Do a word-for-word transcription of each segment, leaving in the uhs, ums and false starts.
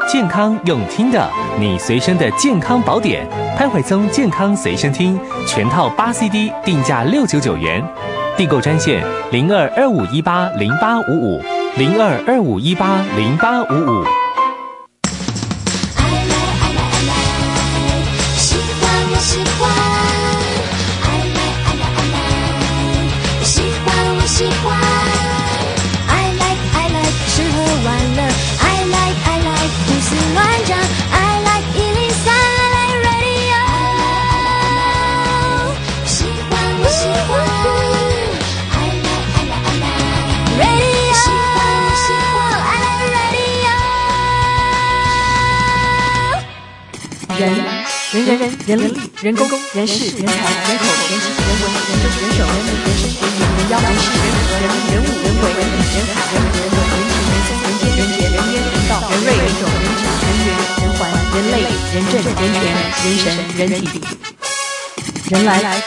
健康用听的，你随身的健康宝典，潘怀宗健康随身听全套八 C D， 定价六九九元，订购专线零二二五一八零八五五零二二五一八零八五五。 喜欢，爱来爱来爱来，喜欢我喜欢，爱来爱来吃喝玩乐，爱来爱来胡思乱想，爱来一零三，爱来 radio， 喜欢我喜欢，爱来爱来爱来 radio， 喜欢我喜欢，爱来 radio。 人。人人人人力人工人事人才人口人情人文人政人手人民人生人言人妖人事人和人人物人为人品人海人和人文人情人生人间人杰人烟人道人瑞人种人情人缘人环人类人政人权人神人体人来。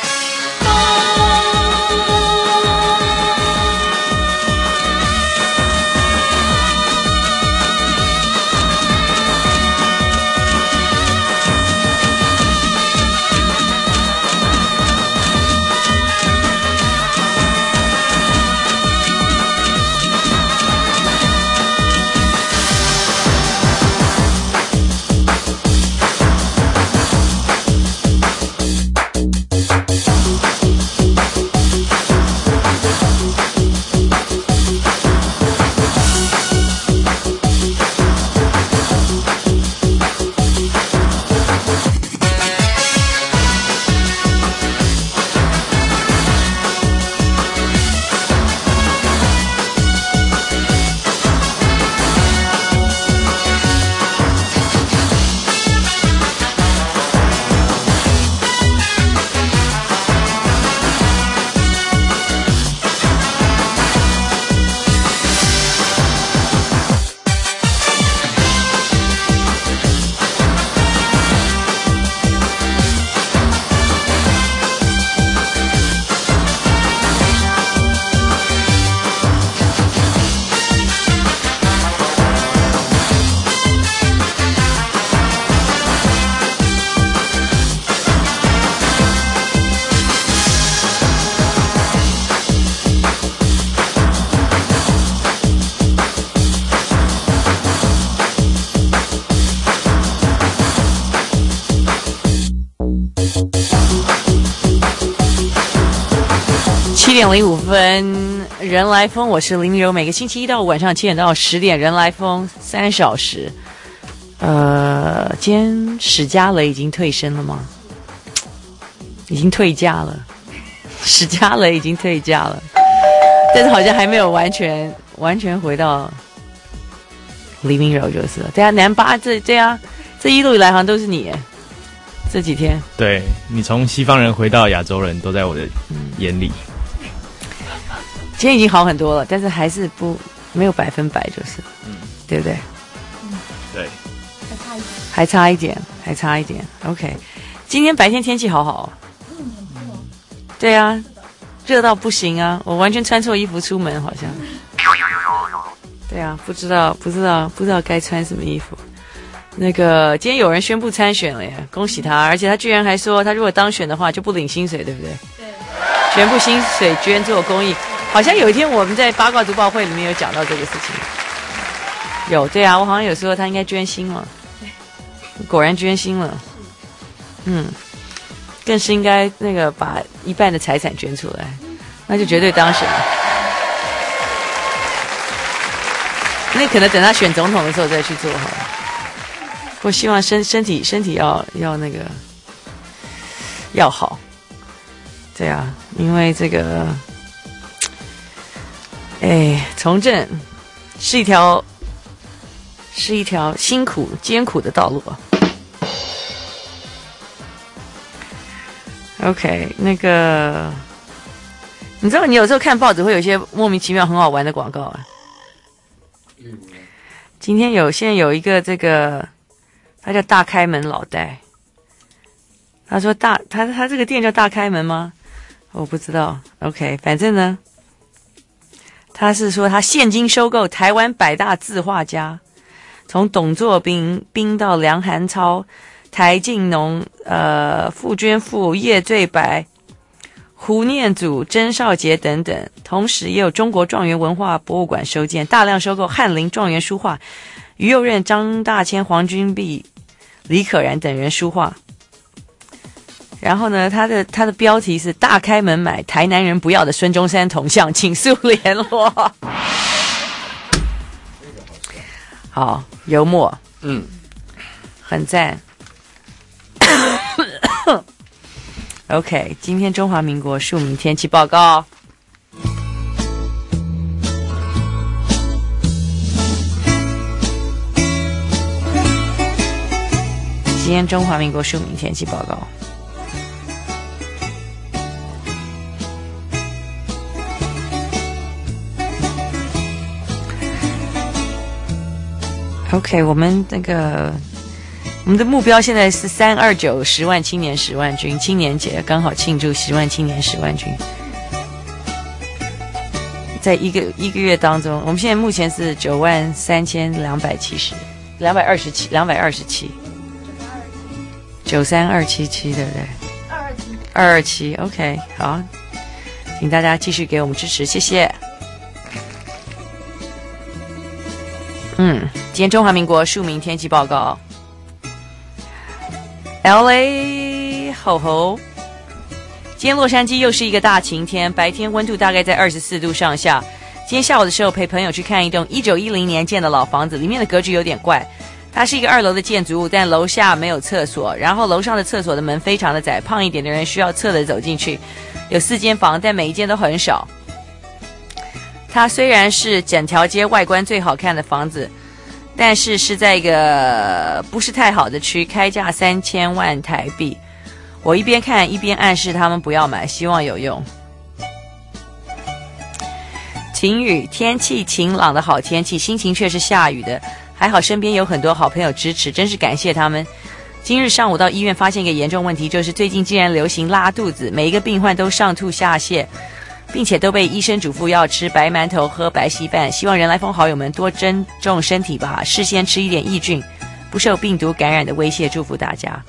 七点零五分，人来疯，我是林柔。每个星期一到五晚上七点到十点，人来疯三小时。呃，今天史嘉蕾已经退身了吗？已经退假了，史嘉蕾已经退假了，但是好像还没有完全完全回到黎明柔就是了。对啊，南巴这对啊，这一路以来好像都是你耶，这几天。 对，你从西方人回到亚洲人，都在我的眼里。 今天已经好很多了，但是还是不没有百分百，就是，嗯，对不对？ 嗯，对， 还差一点，还差一点，还差一点。OK， 今天白天天气好好，嗯，对啊，热到不行啊！我完全穿错衣服出门，好像。对啊，不知道，不知道，不知道该穿什么衣服。那个，今天有人宣布参选了耶，恭喜他！而且他居然还说，他如果当选的话就不领薪水，对不对？对，全部薪水捐做公益。好像有一天我们在八卦读报会里面有讲到这个事情，有对啊，我好像有说他应该捐薪了，果然捐薪了，嗯，更是应该那个把一半的财产捐出来，那就绝对当选了。那可能等他选总统的时候再去做好了。我希望身身体身体要要那个要好，对啊，因为这个。哎，从政是一条是一条辛苦艰苦的道路啊。OK， 那个你知道，你有时候看报纸会有一些莫名其妙很好玩的广告啊。今天有，现在有一个这个，他叫大开门老戴。他说大，他他这个店叫大开门吗？我不知道。OK， 反正呢。他是说他现金收购台湾百大字画家， 从董作宾宾到梁寒操、台静农、呃傅娟富、叶最白、胡念祖、甄少杰等等。同时也有中国状元文化博物馆收件，大量收购翰林状元书画，于右任、张大千、黄君璧、李可然等人书画。然后呢，他的他的标题是大开门买台南人不要的孙中山铜像，请速联络。好，幽默， 嗯， 很赞。OK， 今天中华民国庶民天气报告。今天中华民国庶民天气报告。OK， 我们那个我们的目标现在是三二九十万青年十万军，青年节刚好庆祝十万青年十万军。在一个一个月当中，我们现在目前是九万三千两百七十，两百二十七，两百二十七，九三二七七，对不对？二二七，二二七 ，OK， 好，请大家继续给我们支持，谢谢。嗯，今天中华民国庶民天气报告。L A 吼吼，今天洛杉矶又是一个大晴天，白天温度大概在二十四度上下。今天下午的时候陪朋友去看一栋一九一零年建的老房子，里面的格局有点怪。它是一个二楼的建筑物，但楼下没有厕所，然后楼上的厕所的门非常的窄，胖一点的人需要侧着走进去。有四间房，但每一间都很少。它虽然是整条街外观最好看的房子，但是是在一个不是太好的区，开价三千万台币。我一边看一边暗示他们不要买，希望有用。晴雨，天气晴朗的好天气，心情却是下雨的，还好身边有很多好朋友支持，真是感谢他们。今日上午到医院发现一个严重问题，就是最近竟然流行拉肚子，每一个病患都上吐下泻，并且都被医生嘱咐要吃白馒头喝白稀饭，希望人来疯好友们多珍重身体吧，事先吃一点益菌，不受病毒感染的威胁，祝福大家。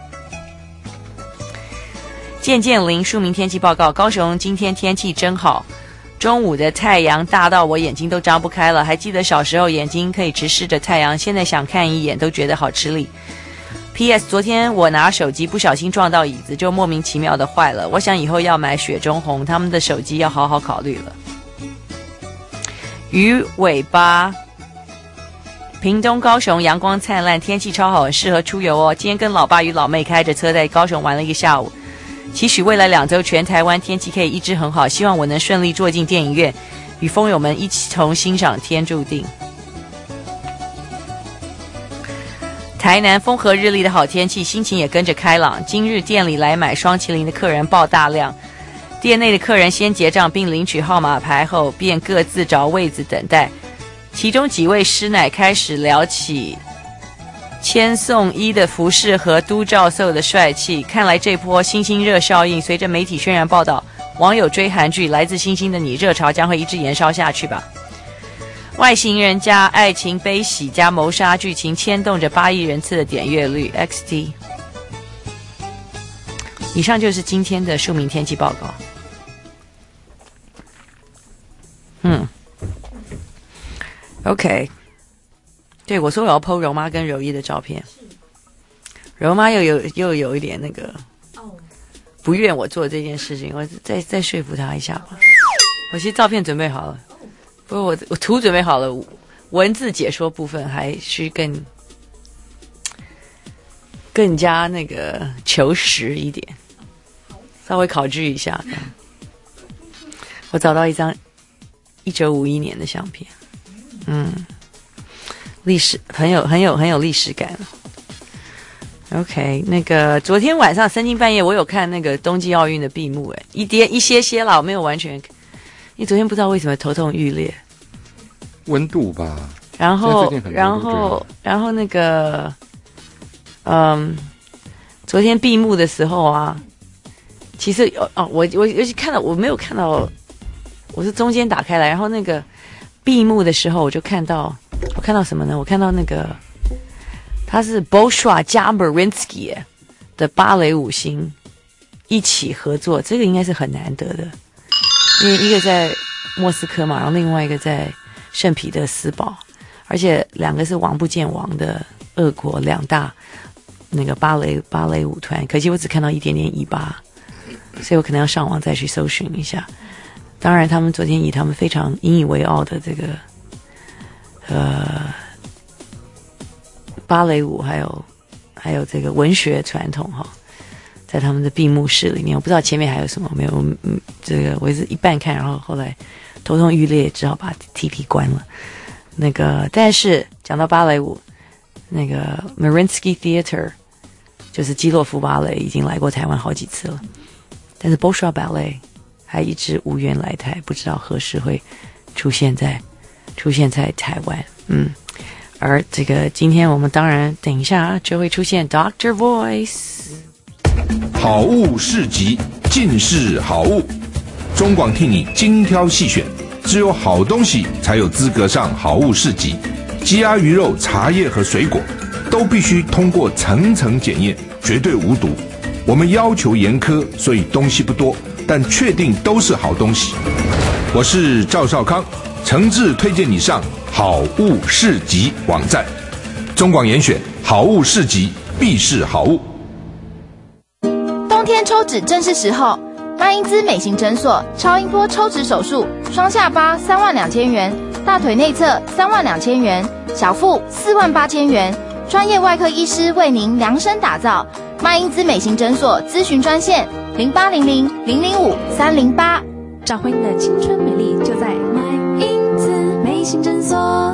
渐渐零庶民天气报告，高雄今天天气真好，中午的太阳大到我眼睛都张不开了，还记得小时候眼睛可以直视着太阳，现在想看一眼都觉得好吃力。P S 昨天我拿手机不小心撞到椅子，就莫名其妙的坏了，我想以后要买雪中红，他们的手机要好好考虑了。鱼尾巴，屏东高雄阳光灿烂，天气超好，很适合出游哦。今天跟老爸与老妹开着车在高雄玩了一个下午，期许未来两周全台湾天气可以一直很好，希望我能顺利坐进电影院，与疯友们一起同欣赏《天注定》。台南风和日丽的好天气，心情也跟着开朗。今日店里来买双麒麟的客人爆大量，店内的客人先结账并领取号码牌后，便各自找位子等待。其中几位师奶开始聊起千颂伊的服饰和都教授的帅气，看来这波星星热效应随着媒体渲染报道，网友追韩剧《来自星星的你》热潮将会一直延烧下去吧。外星人加爱情悲喜加谋杀剧情牵动着八亿人次的点阅率 X T。 以上就是今天的庶民天气报告。嗯 OK， 对，我说我要 po 柔妈跟柔一的照片，柔妈又有又有一点那个不愿我做这件事情，我再再说服她一下吧。我其实照片准备好了，不过我我图准备好了，文字解说部分还需更更加那个求实一点，稍微考据一下。我找到一张一九五一年的相片，嗯，历史很有很有很有历史感。OK， 那个昨天晚上三更半夜我有看那个冬季奥运的闭幕，哎，一点一些些啦，我没有完全，因为昨天不知道为什么头痛欲裂。 温度吧， 然后然后然后那个嗯，昨天闭幕的时候啊，其实哦，我我尤其看到我没有看到，我是中间打开来，然后那个闭幕的时候我就看到，我看看到什么呢？我看到那个他是 Bolshoi 加 Mariinsky 的芭蕾舞星一起合作，这个应该是很难得的，因为一个在莫斯科嘛，然后另外一个在圣彼得斯堡，而且两个是王不见王的俄国两大那个芭蕾芭蕾舞团，可惜我只看到一点点尾巴，所以我可能要上网再去搜寻一下。当然，他们昨天以他们非常引以为傲的这个呃芭蕾舞，还有还有这个文学传统哈，在他们的闭幕式里面，我不知道前面还有什么没有，嗯，这个我也是一半看，然后后来头痛欲裂，只好把 T P 关了。那个，但是讲到芭蕾舞，那个 Mariinsky Theater 就是基洛夫芭蕾已经来过台湾好几次了，但是 Bolshoi Ballet 还一直无缘来台，不知道何时会出现在出现在台湾。嗯，而这个今天我们当然等一下就会出现 Doctor Voice。 好物市集，尽是好物。中广替你精挑细选，只有好东西才有资格上好物市集。鸡鸭鱼肉、茶叶和水果都必须通过层层检验，绝对无毒。我们要求严苛，所以东西不多，但确定都是好东西。我是赵少康，诚挚推荐你上好物市集网站。中广严选好物市集，必是好物。 冬天抽脂正是时候，麦因兹美型诊所超音波抽脂手术，双下巴三万两千元，大腿内侧三万两千元，小腹四万八千元，专业外科医师为您量身打造。麦因兹美型诊所咨询专线零八零零零零五三零八， 找回你的青春美丽，就在麦因兹美型诊所。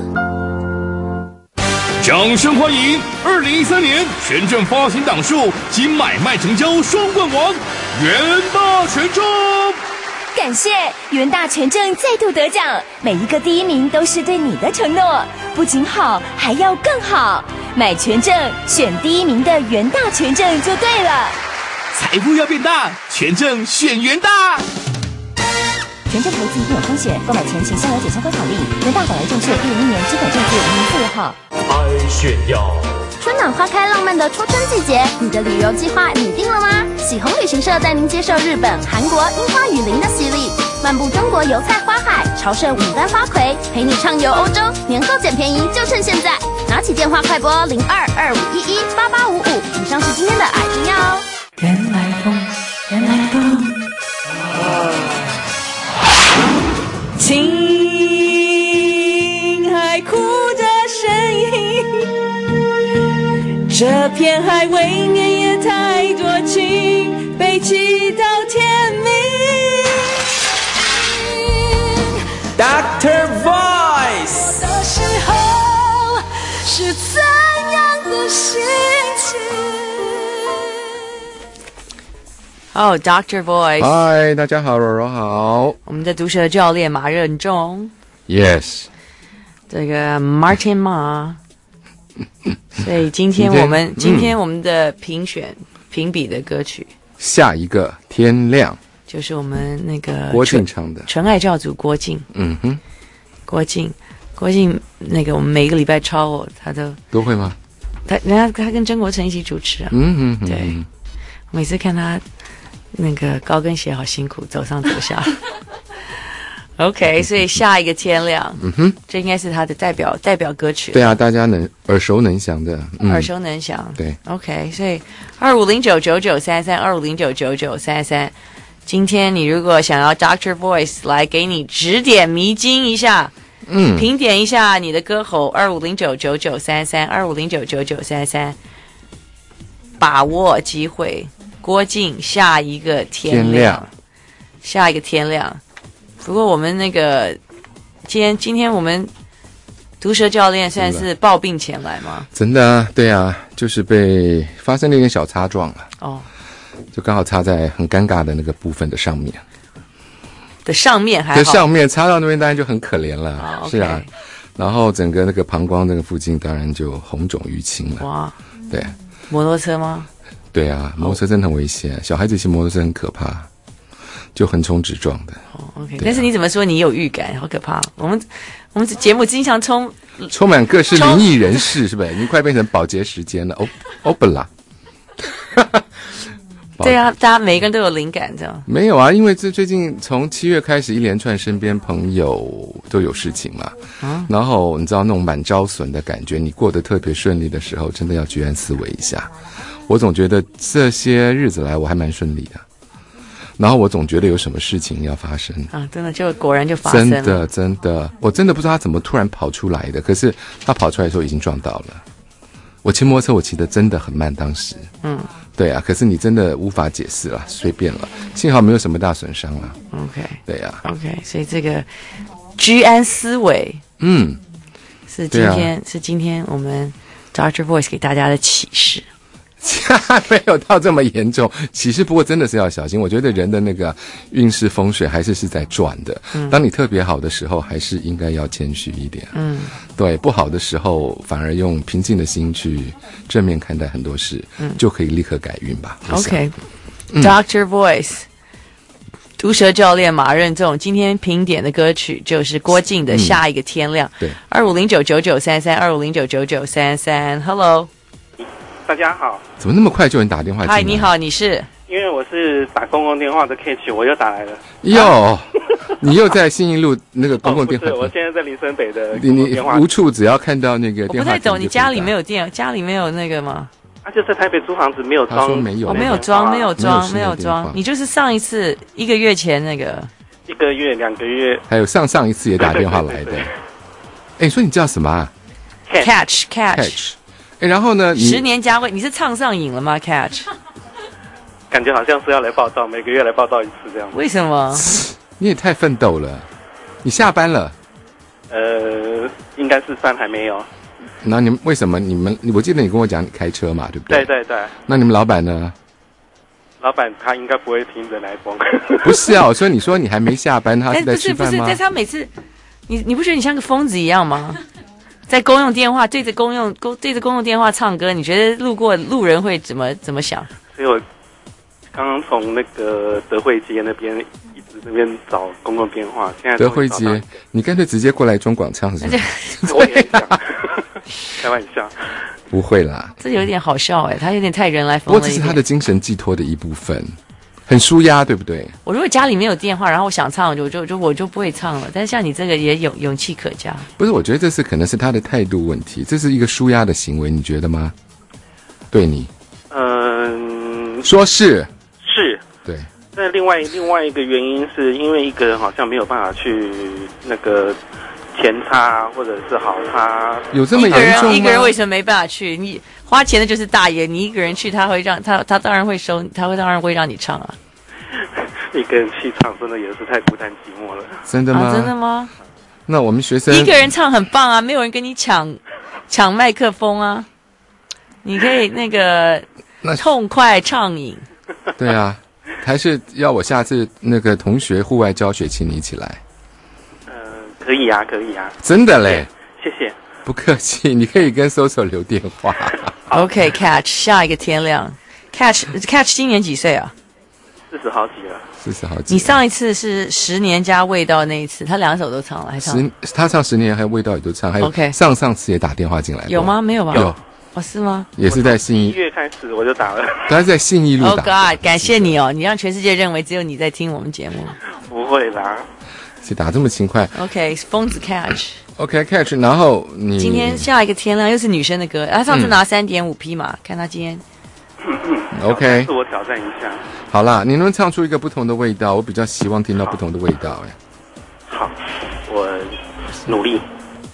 掌声欢迎二零一三年权证发行档数及买卖成交双冠王元大权证。 感谢元大权证再度得奖，每一个第一名都是对你的承诺，不仅好，还要更好。买权证选第一名的元大权证就对了。 财富要变大，权证选元大。 权证投资一定有风险，购买前请详了解相关法律。元大法来证券一零一年资管证字零零四六号。 爱炫耀。 春暖花开，浪漫的初春季节，你的旅游计划拟定了吗？喜鸿旅行社带您接受日本、韩国樱花雨林的洗礼，漫步中国油菜花海，朝圣牡丹花魁，陪你畅游欧洲。年后捡便宜就趁现在，拿起电话快拨零二二五一一八八五五。以上是今天的爱炫耀哦。 原来风，原来风，听海哭的声音，这片海未免也太多情，悲泣到天明。 Doctor Voice 的时候是怎样的心情？ 哦、oh, Doctor Voice， 嗨，大家好，柔柔好。 我们的毒舌教练马任重 Yes， 这个 Martin Ma。所以今天我们今 天,、嗯、今天我们的评选评比的歌曲， 下一个天亮， 就是我们那个郭靖唱的纯爱教主郭靖。嗯哼， 郭靖，郭靖那个我们每一个礼拜抄我，他都都会吗？ 他人家他跟曾国城一起主持啊。 嗯哼， 对，我每次看他那个高跟鞋好辛苦，走上走下。OK， 所以下一个天亮，嗯哼，这应该是他的代表代表歌曲。 对啊，大家能耳熟能详的， 嗯、耳熟能详。 对 ，OK， 所以二五零九九九三三，二五零九九九三三。今天你如果想要 Doctor Voice 来给你指点迷津一下，嗯，评点一下你的歌喉，二五零九九九三三，二五零九九九三三，把握机会，郭靖下一个天亮，天亮下一个天亮。不过我们那个今天今天我们毒舌教练算是抱病前来吗？ 真的啊，对啊，就是被发生了一点小擦撞啊。哦，就刚好擦在很尴尬的那个部分的上面。 的上面还好。 的上面擦到那边当然就很可怜了， 哦 okay、 是啊。然后整个那个膀胱那个附近当然就红肿淤青了。哇，对。 摩托车吗？ 对啊，摩托车真的很危险，小孩子骑摩托车很可怕。就横冲直撞的。 哦 ，OK， 但是你怎么说你有预感？好可怕！我们我们节目经常充充满各式灵异人士，是不是？已经快变成保洁时间了。哦哦不啦。 对啊，大家每一个人都有灵感，这样。 没有啊，因为这最近从七月开始，一连串身边朋友都有事情嘛，啊、然后你知道那种满招损的感觉，你过得特别顺利的时候，真的要居安思危一下。我总觉得这些日子来我还蛮顺利的，然后我总觉得有什么事情要发生啊，真的就果然就发生了， 真的真的，我真的不知道他怎么突然跑出来的，可是他跑出来的时候已经撞到了。我骑摩托车，我骑得真的很慢，当时，嗯。对啊，可是你真的无法解释了，随便了，幸好没有什么大损伤了。 OK， 对啊 ，OK， 所以这个居安思危， 嗯， 是今天、啊、是今天我们 Doctor Voice 给大家的启示。 没有到这么严重，其实不过真的是要小心。我觉得人的那个运势风水还是是在转的、嗯、当你特别好的时候还是应该要谦虚一点，嗯，对，不好的时候反而用平静的心去正面看待很多事、嗯、就可以立刻改运吧。 OK、嗯、Doctor Voice 毒舌教练马任仲今天评点的歌曲就是郭靖的下一个天亮、 嗯、对， 二五零九九九三三二五零九九九三三 Hello， 大家好， 怎么那么快就能打电话进来？ 嗨，你好，你是？ 因为我是打公共电话的 catch， 我又打来了。 哟，你又在信义路那个公共电话？ 哦、不是，我现在在林森北的公共电话。你你无处只要看到那个电话， 我不太懂，你家里没有电，家里没有那个吗？ 啊，就在台北租房子没有装， 他说没有， 我、哦、没有装，没有装，没有装。你就是上一次一个月前那个， 一个月、两个月， 还有上上一次也打电话来的。哎，说你叫什么啊 ？Catch Catch。 哎，然后呢？ 十年加会，你是唱上瘾了吗 ？Catch， 感觉好像是要来报道，每个月来报道一次这样。 为什么？ 你也太奋斗了。你下班了？ 呃，应该是算还没有。 那你们为什么？你们我记得你跟我讲你开车嘛，对不对？ 对对对。 那你们老板呢？ 老板他应该不会听着来风。 不是啊，我说你说你还没下班，他是在吃饭吗？ 不是不是，但他每次，你你不觉得你像个疯子一样吗？在公用电话对着公用公对着公用电话唱歌，你觉得路过路人会怎么怎么想？ 所以我刚刚从那个德惠街那边一直那边找公共电话，现在德惠街，你干脆直接过来中广唱是吗？ 我也想，开玩笑， 不会啦， 这有点好笑哎，他有点太人来疯了一点。 不过这是他的精神寄托的一部分。很舒压，对不对？ 我如果家里没有电话，然后我想唱，我就就就我就不会唱了。但是像你这个也有勇气可嘉。 不是，我觉得这是可能是他的态度问题，这是一个舒压的行为，你觉得吗？对你， 嗯、呃， 说是是， 对。 那另外另外一个原因是因为一个人好像没有办法去那个前插或者是好插， 有这么严重吗？ 一个人为什么没办法去？你花钱的就是大爷，你一个人去，他会让他他当然会收，他会当然会让你唱啊。 一个人去唱真的也是太孤单寂寞了。 真的吗？ 啊、真的吗？ 那我们学生一个人唱很棒啊，没有人跟你抢抢麦克风啊，你可以那个痛快畅饮。 对啊，还是要我下次那个同学户外教学请你一起来。 呃，可以啊，可以啊。 真的嘞？ 谢谢。 不客气，你可以跟搜搜留电话。 OK， Catch， 下一个天亮。Catch Catch 今年几岁啊？ 四十好几了。 四十好几。 你上一次是十年加味道那一次，他两首都唱了，还唱。 十他唱十年，还有味道也都唱，还有 OK 上上次也打电话进来。 有吗？没有吧？ 有。 哦，是吗？ 也是在信义。 一月开始我就打了。 他是在信义路打。 Oh God， 感谢你哦，你让全世界认为只有你在听我们节目。 不会啦。 是打这么勤快。 OK， 疯子 Catch。OK Catch， 然后你今天下一个天亮又是女生的歌，他上次拿三点五匹嘛，看他今天。 OK， 自我挑战一下。 好啦，你能不能唱出一个不同的味道？我比较希望听到不同的味道。哎， 好，我努力。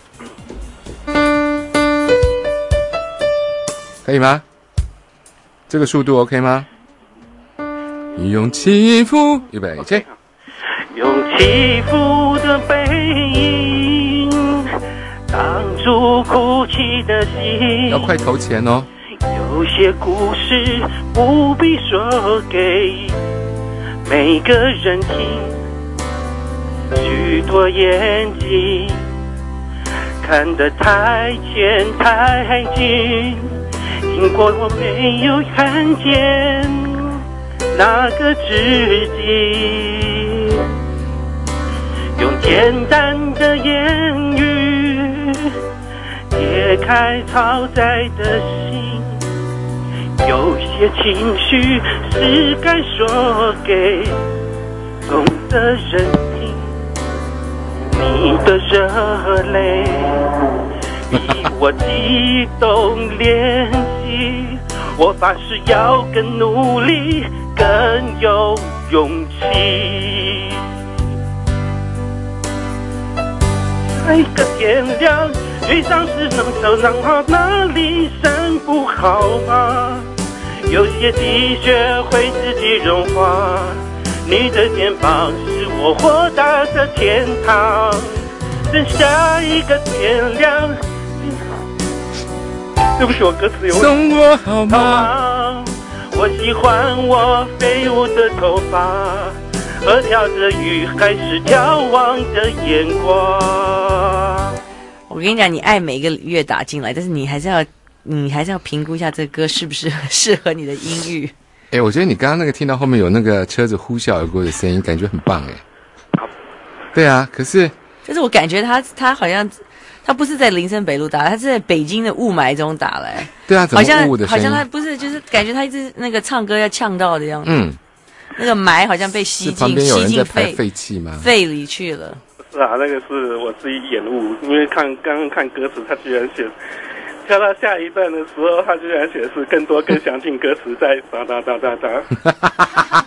可以吗？这个速度 OK 吗？用起伏，预备起。 用起伏的背影挡住哭泣的心， 要快投钱哦。 有些故事不必说给每个人听，许多眼睛看得太浅太近，经过我没有看见那个知己。 用简单的言语解开嘈杂的心，有些情绪是该说给懂的人听。你的热泪比我激动练习，我发誓要更努力，更有勇气。下一个天亮，遇上时能手让好哪里山不好吗？有些积雪会自己融化，你的肩膀是我豁达的天堂。等下一个天亮，对不起，我歌词有送我好吗？ 我喜欢我飞舞的头发和跳着雨还是眺望的眼光。 我跟你讲，你爱每个乐打进来，但是你还是要，你还是要评估一下这个歌是不是适合你的音域。 哎，我觉得你刚刚那个听到后面有那个车子呼啸而过的声音，感觉很棒哎。对啊，可是， 但是我感觉他他好像。他不是在林森北路打，他是在北京的雾霾中打来。 对啊，怎么雾的声音？ 好像他不是，就是感觉他一直那个唱歌要呛到的样子。嗯，那个霾好像被吸进吸进肺废气吗？ 肺里去了。 是啊，那个是我自己眼误，因为看刚刚看歌词，他居然写跳到下一段的时候，他居然写的是更多更详尽歌词在哒哒哒哒哒。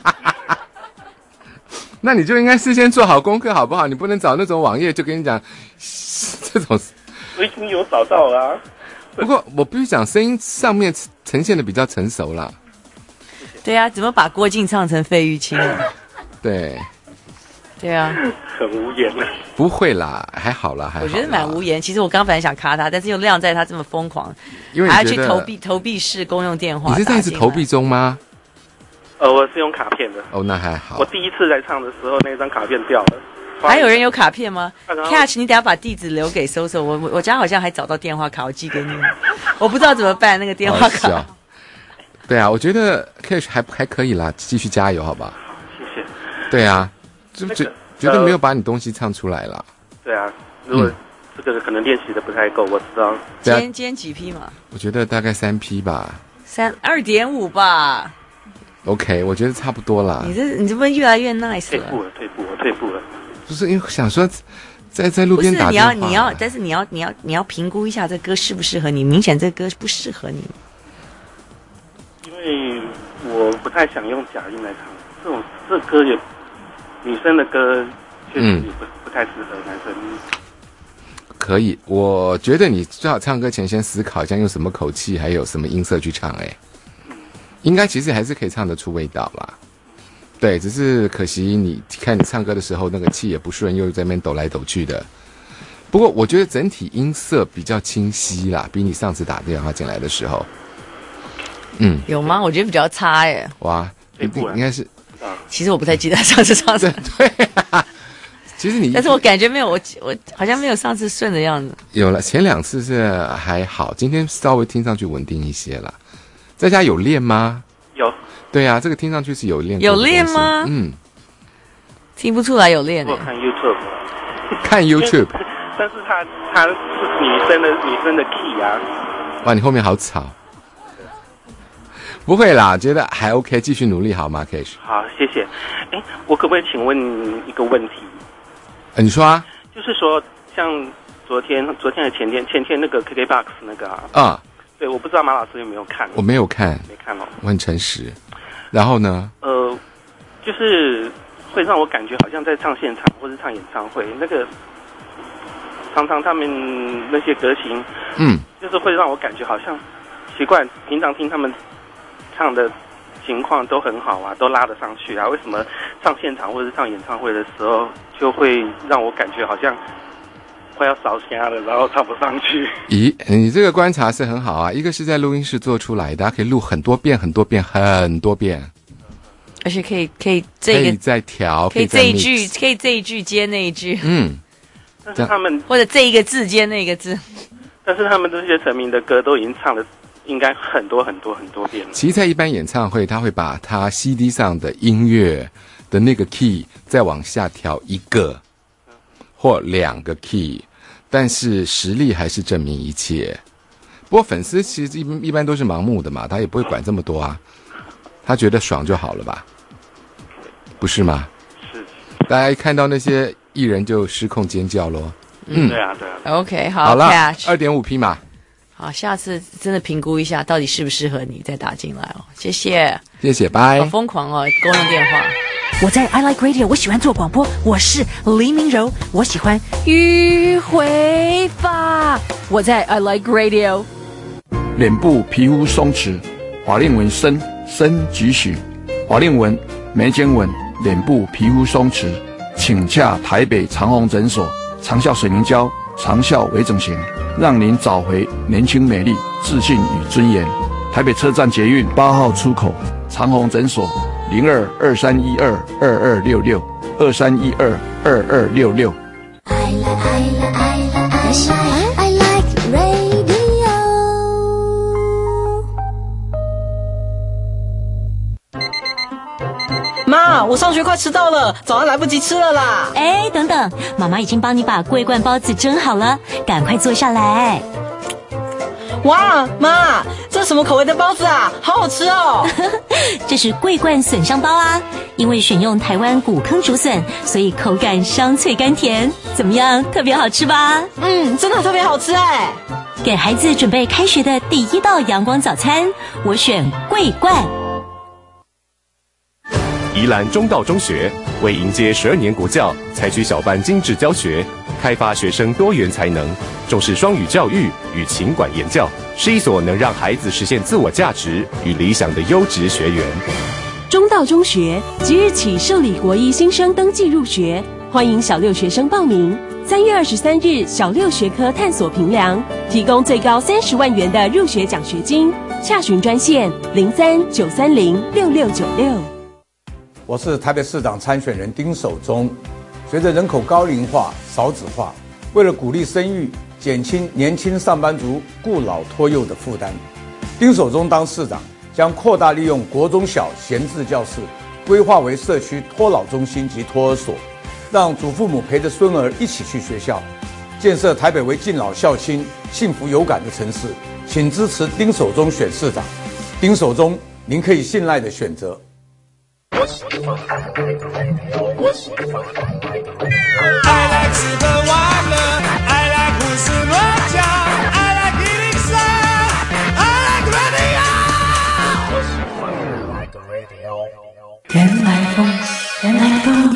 那你就应该事先做好功课，好不好？你不能找那种网页就跟你讲这种。 我已经有找到了、啊。 不过我必须讲，声音上面呈现的比较成熟啦。 对啊，怎么把郭靖唱成费玉清啊？ 对。 对啊。 很无言啊。 不会啦，还好啦，还好啦。 我觉得蛮无言。其实我刚本来想卡他，但是又晾在他这么疯狂， 因为还要去投币投币式公用电话。 你是在一直投币中吗？ 呃，我是用卡片的。 哦，那还好。 我第一次在唱的时候，那张卡片掉了。 还有人有卡片吗 ？Catch， 你等一下把地址留给搜搜。我我家好像还找到电话卡，我寄给你。我不知道怎么办那个电话卡。 对啊，我觉得 Catch 还还可以啦，继续加油，好吧？ 谢谢。 对啊，就觉觉得没有把你东西唱出来啦。 对啊，如果这个可能练习的不太够，我知道。 今天今天几批嘛？ 我觉得大概三批吧。 三二点五吧。 OK， 我觉得差不多啦。 你这你这不越来越 nice 了？ 退步了，退步了，退步了。 不是因为想说，在在路边打电话， 不是你要你要，但是你要你要你要评估一下这歌适不适合你。明显这歌不适合你。 因为我不太想用假音来唱，这种这歌也女生的歌确实不、嗯、不太适合男生。 可以，我觉得你最好唱歌前先思考一下用什么口气，还有什么音色去唱、欸。哎。应该其实还是可以唱得出味道啦，对，只是可惜你看你唱歌的时候那个气也不顺，又在那边抖来抖去的。不过我觉得整体音色比较清晰啦，比你上次打电话进来的时候，嗯， 有吗？我觉得比较差耶。 哇，一定应该是。 其实我不太记得上次唱什么。 对啊，其实你， 但是我感觉没有我我好像没有上次顺的样子。 有了，前两次是还好，今天稍微听上去稳定一些了。在家有练吗？ 有。 对啊，这个听上去是有练。 有练吗？ 嗯， 听不出来有练、欸。 我看 YouTube。 看 YouTube。 但是他他是女生的女生的 key 啊。 哇，你后面好吵。不会啦，觉得还 OK， 继续努力好吗 ，Cash？ 好，谢谢。哎，我可不可以请问一个问题？ 呃，你说啊。 就是说，像昨天、昨天的前天、前天那个 K K B O X 那个啊。 啊。 对，我不知道马老师有没有看。 我没有看。 没看哦。 我很诚实。然后呢？ 呃，就是会让我感觉好像在唱现场或是唱演唱会，那个常常他们那些歌星， 嗯， 就是会让我感觉好像奇怪，平常听他们唱的情况都很好啊，都拉得上去啊，为什么唱现场或者唱演唱会的时候，就会让我感觉好像快要烧瞎了，然后唱不上去？ 咦，你这个观察是很好啊，一个是在录音室做出来的，可以录很多遍、很多遍、很多遍， 而且可以可以这个可以再调， 可以这一句可以这一句接那一句， 嗯， 但是他们或者这一个字接那个字， 但是他们这些成名的歌都已经唱了。应该很多很多很多遍了。 其实，在一般演唱会，他会把他 C D 上的音乐的那个 key 再往下调一个， 或两个 key， 但是实力还是证明一切。不过粉丝其实一一般都是盲目的嘛，他也不会管这么多啊，他觉得爽就好了吧，不是吗？ 是。 大家一看到那些艺人就失控尖叫咯。 嗯，对啊，对啊。 OK， 好， 好了， catch 二点五匹马。 好，下次真的评估一下，到底适不适合你再打进来哦。谢谢， 谢谢，拜。 好疯狂哦，公用电话。 我在 I Like Radio， 我喜欢做广播，我是黎明柔，我喜欢迂回法。我在 I Like Radio。 脸部皮肤松弛，法令纹深深几许，法令纹、眉间纹、脸部皮肤松弛，请洽台北长虹诊所，长效水凝胶，长效微整形，让您找回年轻美丽、自信与尊严。台北车站捷运八号出口，长虹诊所零二二三一二二二六六二三一二二二六六。 I like, I like, I like, I like radio。 妈，我上学快迟到了，早上来不及吃了啦。 哎，等等，妈妈已经帮你把桂冠包子蒸好了，赶快坐下来。 哇，妈，这什么口味的包子啊？好好吃哦！ 这是桂冠笋香包啊，因为选用台湾古坑竹笋，所以口感香脆甘甜。怎么样，特别好吃吧？ 嗯，真的特别好吃哎！ 给孩子准备开学的第一道阳光早餐，我选桂冠。 宜兰中道中学为迎接十二年国教，采取小班精致教学，开发学生多元才能，重视双语教育与勤管严教，是一所能让孩子实现自我价值与理想的优质学园。 中道中学即日起受理国一新生登记入学，欢迎小六学生报名。三月二十三日，小六学科探索评量，提供最高三十万元的入学奖学金。洽询专线零三九三零六六九六。 我是台北市长参选人丁守中。随着人口高龄化、少子化，为了鼓励生育，减轻年轻上班族顾老托幼的负担，丁守中当市长将扩大利用国中小闲置教室，规划为社区托老中心及托儿所，让祖父母陪着孙儿一起去学校，建设台北为敬老孝亲、幸福有感的城市。请支持丁守中选市长，丁守中，您可以信赖的选择。 I like 吃喝玩乐 I like 胡思乱想 I like 一零三 I like radio 原来风，原来风。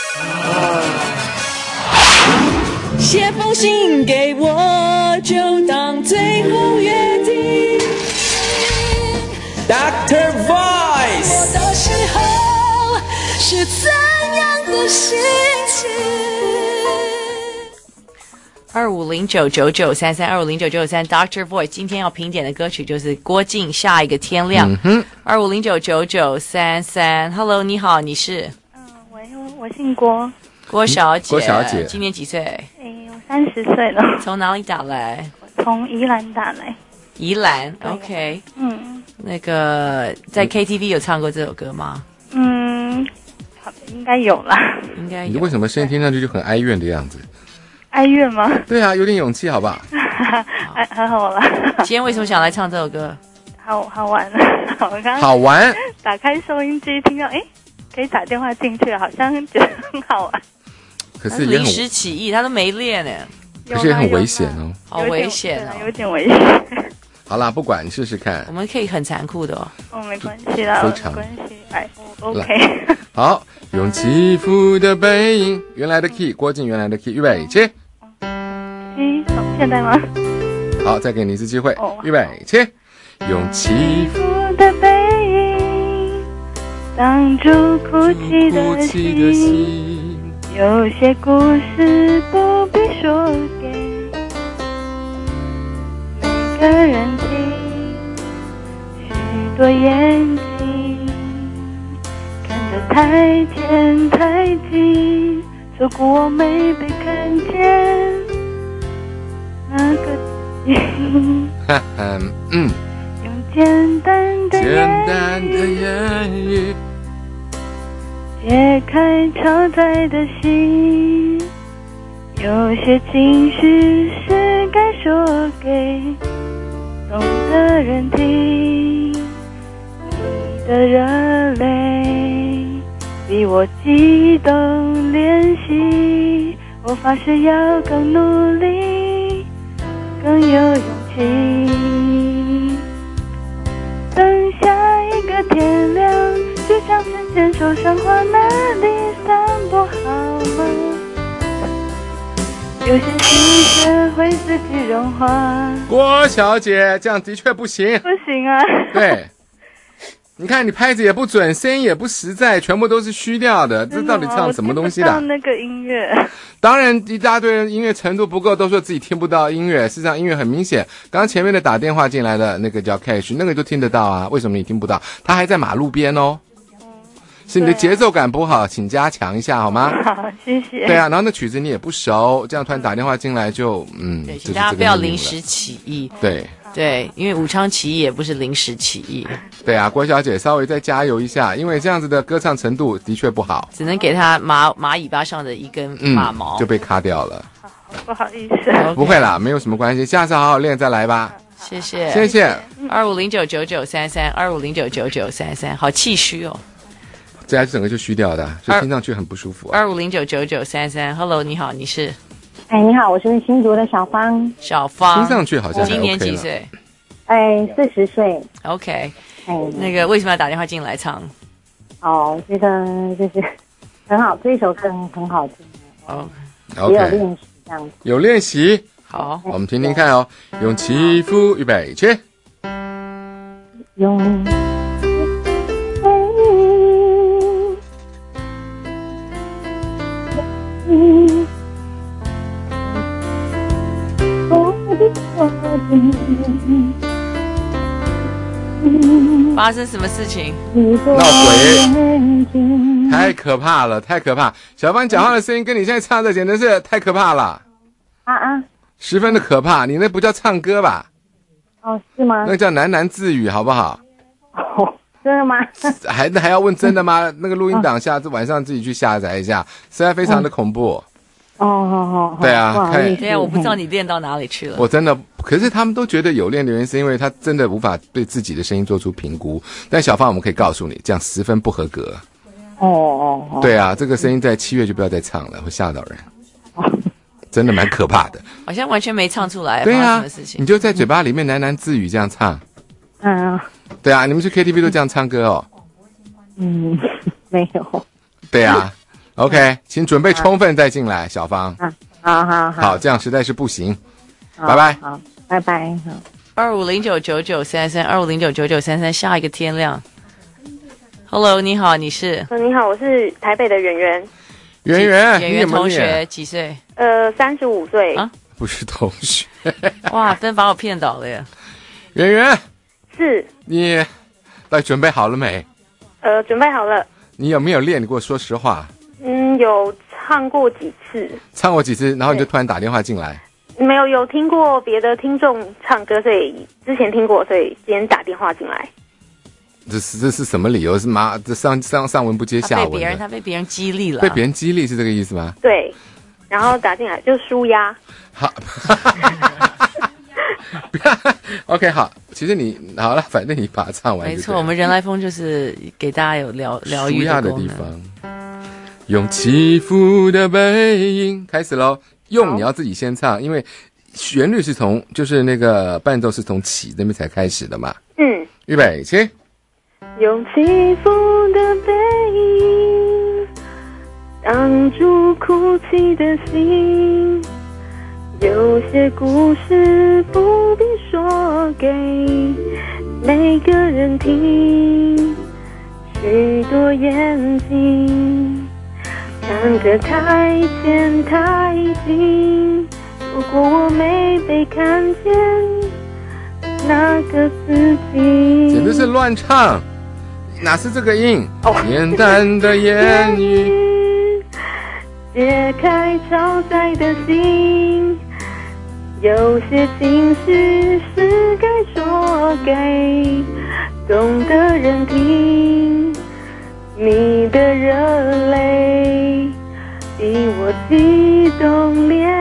写封信给我，就当最后约定。 Doctor Voice 我的时候是怎样的心情？ 二五零九九九三三二五零九九九三 Doctor Voice 今天要评点的歌曲就是郭靖下一个天亮。二五零九九九三三 Hello 你好，你是？ 嗯，我我姓郭。 郭小姐。 郭小姐。 今年几岁？ 诶，我三十岁了。 从哪里打来？ 我从宜兰打来。 宜兰 OK。 嗯。 那个在 K T V 有唱过这首歌吗？ 嗯，应该有啦。 应该有。 你为什么声音听上去就很哀怨的样子？ 哀怨吗？ 对啊，有点勇气好不好？ 还还好啦。 今天为什么想来唱这首歌？ 好好玩啊！我刚刚好玩。 打开收音机，听到哎，可以打电话进去，好像觉得很好玩。 可是也很临时起意，他都没练呢。 可是也很危险哦。 好危险哦， 有点危险。 好啦，不管你试试看。 我们可以很残酷的哦。 哦，没关系啦， 非常没关系，哎 ，OK。 好，用起伏的背影，原来的 key， 郭靖原来的 key， 预备起。 嗯，现在吗？ 好，再给你一次机会，预备起。用起伏的背影，挡住哭泣的心，有些故事不必说给每个人听，许多眼睛看得太甜太近，错过我没被看见那个景。 嗯， 用简单的简单的言语解开超载的心， 有些情绪是该说给懂的人听。你的热泪比我激动练习，我发誓要更努力，更有勇气。等下一个天亮，就像是牵手赏花那里散播好吗？有些心事会自己融化。 郭小姐，这样的确不行。 不行啊。 对。你看，你拍子也不准，声音也不实在，全部都是虚掉的，这到底唱什么东西的？ 我听不到那个音乐。 当然，一大堆人音乐程度不够，都说自己听不到音乐。事实上，音乐很明显。刚刚前面的打电话进来的那个叫 Cash， 那个就听得到啊。为什么你听不到？他还在马路边哦。是你的节奏感不好，请加强一下好吗？ 好，谢谢。 对啊，然后那曲子你也不熟，这样突然打电话进来就嗯， 对，请大家不要临时起意。 对。 对，因为武昌起义也不是临时起义。 对啊，郭小姐稍微再加油一下，因为这样子的歌唱程度的确不好， 只能给她马马尾巴上的一根马毛、 嗯、就被卡掉了。 不好意思。 不会啦，没有什么关系，下次好好练再来吧。 谢谢， 谢谢。 二五零九九九三三，二五零九九九三三，好气虚哦。 这还是整个就虚掉的，所以听上去很不舒服、啊。 二五零九九九三三 ，Hello， 你好，你是？ 哎，你好，我是新竹的小芳。 小芳， 听上去好像、OK、 今年几岁？ 哎，四十岁。 OK， 哎， 那个为什么要打电话进来唱？ 哦，觉得就是很好，这一首歌很好听。 哦， 也有练习这样子。 有练习， 好， 我们听听看哦。用起伏，预备，起。 用。 发生什么事情？ 闹鬼，太可怕了，太可怕！小芳讲话的声音跟你现在唱的简直是太可怕了啊啊！ 十分的可怕，你那不叫唱歌吧？ 哦，是吗？ 那叫喃喃自语，好不好？ 哦，真的吗？ 还还要问真的吗？那个录音档下次晚上自己去下载一下，实在非常的恐怖。 哦，好好， 对啊，看， 对啊，我不知道你练到哪里去了。 我真的，可是他们都觉得有练的原因是因为他真的无法对自己的声音做出评估。但小芳，我们可以告诉你，这样十分不合格。 哦哦哦。 对啊，这个声音在七月就不要再唱了，会吓到人。真的蛮可怕的。 好像完全没唱出来。 对啊， 什么事情你就在嘴巴里面喃喃自语这样唱。 嗯。 对啊，你们去 K T V 都这样唱歌哦？ 嗯，没有。 对啊。OK， 请准备充分再进来，小芳。 啊，好好好。 好，这样实在是不行。拜拜。 好，拜拜。好。 二五零九九九三三，二五零九九九三三，下一个天亮。Hello， 你好，你是？ 呃，你好，我是台北的圆圆。 圆圆， 圆圆同学几岁？ 呃，三十五岁。 啊， 不是同学。 哇，真把我骗倒了耶！ 圆圆， 是。 你到底准备好了没？ 呃，准备好了。 你有没有练？你跟我说实话。 嗯，有唱过几次。 唱过几次，然后你就突然打电话进来。 没有，有听过别的听众唱歌，所以之前听过，所以今天打电话进来。 这是这是什么理由？是妈这上上上文不接下文的。 他被别人他被别人激励了。 被别人激励是这个意思吗？ 对，然后打进来就舒压。 好。OK， 好，其实你好了，反正你把它唱完。 没错，我们人来疯就是给大家有疗疗愈的地方。用起伏的背影开始咯，用你要自己先唱，因为旋律是从就是那个伴奏是从起那边才开始的嘛。 嗯， 预备起。 用起伏的背影挡住哭泣的心，有些故事不必说给每个人听，许多眼睛看着太浅太近，如果我没被看见那个自己， 简直是乱唱，哪是这个音？ 哦， 简单的言语解开超载的心，有些情绪是该说给懂的人听，你的热泪比我激动练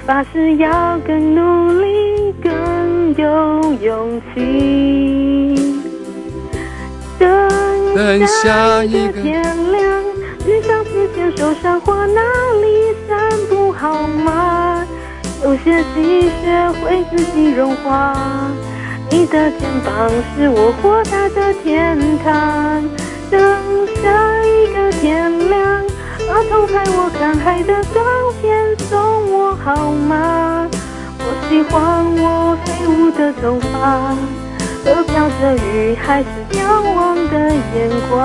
发誓要更努力，更有勇气。等下一个天亮，去上思前受伤或哪里散不好吗？有些积雪会自己融化，你的肩膀是我豁达的天堂。等下一个天亮，把偷拍我看海的照片送我好吗？我喜欢我飞舞的头发和飘着雨还是仰望的眼光。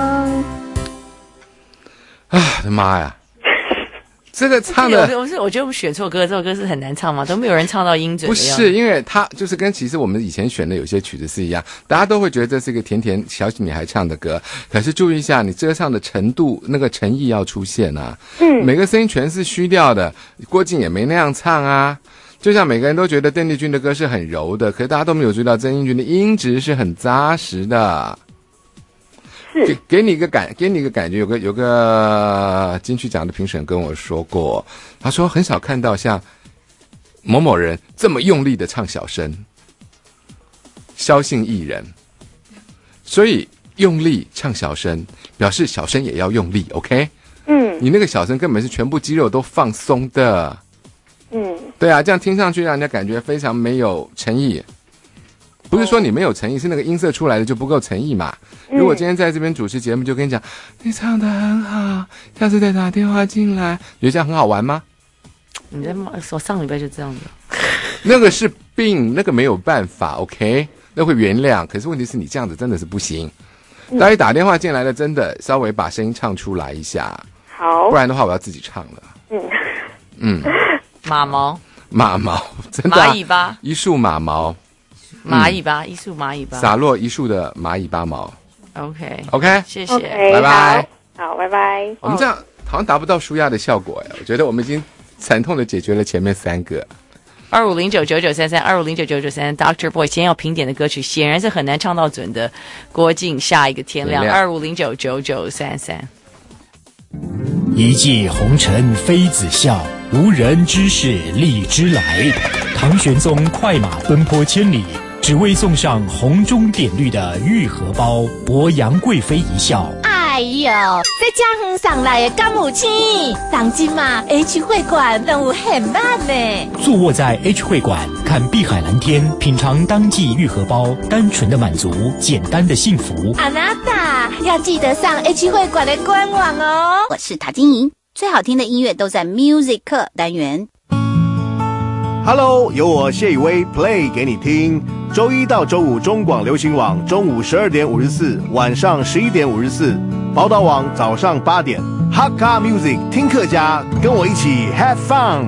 啊，妈呀！这个唱的， 我是我觉得我们选错歌，这首歌是很难唱嘛，都没有人唱到音准。 不是，因为它就是跟其实我们以前选的有些曲子是一样，大家都会觉得这是一个甜甜小女孩唱的歌。可是注意一下，你歌唱的程度，那个诚意要出现啊。嗯，每个声音全是虚调的，郭靖也没那样唱啊。就像每个人都觉得邓丽君的歌是很柔的，可是大家都没有注意到曾英君的音质是很扎实的。给给你一个感，给你一个感觉，有个有个金曲奖的评审跟我说过，他说很少看到像某某人这么用力的唱小声，萧姓艺人，所以用力唱小声，表示小声也要用力 ，OK？ 嗯，你那个小声根本是全部肌肉都放松的，嗯，对啊，这样听上去让人家感觉非常没有诚意。不是说你没有诚意，是那个音色出来的就不够诚意嘛。如果今天在这边主持节目，就跟你讲，你唱得很好，下次再打电话进来，觉得这样很好玩吗？ 你在骂我上礼拜就这样子。 那个是病，那个没有办法 ，OK， 那会原谅。可是问题是你这样子真的是不行。大家打电话进来的，真的稍微把声音唱出来一下，好，不然的话我要自己唱了。嗯嗯， 马毛， 马毛，真的、啊、 蚂蚁吧， 一束马毛。 蚂蚁吧，一束蚂蚁吧， 洒落一束的蚂蚁八毛。 OK OK， 谢谢， okay, 拜拜。 好，拜拜。 我们这样好像达不到舒压的效果哎，我觉得我们已经惨痛的解决了前面三个。 二五零九九九三三，二五零九九九三三 ，Doctor Boy 今天要评点的歌曲，显然是很难唱到准的。郭靖下一个天亮，二五零九九九三三。 一骑红尘妃子笑，无人知是荔枝来。唐玄宗快马奔波千里，只为送上红中点绿的玉荷包，博杨贵妃一笑。 哎呦，这家远上来的干母亲，当今嘛 H 会馆任务很慢呢。 坐卧在 H 会馆，看碧海蓝天，品尝当季玉荷包，单纯的满足，简单的幸福。 阿娜达要记得上 H 会馆的官网哦。 我是塔金莹，最好听的音乐都在 Music 课单元。 Hello， 由我谢以威 Play 给你听。周一到周五中广流行网中午十二点五十四，晚上十一点五十四。宝岛网早上八点 ，Hakka Music 听客家，跟我一起 Have Fun。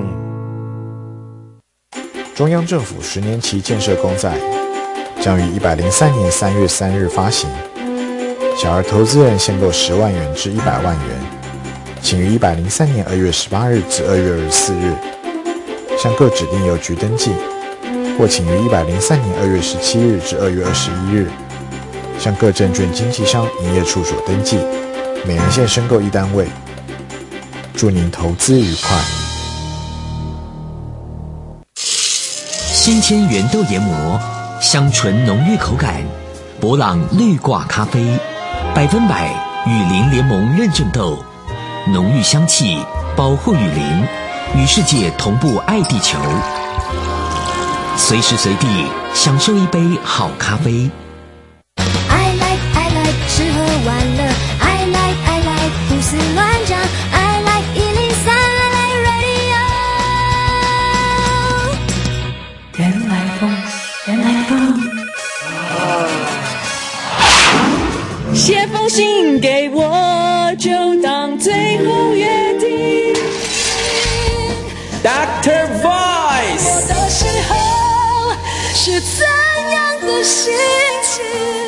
中央政府十年期建设公债将于一百零三年三月三日发行，小额投资人限购十万元至一百万元，请于一百零三年二月十八日至二月二十四日向各指定邮局登记，或请于一百零三年二月十七日至二月二十一日向各证券经纪商营业处所登记，每人限申购一单位。祝您投资愉快。 新鲜原豆研磨，香醇浓郁口感，博朗绿挂咖啡，百分百雨林联盟认证豆，浓郁香气，保护雨林，与世界同步爱地球，随时随地享受一杯好咖啡。 I like I like 吃喝玩乐 I like I like 胡思乱想 I like 一零三 I like radio 原来风原来风写封信给我就当最后约定 Doctor Voice 我的时候是怎样的心情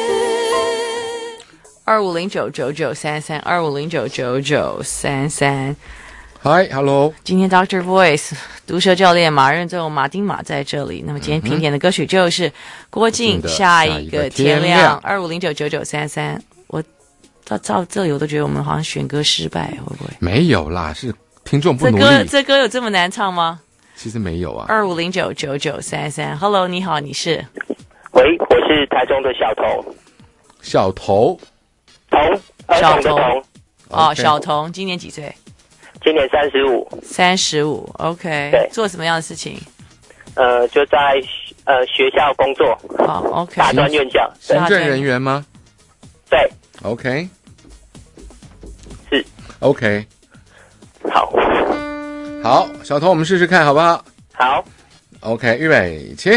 二五零九九九三三，二五零九九九三三。 Hi, hello。 今天 Doctor Voice 毒舌教练马认证马丁马在这里。那么今天评点的歌曲就是郭靖《下一个天亮》，二五零九九九三三。我到到这里我都觉得我们好像选歌失败，会不会？ 没有啦，是听众不努力。 这歌这歌有这么难唱吗？ 其实没有啊。 二五零九九九三三 ，Hello， 你好，你是？ 喂，我是台中的小童。 小头， 童，儿小童童的童。 哦， OK 小童今年几岁？ 今年三十五。 三十五 ，OK。 对， 做什么样的事情？ 呃，就在呃学校工作。 好 ，OK。 大专院校。 行政人员吗？ 对。 OK。 是。 OK。 好。 好，小童，我们试试看好不好？ 好。 OK， 预备起。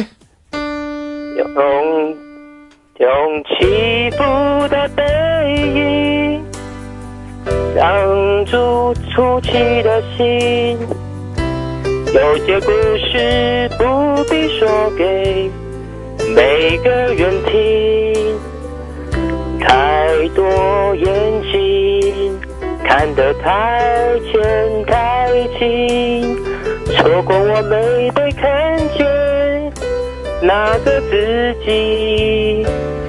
用用起伏的背影挡住出奇的心，有些故事不必说给每个人听，太多眼睛看得太浅太近，错过我没被看见那个自己，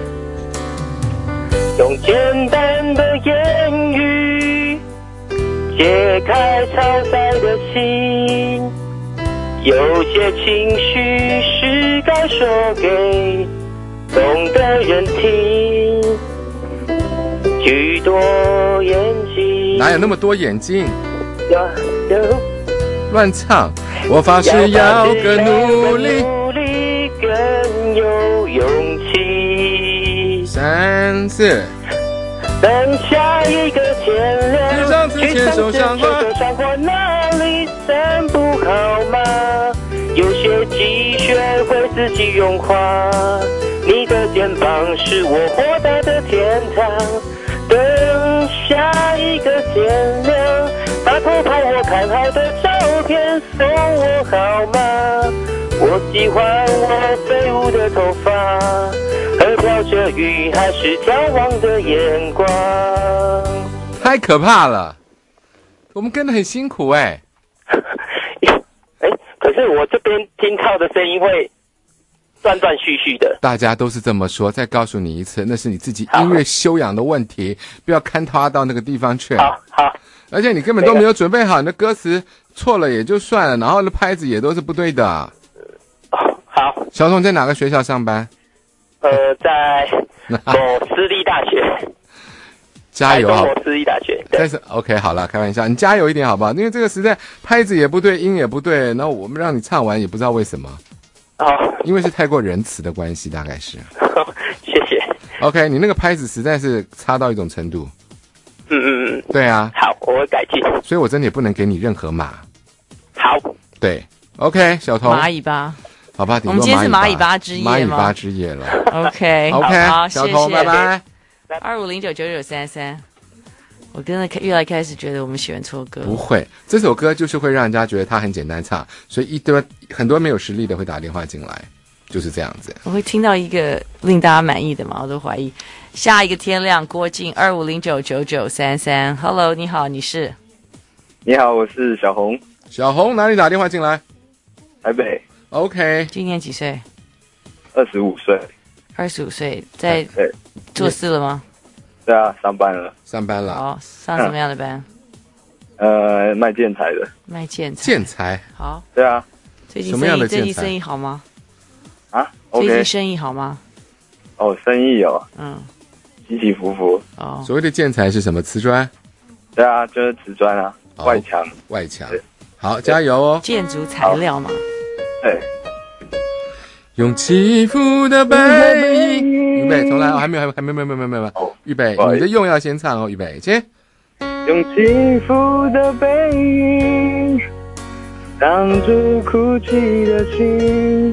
用简单的言语解开潮塞的心，有些情绪是该说给懂的人听，许多眼睛哪有那么多眼睛？ 有有乱唱，我发誓要更努力。 更有勇气。 三四， 等下一个天亮， 去上次牵手赏花， 手赏花哪里散步好吗？有些积雪会自己融化，你的肩膀是我豁达的天堂。等下一个天亮，把偷拍我看好的照片送我好吗？我喜欢我飞舞的头发和飘着雨还是眺望的眼光。 太可怕了，我们跟得很辛苦哎、 欸。哎，可是我这边听到的声音会断断续续的。 大家都是这么说，再告诉你一次，那是你自己音乐修养的问题，不要看他到那个地方去。 好好， 而且你根本都没有准备好，你的歌词错了也就算了，然后那拍子也都是不对的。 好， 小童在哪个学校上班？ 呃，在某私立大学。 加油啊！ 某私立大学。 但是 OK 好了，开玩笑，你加油一点好不好？因为这个实在拍子也不对，音也不对，然后我们让你唱完也不知道为什么。 哦， 因为是太过仁慈的关系，大概是。 谢谢。 OK， 你那个拍子实在是差到一种程度。 嗯嗯嗯。 对啊。 好，我会改进。 所以我真的也不能给你任何码。 好。 对 ，OK， 小童。 蚂蚁吧。 好吧， 我们今天是蚂蚁吧之夜吗？ 蚂蚁吧之夜了。 OK OK， 好， 小童，拜拜。 二五零九九九三三。我真的越来开始觉得我们选错歌。 不会，这首歌就是会让人家觉得它很简单唱，所以一堆很多没有实力的会打电话进来，就是这样子。 我会听到一个令大家满意的嘛，我都怀疑。下一个天亮，郭靖二五零九九九三三 ，Hello， 你好，你是？ 你好，我是小红。 小红哪里打电话进来？ 台北。 OK。 今年几岁？ 二十五岁。 二十五岁，在做事了吗？ 对啊，上班了。 上班了。 好，上什么样的班？ 呃，卖建材的。 卖建材。 建材。 好。 对啊。 最近生意最近生意好吗？ 啊 ？OK。最近生意好吗？ 哦，生意有。 嗯。 起起伏伏。 哦。 所谓的建材是什么？瓷砖？ 对啊，就是瓷砖啊，哦、外墙。 外墙。好，加油哦。 建筑材料嘛。 对。 用起伏的背影，预备，重来，哦、还没有，还还没有，没有，没有，没有，没有，预备，你的用要先唱哦，预备，起。 用起伏的背影挡住哭泣的心，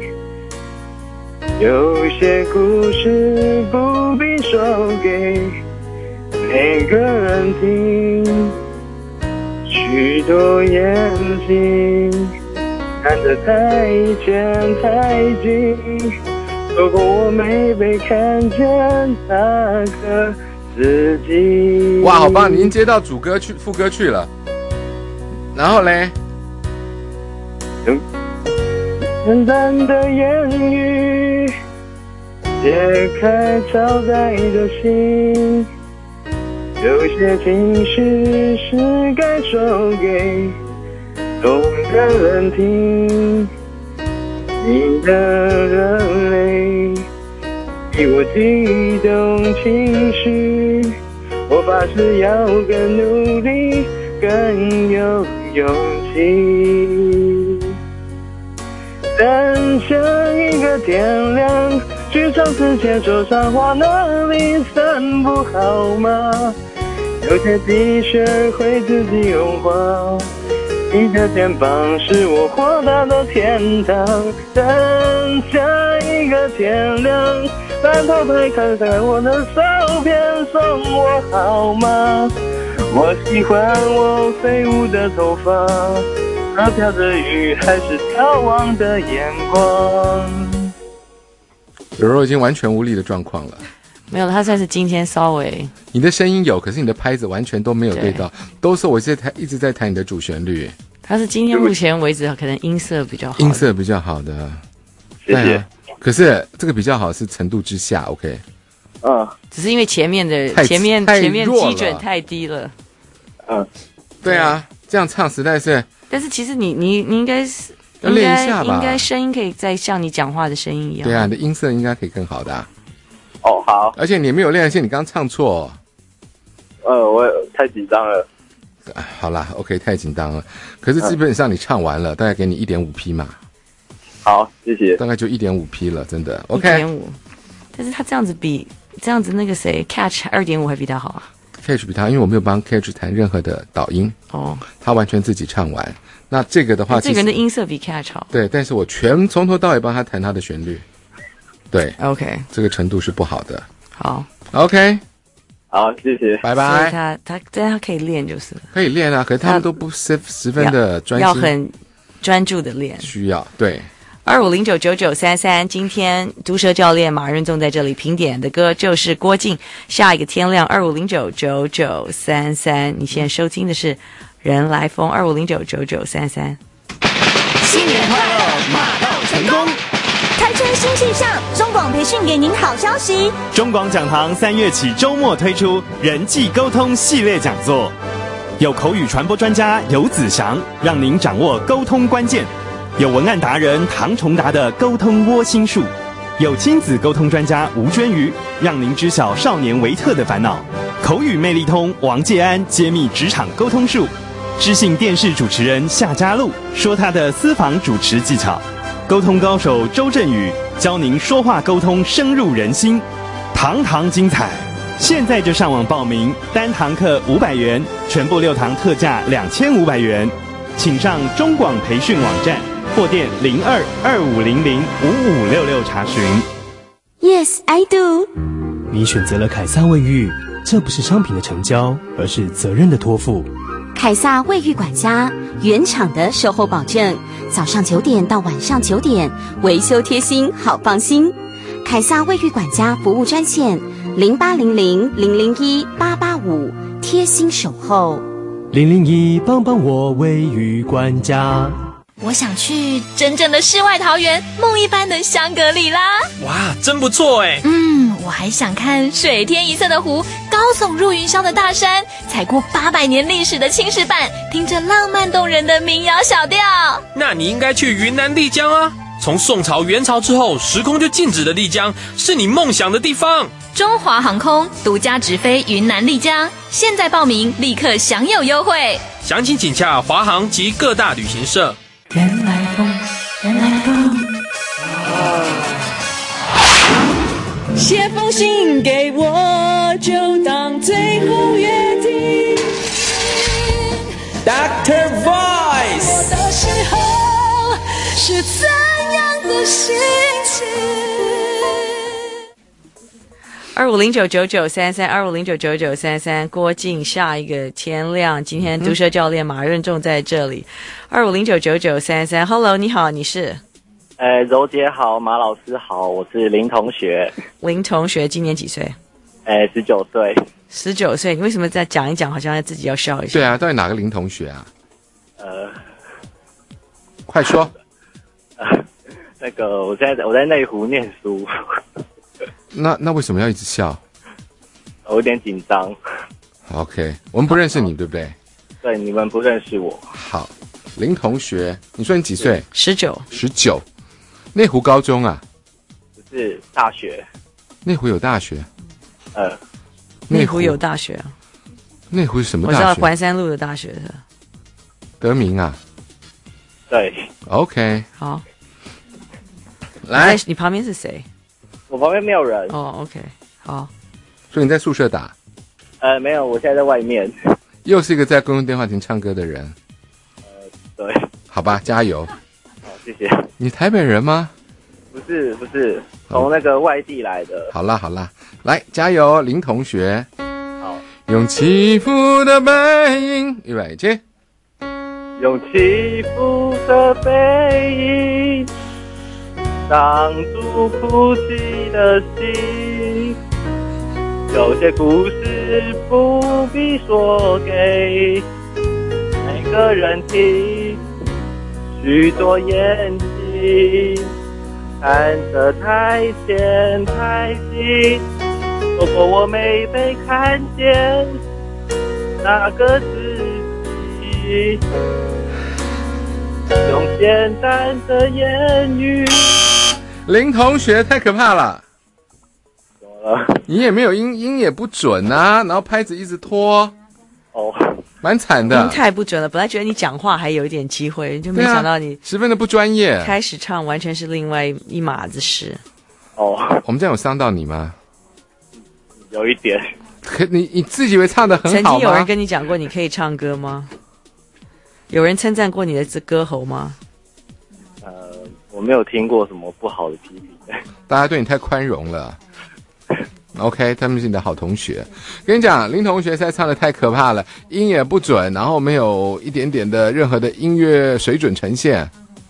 有些故事不必说给每个人听，许多眼睛看得太远太近，如果我没被看见那个自己。 哇，好棒！你已经接到主歌去副歌去了，然后嘞， 简单的言语解开超载的心，有些情绪是该说给有个人听你的热泪，比我激动情绪，我发誓要更努力，更有勇气。等下一个天亮，去尝试牵手赏花，那里散步好吗？有些积雪会自己融化，你的肩膀是我豁达的天堂。等下一个天亮，翻头拍看看我的照片，送我好吗？我喜欢我飞舞的头发，和飘着雨还是眺望的眼光。 柔柔已经完全无力的状况了。 没有，他算是今天稍微。 你的声音有，可是你的拍子完全都没有对到，都是我在弹，一直在弹你的主旋律。 他是今天目前为止可能音色比较好， 音色比较好的， 谢谢。 啊、可是这个比较好是程度之下 ，OK。 嗯， 只是因为前面的前面前面基准太低了。 嗯， 对啊，这样唱实在是。 但是其实你你你应该是要练一下吧， 应该声音可以再像你讲话的声音一样。 对啊，你的音色应该可以更好的、啊。 哦，好。 而且你没有练，而且你刚唱错。 呃，我太紧张了。 好啦 ，OK， 太紧张了。可是基本上你唱完了，大概给你一点五 P 嘛。 好，谢谢。 大概就一点五 P 了，真的 OK。 一点五，但是他这样子比这样子那个谁 Catch 二点五还比他好啊。 Catch 比他，因为我没有帮 Catch 弹任何的导音哦，他完全自己唱完。那这个的话， 这个人的音色比 Catch 好。 对，但是我全从头到尾帮他弹他的旋律。对 ，OK， 这个程度是不好的。 好 ，OK， 好，谢谢， 拜拜。 所以他他但他可以练就是了， 可以练啊，可是他们都不十十分的专心， 要很专注的练， 需要对。 二五零九九九三三，今天毒舌教练马润纵在这里评点的歌就是郭靖《下一个天亮》。二五零九九九三三，你现在收听的是人来疯。二五零九九九三三， 新年快乐，马到成功。开春新气象，中广培训给您好消息。 中广讲堂三月起周末推出人际沟通系列讲座，有口语传播专家游子祥，让您掌握沟通关键。有文案达人唐崇达的沟通窝心术，有亲子沟通专家吴娟瑜，让您知晓少年维特的烦恼。口语魅力通王介安揭秘职场沟通术，知性电视主持人夏嘉璐说他的私房主持技巧，沟通高手周振宇教您说话沟通深入人心，堂堂精彩。现在就上网报名，单堂课五百元，全部六堂特价两千五百元，请上中广培训网站。或电零二二五零零五五六六查询。 Yes, I do。 你选择了凯撒卫浴，这不是商品的成交，而是责任的托付。 凯撒卫浴管家，原厂的售后保证，早上九点到晚上九点，维修贴心，好放心。凯撒卫浴管家服务专线零八零零零零一八八五，贴心守候。 零零一，帮帮我卫浴管家。 我想去真正的世外桃源，梦一般的香格里拉。 哇，真不错哎。 嗯，我还想看水天一色的湖，高耸入云霄的大山，踩过八百年历史的青石板，听着浪漫动人的民谣小调。 那你应该去云南丽江啊！从宋朝、元朝之后，时空就静止的丽江，是你梦想的地方。 中华航空独家直飞云南丽江，现在报名立刻享有优惠。 详情请洽华航及各大旅行社。 人来疯，人来疯。 写封信给我，就当最后约定。 Doctor Voice。 我的时候是怎样的心情？ 二五零九九九三三，二五零九九九三三，郭靖下一个天亮。今天毒舌教练马润纵在这里。二五零九九九三三 ，Hello， 你好，你是？ 呃，柔姐好，马老师好，我是林同学。 林同学今年几岁？ 呃，十九岁。 十九岁，你为什么再讲一讲，好像自己要笑一下？ 对啊，到底哪个林同学啊？ 呃， 快说。 呃，那个，我现在我在内湖念书。 那那为什么要一直笑？ 我有点紧张。 OK， 我们不认识你，对不对？ 对，你们不认识我。 好， 林同学，你说你几岁？ 十九。 十九。内湖高中啊？ 不是大学。 内湖有大学？ 呃， 内湖有大学啊？ 内湖是什么大学？ 我知道环山路的大学的。 德明啊？ 对。 OK。 好。 来， 你旁边是谁？ 我旁边没有人。 哦 ，OK， 好。 所以你在宿舍打？ 呃，没有，我现在在外面。 又是一个在公用电话亭唱歌的人。 呃，对。 好吧，加油。 好，谢谢。 你台北人吗？ 不是，不是，从那个外地来的。 好啦，好啦，来加油，林同学。 好。 用起伏的背影，预备起。 用起伏的背影挡住哭泣的心，有些故事不必说给每个人听，许多眼睛看着太浅太近，如果我没被看见那个自己，用简单的言语。 林同学太可怕了， 怎么了？ 你也没有音，音也不准啊，然后拍子一直拖， 哦， 蛮惨的。 音太不准了，本来觉得你讲话还有一点机会，就没想到你、 啊、十分的不专业， 开始唱完全是另外一码子事。 哦， 我们这样有伤到你吗？ 有一点。 可你你自己以为唱得很好吗？ 曾经有人跟你讲过你可以唱歌吗？有人称赞过你的歌喉吗？ 呃，我没有听过什么不好的批评。 大家对你太宽容了。OK， 他们是你的好同学。跟你讲，林同学现在唱的太可怕了，音也不准，然后没有一点点的任何的音乐水准呈现。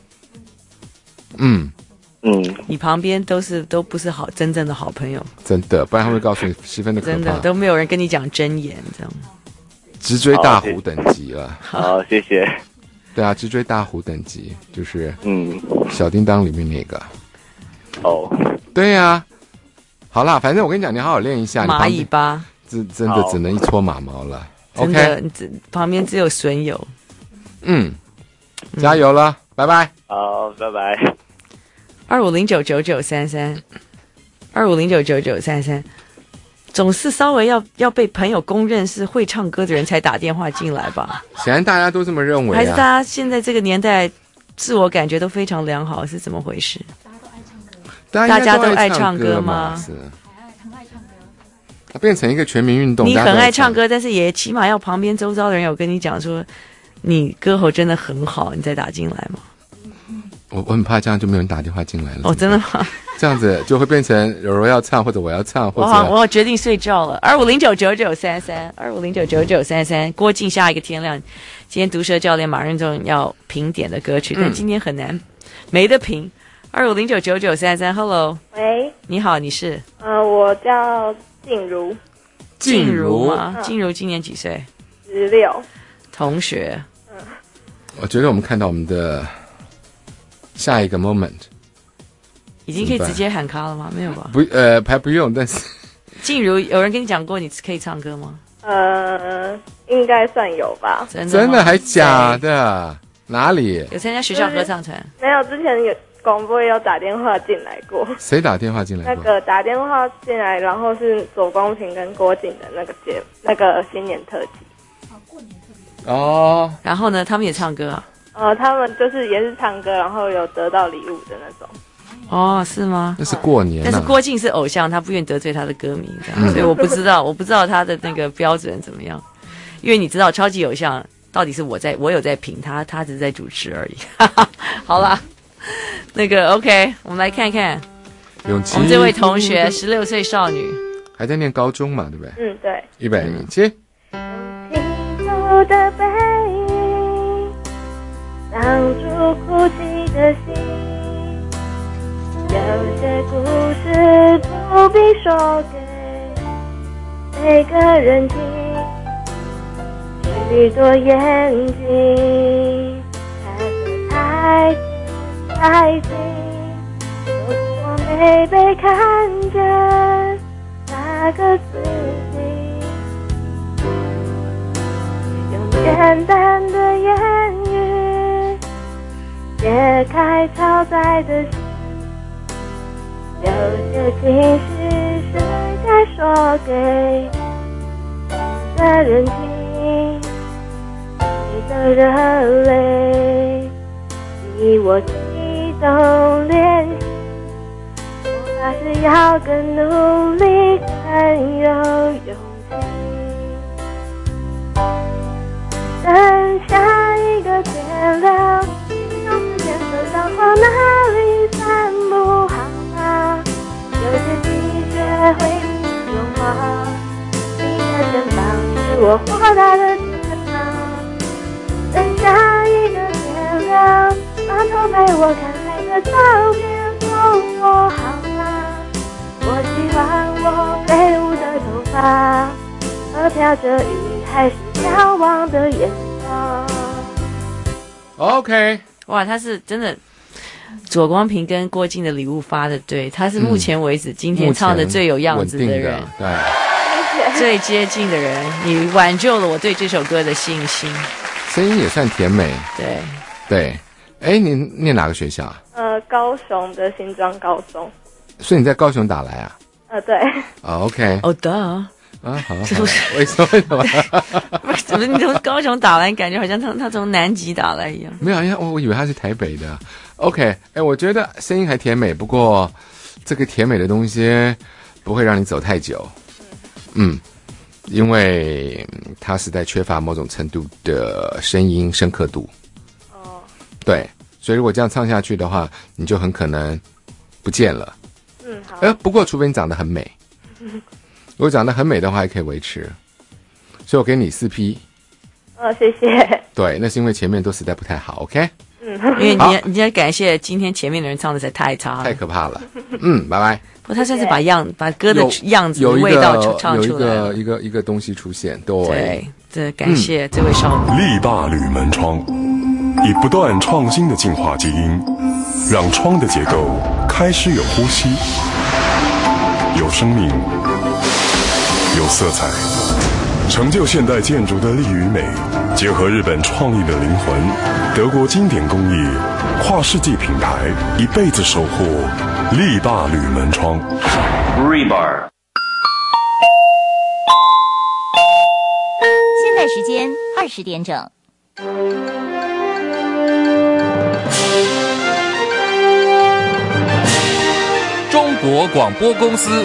嗯嗯， 你旁边都是都不是好真正的好朋友， 真的，不然他会告诉你十分的可怕。 真的都没有人跟你讲真言，这样。 直追大虎等级了。 好，谢谢。 对啊，直追大虎等级就是嗯， 小叮当里面那个。 哦， 对啊。好啦，反正我跟你讲，你好好练一下。 蚂蚁吧， 真真的只能一撮马毛了。 真的，你旁边只有损友。 嗯，加油了，嗯、拜拜。 好，拜拜。 二五零九九九三三，二五零九九九三三。总是稍微要要被朋友公认是会唱歌的人才打电话进来吧？ 显然大家都这么认为、啊， 还是大家现在这个年代自我感觉都非常良好，是怎么回事？大家都爱唱歌吗？ 是，它变成一个全民运动。 你很爱唱歌，但是也起码要旁边周遭的人有跟你讲说，你歌喉真的很好，你再打进来吗？ 我我很怕这样就没有人打电话进来了。 哦，真的吗？ 这样子就会变成柔柔要唱，或者我要唱，或者我好，我决定睡觉了。二五零九九九三三，二五零九九九三三。郭靖下一个天亮，今天毒舌教练马任仲要评点的歌曲，嗯、但今天很难，没得评。二五零九九九三三 ，Hello， 喂， 你好，你是？ 呃，我叫静茹。 静茹吗？静茹今年几岁？ 十六。 同学。 嗯。 我觉得我们看到我们的下一个 moment。 已经可以直接喊卡了吗？没有吧？ 不，呃，还不用。但是， 静茹，有人跟你讲过你可以唱歌吗？ 呃，应该算有吧。 真的？ 真的还假的？哪里？ 有参加学校合唱团？ 没有，之前有广播有打电话进来过。 谁打电话进来过？ 那个打电话进来，然后是左光平跟郭靖的那个节，那个新年特辑。 哦，过年特辑。哦。然后呢？他们也唱歌啊？ 呃，他们就是也是唱歌，然后有得到礼物的那种。 哦，是吗？ 那是过年、啊。 但是郭靖是偶像，他不愿得罪他的歌迷，这样，嗯、所以我不知道，我不知道他的那个标准怎么样。因为你知道，超级偶像到底是我在，我有在评他，他只是在主持而已。好啦，那个 OK， 我们来看看，我们这位同学，十六岁少女， 还在念高中嘛，对不对？ 嗯，对。 预备起。 幸福的背影挡住哭泣的心。有些故事不必说给每个人听，许多眼睛看得太近太近，如果我没被看见那个自己，用简单的言语解开超载的心。有些情绪谁该说给你的人听？你的热泪逼我激动练习，我发誓要更努力，更有勇气。等下一个天亮，用时间分享往哪里散步好吗？有些积雪会融化，你的肩膀是我豁达的肩膀。等下一个天亮，码头陪我看海的照片送我好吗？我喜欢我飞舞的头发和飘着雨还是眺望的眼光。 OK， 哇，他是真的左光平跟郭靖的礼物发的对，他是目前为止、嗯、今天唱的最有样子的人， 对， 最接近的人，你挽救了我对这首歌的信心。 声音也算甜美， 对对。哎，你念哪个学校？ 呃，高雄的新庄高中。 所以你在高雄打来啊？ 呃，对。 哦 ，OK。 哦的。 啊，好，好，为什么？为什么？ 怎么你从高雄打来，感觉好像他他从南极打来一样？ 没有，因为我我以为他是台北的。OK， 哎，我觉得声音还甜美，不过这个甜美的东西不会让你走太久。嗯，因为它实在缺乏某种程度的声音深刻度。哦。对，所以如果这样唱下去的话，你就很可能不见了。嗯，好。哎，不过除非你长得很美。如果长得很美的话，还可以维持，所以我给你四 P。 哦，谢谢。 对，那是因为前面都实在不太好 ，OK？ 嗯， 因为你你要感谢今天前面的人唱的实在太差了， 太可怕了。嗯，拜拜。 不过他算是把样把歌的样子、味道唱出来了， 有一个一个一个东西出现，对。 对，这感谢这位少女。 力霸铝门窗，以不断创新的进化基因，让窗的结构开始有呼吸，有生命。有色彩，成就现代建筑的力与美，结合日本创意的灵魂，德国经典工艺，跨世纪品牌，一辈子守护力霸铝门窗。Rebar。 现在时间二十点整。 中国广播公司。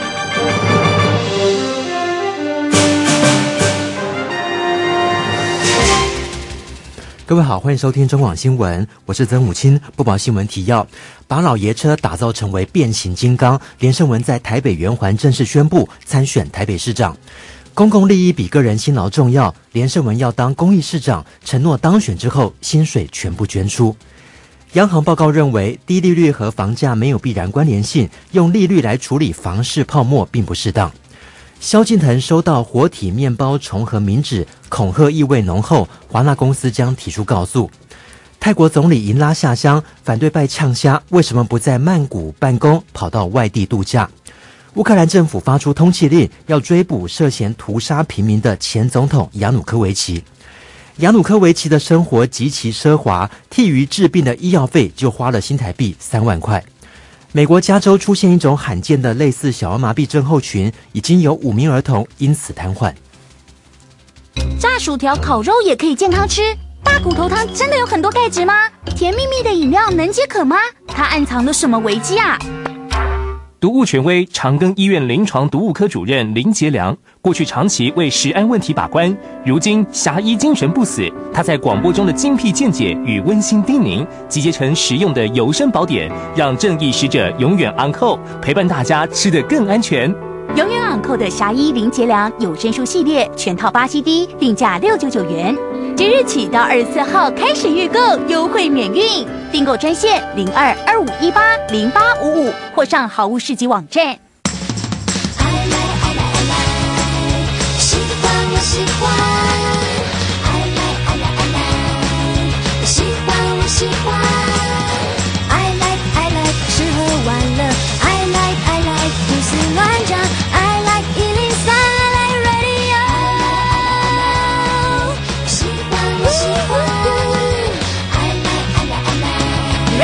各位好，欢迎收听中广新闻，我是曾武清，播报新闻提要。把老爷车打造成为变形金刚，连胜文在台北圆环正式宣布参选台北市长。公共利益比个人辛劳重要，连胜文要当公益市长，承诺当选之后薪水全部捐出。央行报告认为，低利率和房价没有必然关联性，用利率来处理房市泡沫并不适当。萧敬腾收到活体面包重合名纸，恐吓意味浓厚，华纳公司将提出告诉。泰国总理迎拉下乡，反对派呛虾，为什么不在曼谷办公，跑到外地度假？乌克兰政府发出通缉令，要追捕涉嫌屠杀平民的前总统亚努科维奇。亚努科维奇的生活极其奢华，替于治病的医药费就花了新台币三万块。美国加州出现一种罕见的类似小儿麻痹症候群，已经有五名儿童因此瘫痪。 炸薯条、烤肉也可以健康吃。大骨头汤真的有很多钙质吗？甜蜜蜜的饮料能解渴吗？它暗藏了什么危机啊？ 毒物权威长庚医院临床毒物科主任林杰良，过去长期为食安问题把关，如今侠医精神不死。他在广播中的精辟见解与温馨叮咛，集结成实用的有声宝典，让正义使者永远安扣，陪伴大家吃得更安全。 永远昂扣的侠医林杰良有声书系列全套八 C D， 定价六百九十九元。即日起到二十四号开始预购，优惠免运。订购专线零二二五一八零八五五，或上好物市集网站。 喜欢我喜欢 I like I like I like 喜欢我喜欢 I like I like 吃喝玩乐 I like I like 胡思乱想 I like 一零三 I like radio 喜欢我喜欢 I like I like I like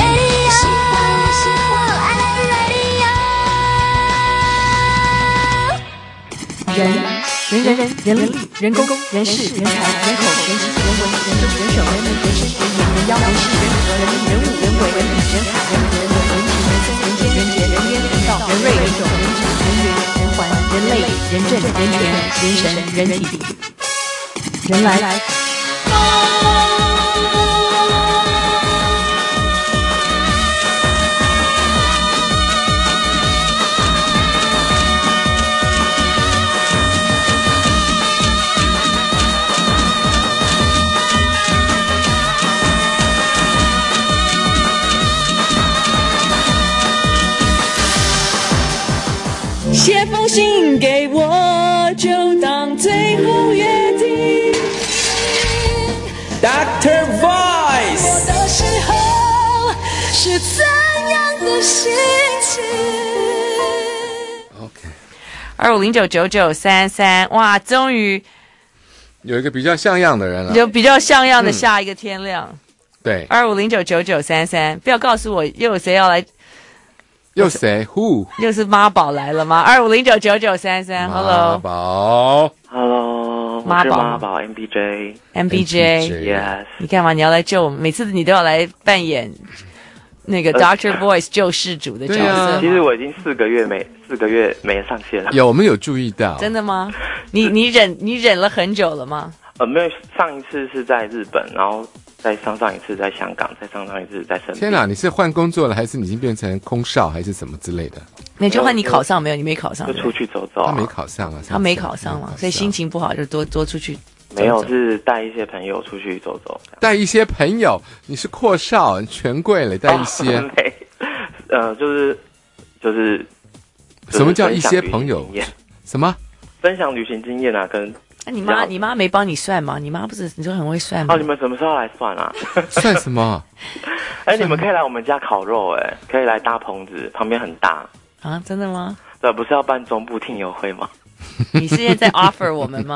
人人人人人力人工人事人才人口人情人文人政人手人民人身人眼人妖人事人和人民人物人鬼人理人海人和人文人情人生人间人杰人烟人道人瑞人种人质人缘人环人类人政人权人神人体人来。 写封信给我，就当最后约定。 Doctor Voice 我的时候是怎样的心情 OK， 二五零九九九三三，哇，终于有一个比较像样的人了， 有比较像样的下一个天亮。 嗯、对， 二五零九九九三三，不要告诉我又有谁要来。 又谁 ？Who？ 又是妈宝来了吗？二五零九九九三三 ，Hello， 妈宝 ，Hello， 妈宝， 妈宝 M B J，M B J，Yes， 你干嘛？你要来救我们？每次你都要来扮演那个 Doctor Voice 救世主的角色、 啊。其实我已经四个月没四个月没上线了。 有，我们有注意到。 真的吗？你你忍你忍了很久了吗？ 呃，没有，上一次是在日本，然后。再上上一次在香港，再上上一次在深圳。 天哪，你是换工作了，还是你已经变成空少，还是什么之类的？ 没就换你考上没有？你没考上， 就出去走走、 啊。他没考上啊， 他没考上嘛，所以心情不好就多多出去走走。 没有，是带一些朋友出去走走。 带一些朋友，你是阔少，权贵了，带一些。 哦、没，呃，就是就是、就是。 什么叫一些朋友？什么？ 分享旅行经验啊，跟。 那、啊、你妈，你妈没帮你算吗？你妈不是你说很会算吗？ 哦，你们什么时候来算啊？ 算什么？ 哎、欸，你们可以来我们家烤肉、欸，哎，可以来搭棚子，旁边很大。 啊，真的吗？ 对，不是要办中部听友会吗？ 你是现在在 offer 我们吗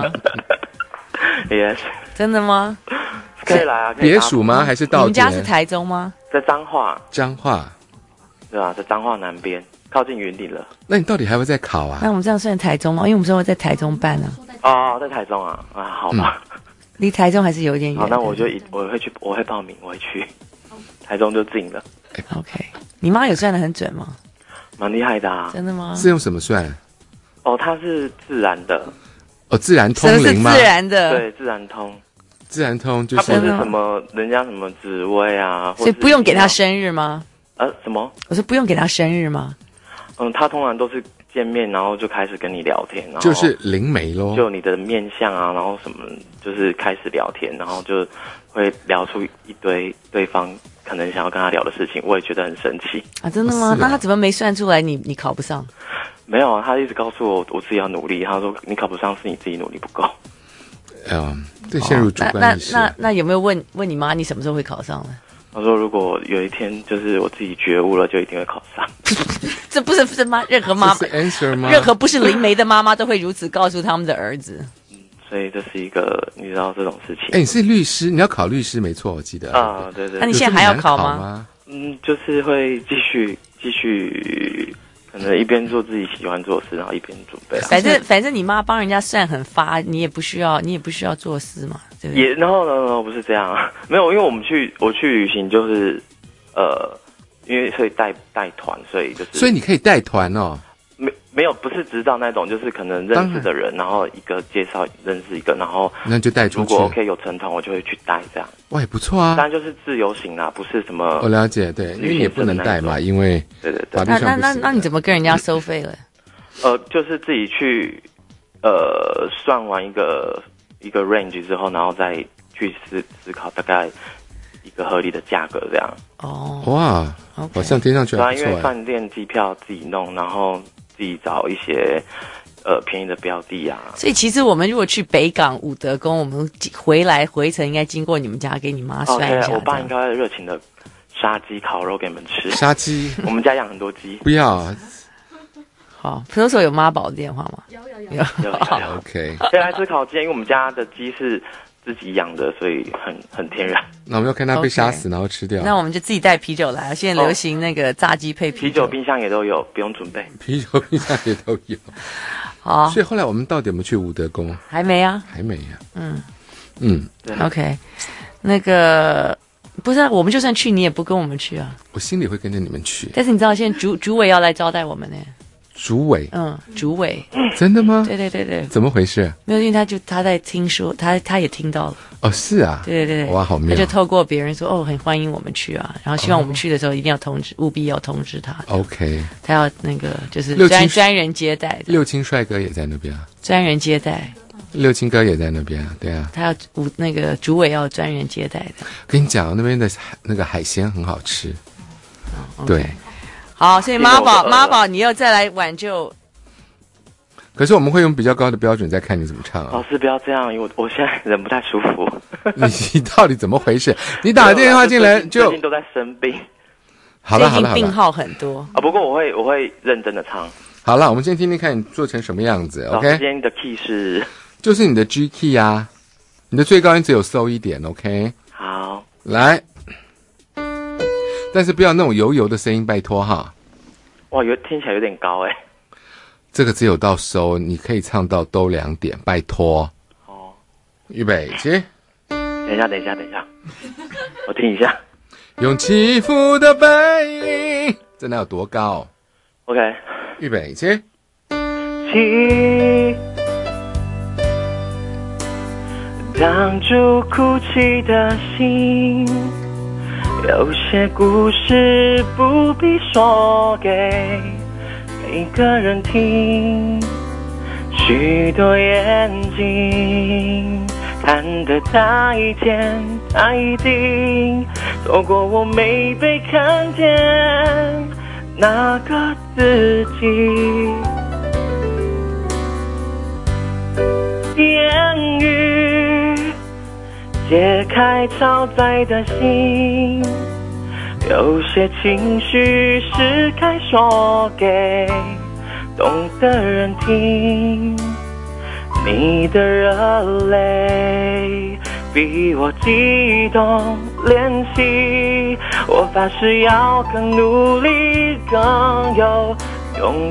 ？Yes。 真的吗？ 可以来啊。 别墅吗？还是稻田？ 你们家是台中吗？ 在彰化。 彰化。 对啊，在彰化南边，靠近云林了。 那你到底还会再考啊？ 那我们这样算台中吗？因为我们说会在台中办啊。 哦，在台中啊，啊，好吧， 离、嗯、台中还是有点远。 好，那我就我会去，我会报名，我会去，台中就近了。 OK， 你妈有算得很准吗？ 蛮厉害的啊， 真的吗？ 是用什么算？ 哦，它是自然的。 哦，自然通灵吗？ 自然的， 对，自然通。 自然通就是它不是什么人家什么紫薇啊， 所以不用给他生日吗？ 呃，什么？ 我说不用给他生日吗？ 嗯，他通常都是见面，然后就开始跟你聊天，然后就是灵媒咯， 就你的面相啊，然后什么，就是开始聊天，然后就会聊出一堆对方可能想要跟他聊的事情，我也觉得很神奇啊！真的吗？哦、那他怎么没算出来你你考不上？ 没有啊，他一直告诉我我自己要努力，他说你考不上是你自己努力不够。 嗯，这陷入主观意识、 哦。那那 那, 那有没有问问你妈你什么时候会考上呢？ 我说如果有一天就是我自己觉悟了，就一定会考上。 这不是不是妈，任何妈妈，任何不是灵媒的妈妈都会如此告诉他们的儿子。 嗯，所以这是一个你知道这种事情。 哎，你是律师，你要考律师没错，我记得啊，对 对, 對。 那你现在还要考吗？ 嗯，就是会继续继续。可能一边做自己喜欢做的事，然后一边准备、啊。 反正反正你妈帮人家算很发，你也不需要，你也不需要做事嘛，对不对？ 也然后呢，不是这样啊，没有，因为我们去我去旅行就是，呃，因为所以带带团，所以就是， 所以你可以带团哦。 没没有，不是知道那种，就是可能认识的人，然后一个介绍认识一个，然后那就带出去。 如果可以有成团，我就会去带这样。 哇，也不错啊。 当然就是自由行啦，不是什么。 我了解，对，因为你也不能带嘛，因为对对对。 那那那那你怎么跟人家收费了？ 呃，就是自己去呃算完一个一个 range 之后，然后再去思思考大概一个合理的价格这样。 哦， 哇，好像听上去还不错。 因为饭店机票自己弄，然后自己找一些呃便宜的标的啊。 所以其实我们如果去北港武德宫，我们回来回程应该经过你们家，给你妈算一下。 Okay, 我爸应该热情的杀鸡烤肉给你们吃。 杀鸡？ 我们家养很多鸡。 不要啊。 好，那时候有妈宝的电话吗？ 有有有有有有。 OK。 可以来吃烤鸡，因为我们家的鸡是自己养的，所以很很天然。 那我们要看它被杀死， okay. 然后吃掉。 那我们就自己带啤酒来。现在流行那个炸鸡配啤酒， 啤酒冰箱也都有，不用准备。 啤酒冰箱也都有。 好啊。 所以后来我们到底有没有去武德宫？ 还没啊， 还没呀、啊。 嗯嗯 ，OK， 那个不是、啊，我们就算去，你也不跟我们去啊。 我心里会跟着你们去。 但是你知道，现在主主委要来招待我们呢。 主委， 嗯，主委， 真的吗？ 对对对对， 怎么回事？ 没有，因为他就他在听说，他他也听到了。 哦，是啊， 对对对， 哇，好妙！ 他就透过别人说，哦，很欢迎我们去啊，然后希望我们去的时候一定要通知，务必要通知他。 OK， 他要那个就是六亲专专人接待， 六亲帅哥也在那边啊， 专人接待， 六亲哥也在那边啊，对啊， 他要武那个主委要专人接待的。 跟你讲，那边的那个海鲜很好吃， 哦、 对。 Okay 好，所以妈宝妈宝，你要再来挽救。 可是我们会用比较高的标准在看你怎么唱啊！ 老师不要这样，因为我我现在人不太舒服。 你你到底怎么回事？你打电话进来就最近都在生病。 好了好了好了， 病号很多啊。不过我会我会认真的唱。 好了，我们先听听看你做成什么样子。OK， 今天的 key 是就是你的 G key 啊，你的最高音只有收一点。OK， 好， 来，但是不要那种油油的声音，拜托哈。 哇，有听起来有点高哎、欸。 这个只有到收，你可以唱到都两点，拜托。 哦， 预备起。 等一下，等一下，等一下，我听一下。 用起伏的背影，这哪有多高 ？OK， 预备起。 起，挡住哭泣的心，有些故事不必说给每个人听，许多眼睛看得太见太近，错过我没被看见那个自己。言语解开超载的心，有些情绪是该说给懂的人听，你的热泪比我激动怜惜，我发誓要更努力更有勇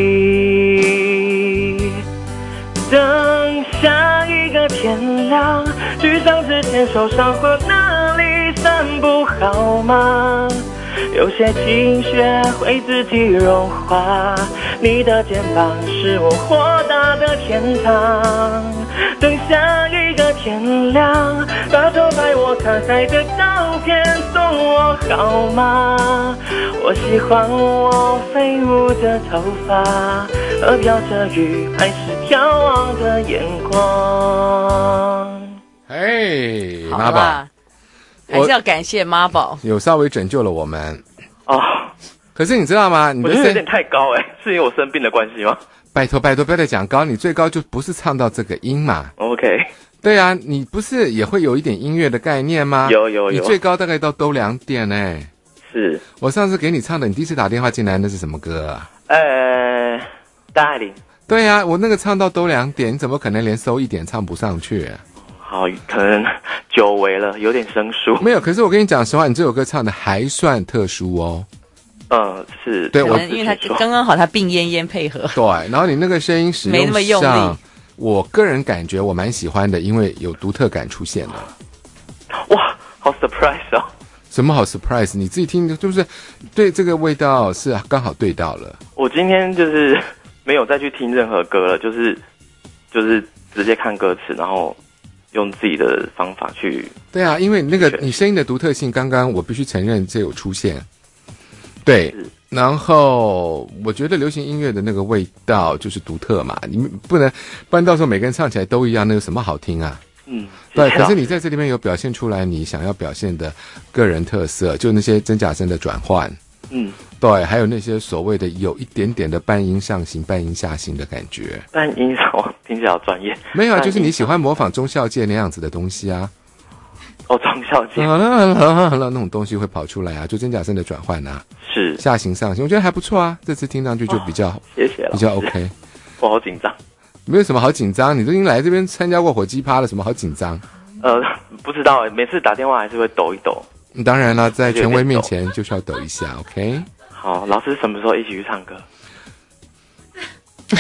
气，等下一个天亮，沮丧之前受伤或哪里散不好吗？有些情绪会自己融化，你的肩膀是我豁达的天堂，等下一个天亮，把偷拍我看海的照片送我好吗？我喜欢我飞舞的头发和飘着雨还是眺望的眼光。 嘿，妈宝， 还是要感谢妈宝， 有稍微拯救了我们哦。 可是你知道吗？你的我觉得有点太高哎、欸，是因为我生病的关系吗？ 拜托拜托，不要再讲高，你最高就不是唱到这个音嘛。 OK。 对啊，你不是也会有一点音乐的概念吗？ 有有有。 你最高大概到都两点哎、欸。 是。 我上次给你唱的，你第一次打电话进来那是什么歌啊？ 呃，戴爱玲。 对啊，我那个唱到都两点，你怎么可能连收一点唱不上去、啊？ 好，可能久违了，有点生疏。 没有，可是我跟你讲实话，你这首歌唱的还算特殊哦。 嗯，是。 对，我因为他刚刚好，他病恹恹配合。 对，然后你那个声音使用没那么用力， 我个人感觉我蛮喜欢的，因为有独特感出现了。 哇，好 surprise 哦！ 什么好 surprise？ 你自己听，就是对这个味道是刚好对到了。 我今天就是没有再去听任何歌了，就是就是直接看歌词，然后用自己的方法去。 对啊，因为那个你声音的独特性，刚刚我必须承认这有出现。对，然后我觉得流行音乐的那个味道就是独特嘛，你不能，不然到时候每个人唱起来都一样，那有什么好听啊？ 嗯， 对。可是你在这里面有表现出来你想要表现的个人特色，就那些真假声的转换， 嗯， 对，还有那些所谓的有一点点的半音上行、半音下行的感觉。 半音上听起来好专业。 没有，就是你喜欢模仿中孝介那样子的东西啊。 哦，中孝介那种东西会跑出来啊，就真假声的转换啊， 是下行上行，我觉得还不错啊。这次听上去就比较，哦、 谢谢， 比较 OK。 我好紧张， 没有什么好紧张，你都已经来这边参加过火鸡趴了，什么好紧张？ 呃，不知道哎，每次打电话还是会抖一抖。 当然了，在权威面前就是要抖一下 ，OK？ 好，老师什么时候一起去唱歌？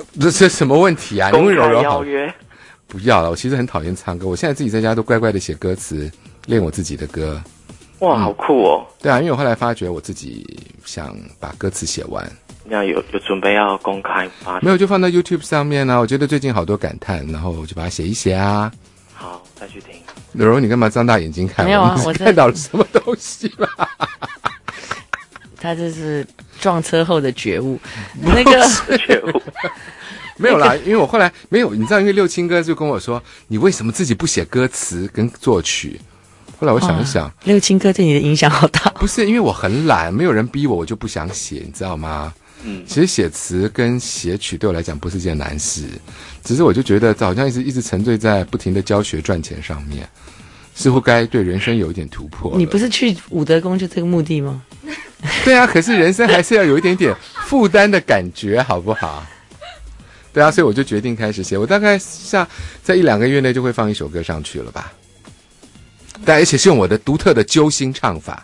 这是什么问题啊？你公开问柔柔好邀约。 不要了，我其实很讨厌唱歌，我现在自己在家都乖乖的写歌词，练我自己的歌。 哇，好酷哦！ 对啊，因为我后来发觉我自己想把歌词写完。 那有有准备要公开发？ 没有，就放到 YouTube 上面啊。我觉得最近好多感叹，然后我就把它写一写啊。 好，再去听。 柔柔，你干嘛张大眼睛看？ 没有啊， 我我看到了什么东西啦？ 他这是撞车后的觉悟，那个觉悟。 没有啦，因为我后来没有，你知道，因为六亲哥就跟我说，你为什么自己不写歌词跟作曲？后来我想一想， 哦、六亲哥对你的影响好大。 不是因为我很懒，没有人逼我，我就不想写，你知道吗？嗯，其实写词跟写曲对我来讲不是件难事，只是我就觉得好像一直一直沉醉在不停的教学赚钱上面，似乎该对人生有一点突破。 你不是去武德宫就这个目的吗？ 对啊，可是人生还是要有一点点负担的感觉，好不好？对啊，所以我就决定开始写。我大概下在一两个月内就会放一首歌上去了吧，但而且是用我的独特的揪心唱法。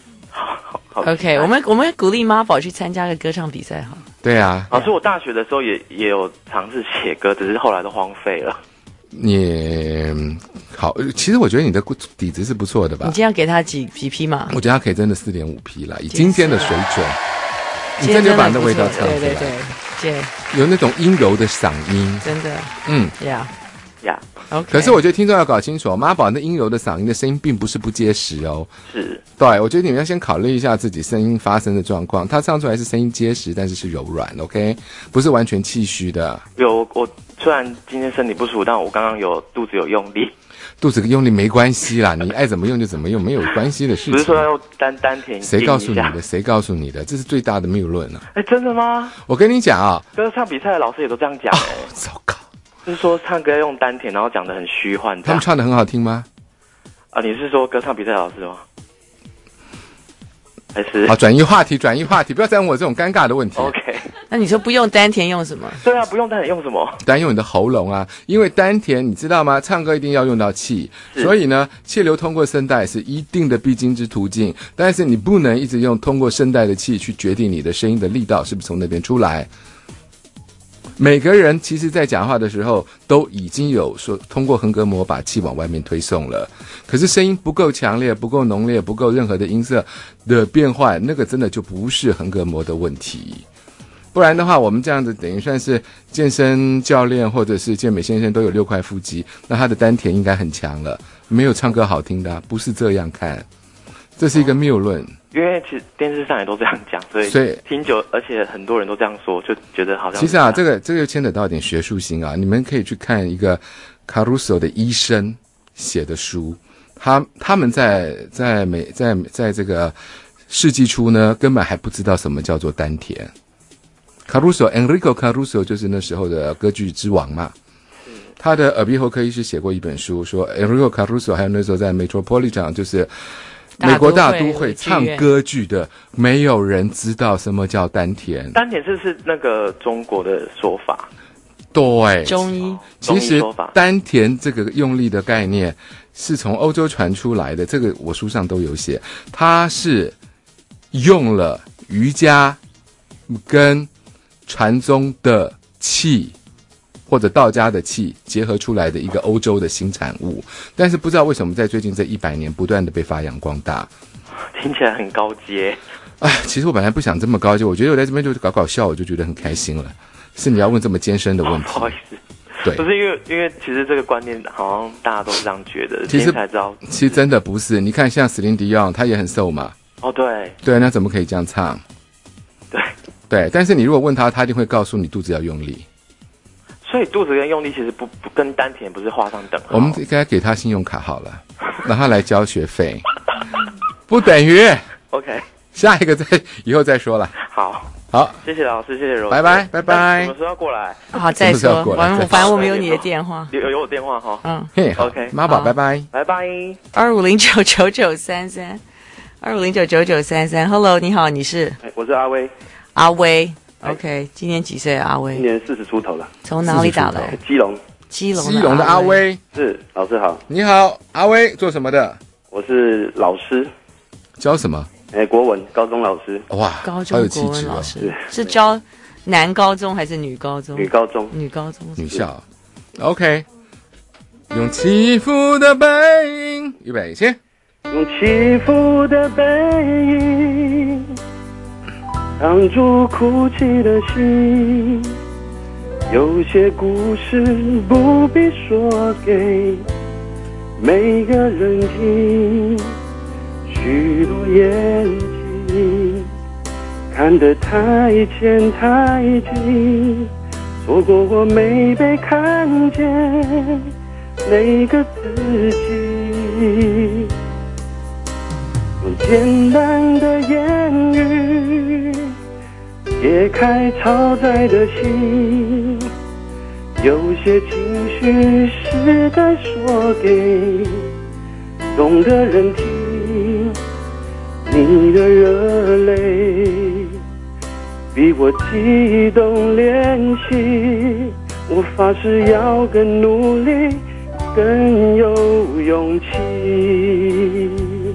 OK， 我们我们鼓励妈宝去参加个歌唱比赛哈。 对啊， 老师，我大学的时候也也有尝试写歌，只是后来都荒废了。 你好，其实我觉得你的底子是不错的吧？ 你今天要给他几几批嘛？ 我觉得他可以真的四点五批了，以今天的水准，你真的把那味道唱出来。 对对对，对， 有那种阴柔的嗓音， 真的， 嗯呀呀。 OK， 可是我觉得听众要搞清楚，妈宝那阴柔的嗓音的声音并不是不结实哦。 是， 对，我觉得你们要先考虑一下自己声音发生的状况。他唱出来是声音结实，但是是柔软 ，OK， 不是完全气虚的。 有，我虽然今天身体不舒服，但我刚刚有肚子有用力。 肚子用力没关系啦，你爱怎么用就怎么用，没有关系的事情。 不是说要用丹丹田？ 谁告诉你的？谁告诉你的？这是最大的谬论啊！ 哎，真的吗？ 我跟你讲啊， 歌唱比赛的老师也都这样讲。哦， 糟糕。 就是说唱歌要用丹田，然后讲得很虚幻。 他们唱得很好听吗？ 啊，你是说歌唱比赛老师吗？还是？ 好，转移话题，转移话题，不要再问我这种尴尬的问题。 OK。 那你说不用丹田用什么？ 对啊，不用丹田用什么？ 当然用你的喉咙啊，因为丹田你知道吗？唱歌一定要用到气，所以呢，气流通过声带是一定的必经之途径，但是你不能一直用通过声带的气去决定你的声音的力道是不是从那边出来。每个人其实在讲话的时候都已经有说通过横膈膜把气往外面推送了，可是声音不够强烈，不够浓烈，不够任何的音色的变换，那个真的就不是横膈膜的问题。不然的话，我们这样子等于算是健身教练或者是健美先生都有六块腹肌，那他的丹田应该很强了，没有唱歌好听的啊，不是这样看，这是一个谬论。 因为其实电视上也都这样讲，所以所以听久，而且很多人都这样说，就觉得好像其实啊，这个这个牵扯到一点学术性啊，你们可以去看一个 Caruso 的医生写的书，他他们在在美在在这个世纪初呢，根本还不知道什么叫做丹田。Caruso Enrico Caruso 就是那时候的歌剧之王嘛。他的耳鼻喉科医师写过一本书，说 Enrico Caruso 还有那时候在 Metropolitan 就是美国大都会唱歌剧的，没有人知道什么叫丹田。 丹田是是那个中国的说法， 对， 中医。 其实丹田这个用力的概念是从欧洲传出来的，这个我书上都有写，它是用了瑜伽跟禅宗的气或者道家的气结合出来的一个欧洲的新产物，但是不知道为什么在最近这一百年不断的被发扬光大， 听起来很高阶。 哎，其实我本来不想这么高阶，我觉得我在这边就搞搞笑，我就觉得很开心了。是你要问这么艰深的问题？ 哦、不好意思， 对， 不是因为因为其实这个观念好像大家都是这样觉得， 其实才知道， 其实真的不是。你看像史琳迪昂，他也很瘦嘛。 哦，对， 对，那怎么可以这样唱？ 对对，但是你如果问他，他一定会告诉你肚子要用力。 所以肚子跟用力其实不不跟丹田不是画上等号。 我们应该给他信用卡好了，让他来交学费，不等于 OK。 下一个再以后再说了。 好， 好， 谢谢老师，谢谢柔， 拜拜拜拜。 什么时候要过来？ 好，再说。反正反正我们有你的电话， 有有我电话哈。 嗯， 嘿 ，OK， 妈宝，拜拜， 拜拜。 二五零九九九三三，二五零九九九三三。Hello， 你好，你是？ 我是阿威。 阿威。OK， 今年几岁啊？阿威？ 今年四十出头了。 从哪里打来？ 基隆。 基隆。 基隆的阿威。 是，老师好。 你好，阿威，做什么的？ 我是老师。 教什么？ 哎，国文，高中老师。 哇， 高中国文老师是教男高中还是女高中？ 女高中， 女高中， 女校。OK， 用起伏的背影，预备起。 用起伏的背影挡住哭泣的心，有些故事不必说给每个人听，许多眼睛看得太浅太近，错过我没被看见那个自己。用简单的言语解开超载的心，有些情绪适当说给懂的人听。你的热泪比我激动练习，我发誓要更努力更有勇气。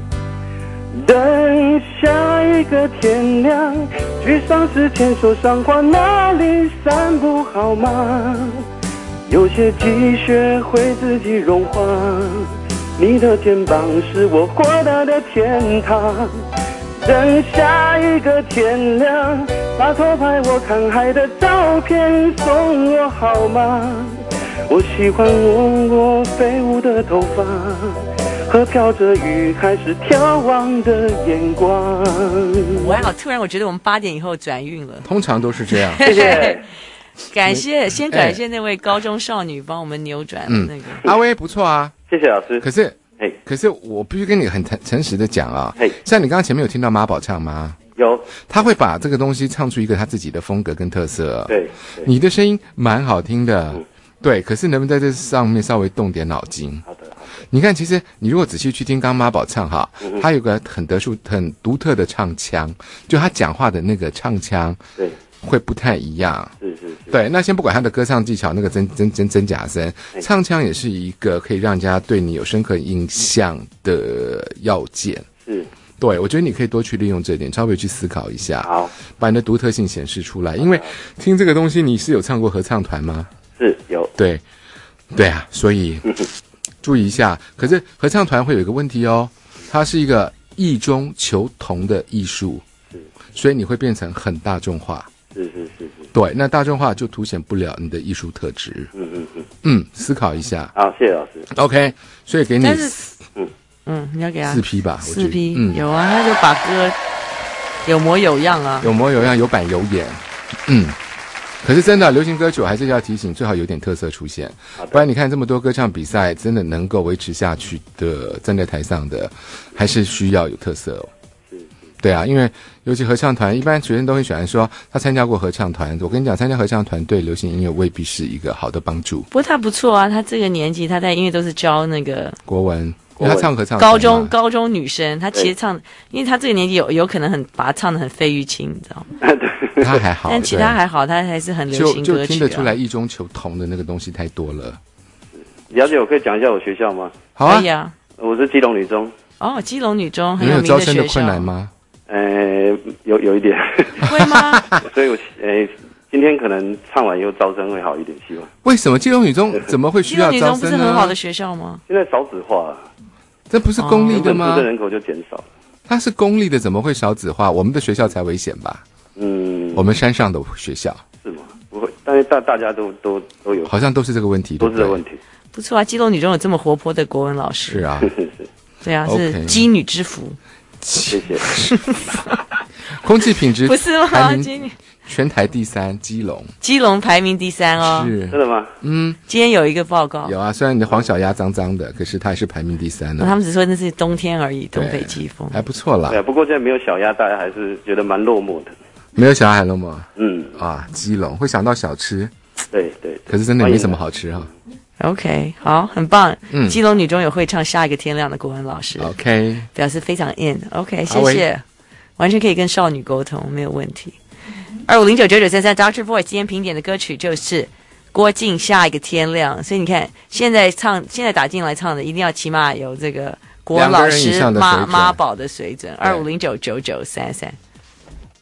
等下一个天亮，去上次牵手赏花那里散步好吗？有些积雪会自己融化，你的肩膀是我豁达的天堂。等下一个天亮，把偷拍我看海的照片送我好吗？我喜欢我我飞舞的头发和飘着雨开始眺望的眼光。 哇，突然我觉得我们八点以后转运了。 通常都是这样。 谢谢。 感谢，先感谢那位高中少女帮我们扭转的那个。 嗯、阿威不错啊， 谢谢老师。 可是，可是我必须跟你很诚诚实的讲啊，像你刚刚前面有听到妈宝唱吗？ 有， 他会把这个东西唱出一个他自己的风格跟特色。 对， 你的声音蛮好听的。嗯对，可是能不能在这上面稍微动点脑筋？ 好的，好的。 你看，其实你如果仔细去听刚刚妈宝唱哈，嗯、他有个很特殊、很独特的唱腔，就他讲话的那个唱腔， 对， 会不太一样。 是是是。 对，那先不管他的歌唱技巧，那个真真真真假声，唱腔也是一个可以让人家对你有深刻印象的要件。 是。 对，我觉得你可以多去利用这点，稍微去思考一下， 好， 把你的独特性显示出来。因为听这个东西，你是有唱过合唱团吗？ 是有。 对，对啊，所以注意一下。可是合唱团会有一个问题哦，它是一个异中求同的艺术，所以你会变成很大众化。 是是是是。 对，那大众化就凸显不了你的艺术特质。 嗯嗯嗯。 嗯，思考一下。 好，谢谢老师。 OK， 所以给你， 嗯嗯，你要给他四批吧， 四批， 嗯， 有啊，他就把歌有模有样啊， 有模有样，有板有眼，嗯。可是真的，流行歌曲还是要提醒，最好有点特色出现，不然你看这么多歌唱比赛，真的能够维持下去的，站在台上的，还是需要有特色哦。对啊，因为尤其合唱团，一般学生都会喜欢说他参加过合唱团。我跟你讲，参加合唱团对流行音乐未必是一个好的帮助。 不过他不错啊，他这个年纪，他在音乐都是教那个国文。因为他唱合唱高中高中女生，他其实唱，因为他这个年纪有有可能很把他唱得很费玉清，你知道吗？ 他还好， 但其他还好，他还是很流行歌曲、啊、 就就听得出来异中求同的那个东西太多了。 了解，我可以讲一下我学校吗？ 好啊， 可以啊。 我是基隆女中。 哦，基隆女中很有名的学校。 你有招生的困难吗？ 呃，有有一点。 会吗？ 所以我呃。今天可能唱完以后招生会好一点，希望。 为什么基隆女中怎么会需要招生呢？基隆女中不是很好的学校吗？ 现在少子化、啊， 这不是公立的吗？ 出生人口就减少了。 它是公立的，怎么会少子化？我们的学校才危险吧？ 嗯， 我们山上的学校是吗？不会，但是大大家都都都有， 好像都是这个问题， 都是这个问题。 不错啊，基隆女中有这么活泼的国文老师。 是啊， 对啊，是基女之福。 谢谢。 空气品质不是吗？基女。 全台第三，基隆， 基隆排名第三哦， 是真的吗？ 嗯， 今天有一个报告， 有啊。虽然你的黄小鸭脏脏的，可是它也是排名第三的。 他们只说那是冬天而已，东北季风还不错啦。 对、啊，不过现在没有小鸭，大家还是觉得蛮落寞的。 没有小鸭落寞， 嗯啊，基隆会想到小吃， 对对， 可是真的没什么好吃哈、 啊。OK， 好，很棒。 嗯， 基隆女中有会唱《下一个天亮》的国文老师 ，OK， 表示非常 in。OK， 谢谢，完全可以跟少女沟通，没有问题。二五零九九九三三 Doctor Voice 今天评点的歌曲就是郭靖《下一个天亮》，所以你看现在唱现在打进来唱的一定要起码有这个国文老师妈妈宝的水准。二五零九九九三三。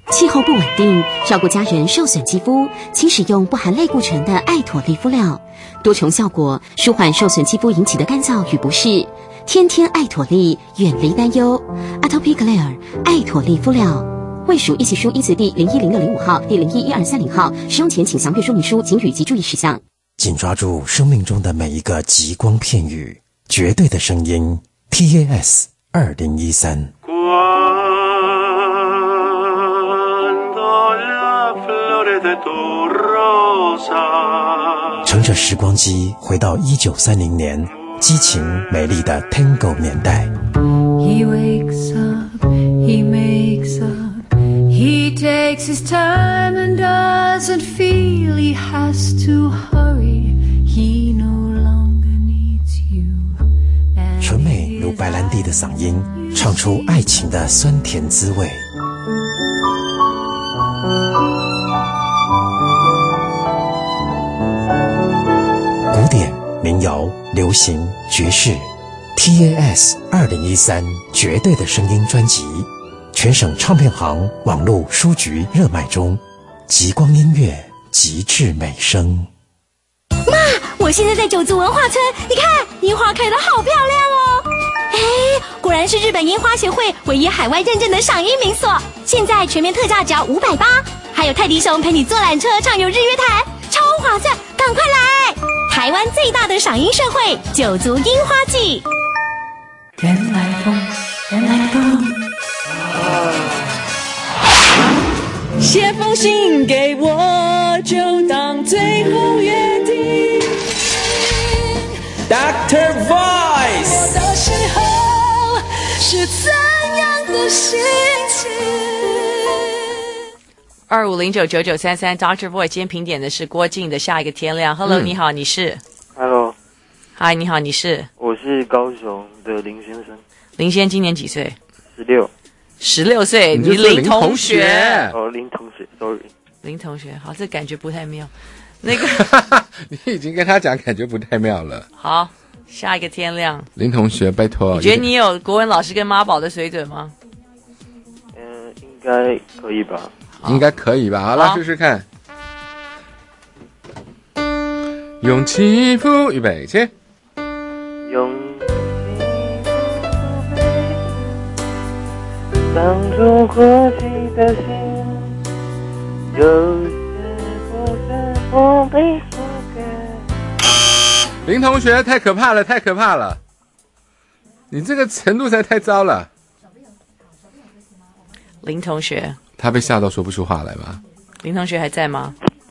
气候不稳定，照顾家人受损肌肤，请使用不含类固醇的艾妥丽肤料，多重效果，舒缓受损肌肤引起的干燥与不适。天天艾妥丽，远离担忧。Atopiclair 艾妥丽肤料，卫署一起书一字第零一零六零五号、第零一一二三零号。使用前请详阅说明书、警语及注意事项。 紧抓住生命中的每一个极光片语，绝对的声音 T A S 二零一三。乘着时光机回到一九三零年，激情美丽的 Tango 年代。 He wakes up, he makes up, he takes his time and doesn't feel he has to hurry. He no longer needs you. 纯美如白兰地的嗓音，唱出爱情的酸甜滋味。古典、民谣、流行、爵士 T A S 二零一三绝对的声音专辑，全省唱片行、网络、书局热卖中。极光音乐，极致美声。 妈，我现在在九族文化村，你看樱花开得好漂亮哦！哎，果然是日本樱花协会唯一海外认证的赏樱名所。现在全面特价只要五百八，还有泰迪熊陪你坐缆车畅游日月潭，超划算，赶快来！台湾最大的赏樱盛会——九族樱花季。 人来疯，人来疯。写封信给我，就当最后约定。 Doctor Voice 的时候是怎样的心情？ 二五零九九九三三 Doctor Voice 今天评点的是郭靖的《下一个天亮》。Hello，、嗯、你好，你是 ？Hello， 嗨，你好，你是？ 我是高雄的林先生。 林先今年几岁？ 十六。 十六岁， 你林同学。 哦，林同学 ，sorry。 林同学，好，这感觉不太妙。那个， 你已经跟他讲，感觉不太妙了。 好，下一个天亮。 林同学，拜托。 你觉得你有国文老师跟妈宝的水准吗？ 嗯、呃，应该可以吧。 应该可以吧？好了，试试看。用起伏，预备起。 用当初过去的心，有些故事不必说给。 林同学，太可怕了，太可怕了！你这个程度实在太糟了。 林同学， 他被吓到说不出话来吗？ 林同学还在吗？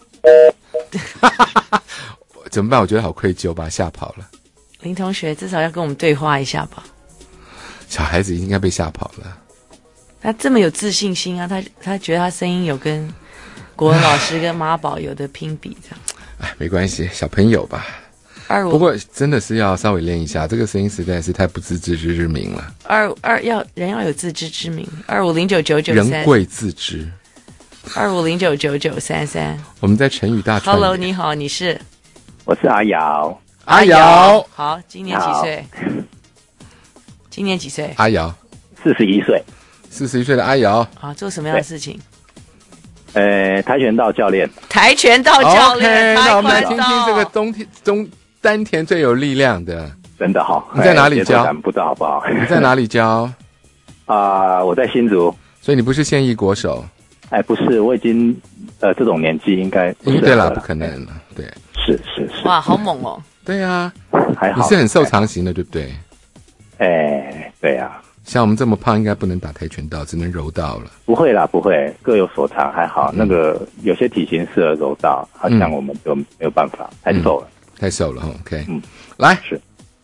怎么办？我觉得好愧疚，把他吓跑了。 林同学，至少要跟我们对话一下吧。 小孩子应该被吓跑了。 他这么有自信心啊，他他觉得他声音有跟国文老师跟妈宝有的拼比这样。 哎，没关系，小朋友吧。 二五不过真的是要稍微练一下，这个声音实在是太不自知之明了。 二二要人要有自知之明。二五零九九九三， 人贵自知。 二五零九九九三三， 我们在成语大串。 Hello， 你好，你是？ 我是阿瑶。 阿瑶， 好，今年几岁？今年几岁？ 啊阿瑶， 四十一岁。 四十一岁的阿瑶啊，做什么样的事情？ 呃，跆拳道教练。 跆拳道教练， okay, 那我们来听听这个冬天中丹田最有力量的， 真的好。 你在哪里教？ 不知道好不好？ 你在哪里教？ 啊、呃，我在新竹。 所以你不是现役国手？ 哎，不是，我已经呃这种年纪应该不是。 对了，不可能了，对。 是是是。 哇，好猛哦！ 对啊， 还好。 你是很瘦长型的，对不对？ 哎，对啊。 像我们这么胖，应该不能打跆拳道，只能柔道了。 不会啦，不会，各有所长，还好。嗯、那个有些体型适合柔道，好像我们就没有办法，嗯、太瘦了， 太瘦了。OK， 嗯， 来， 是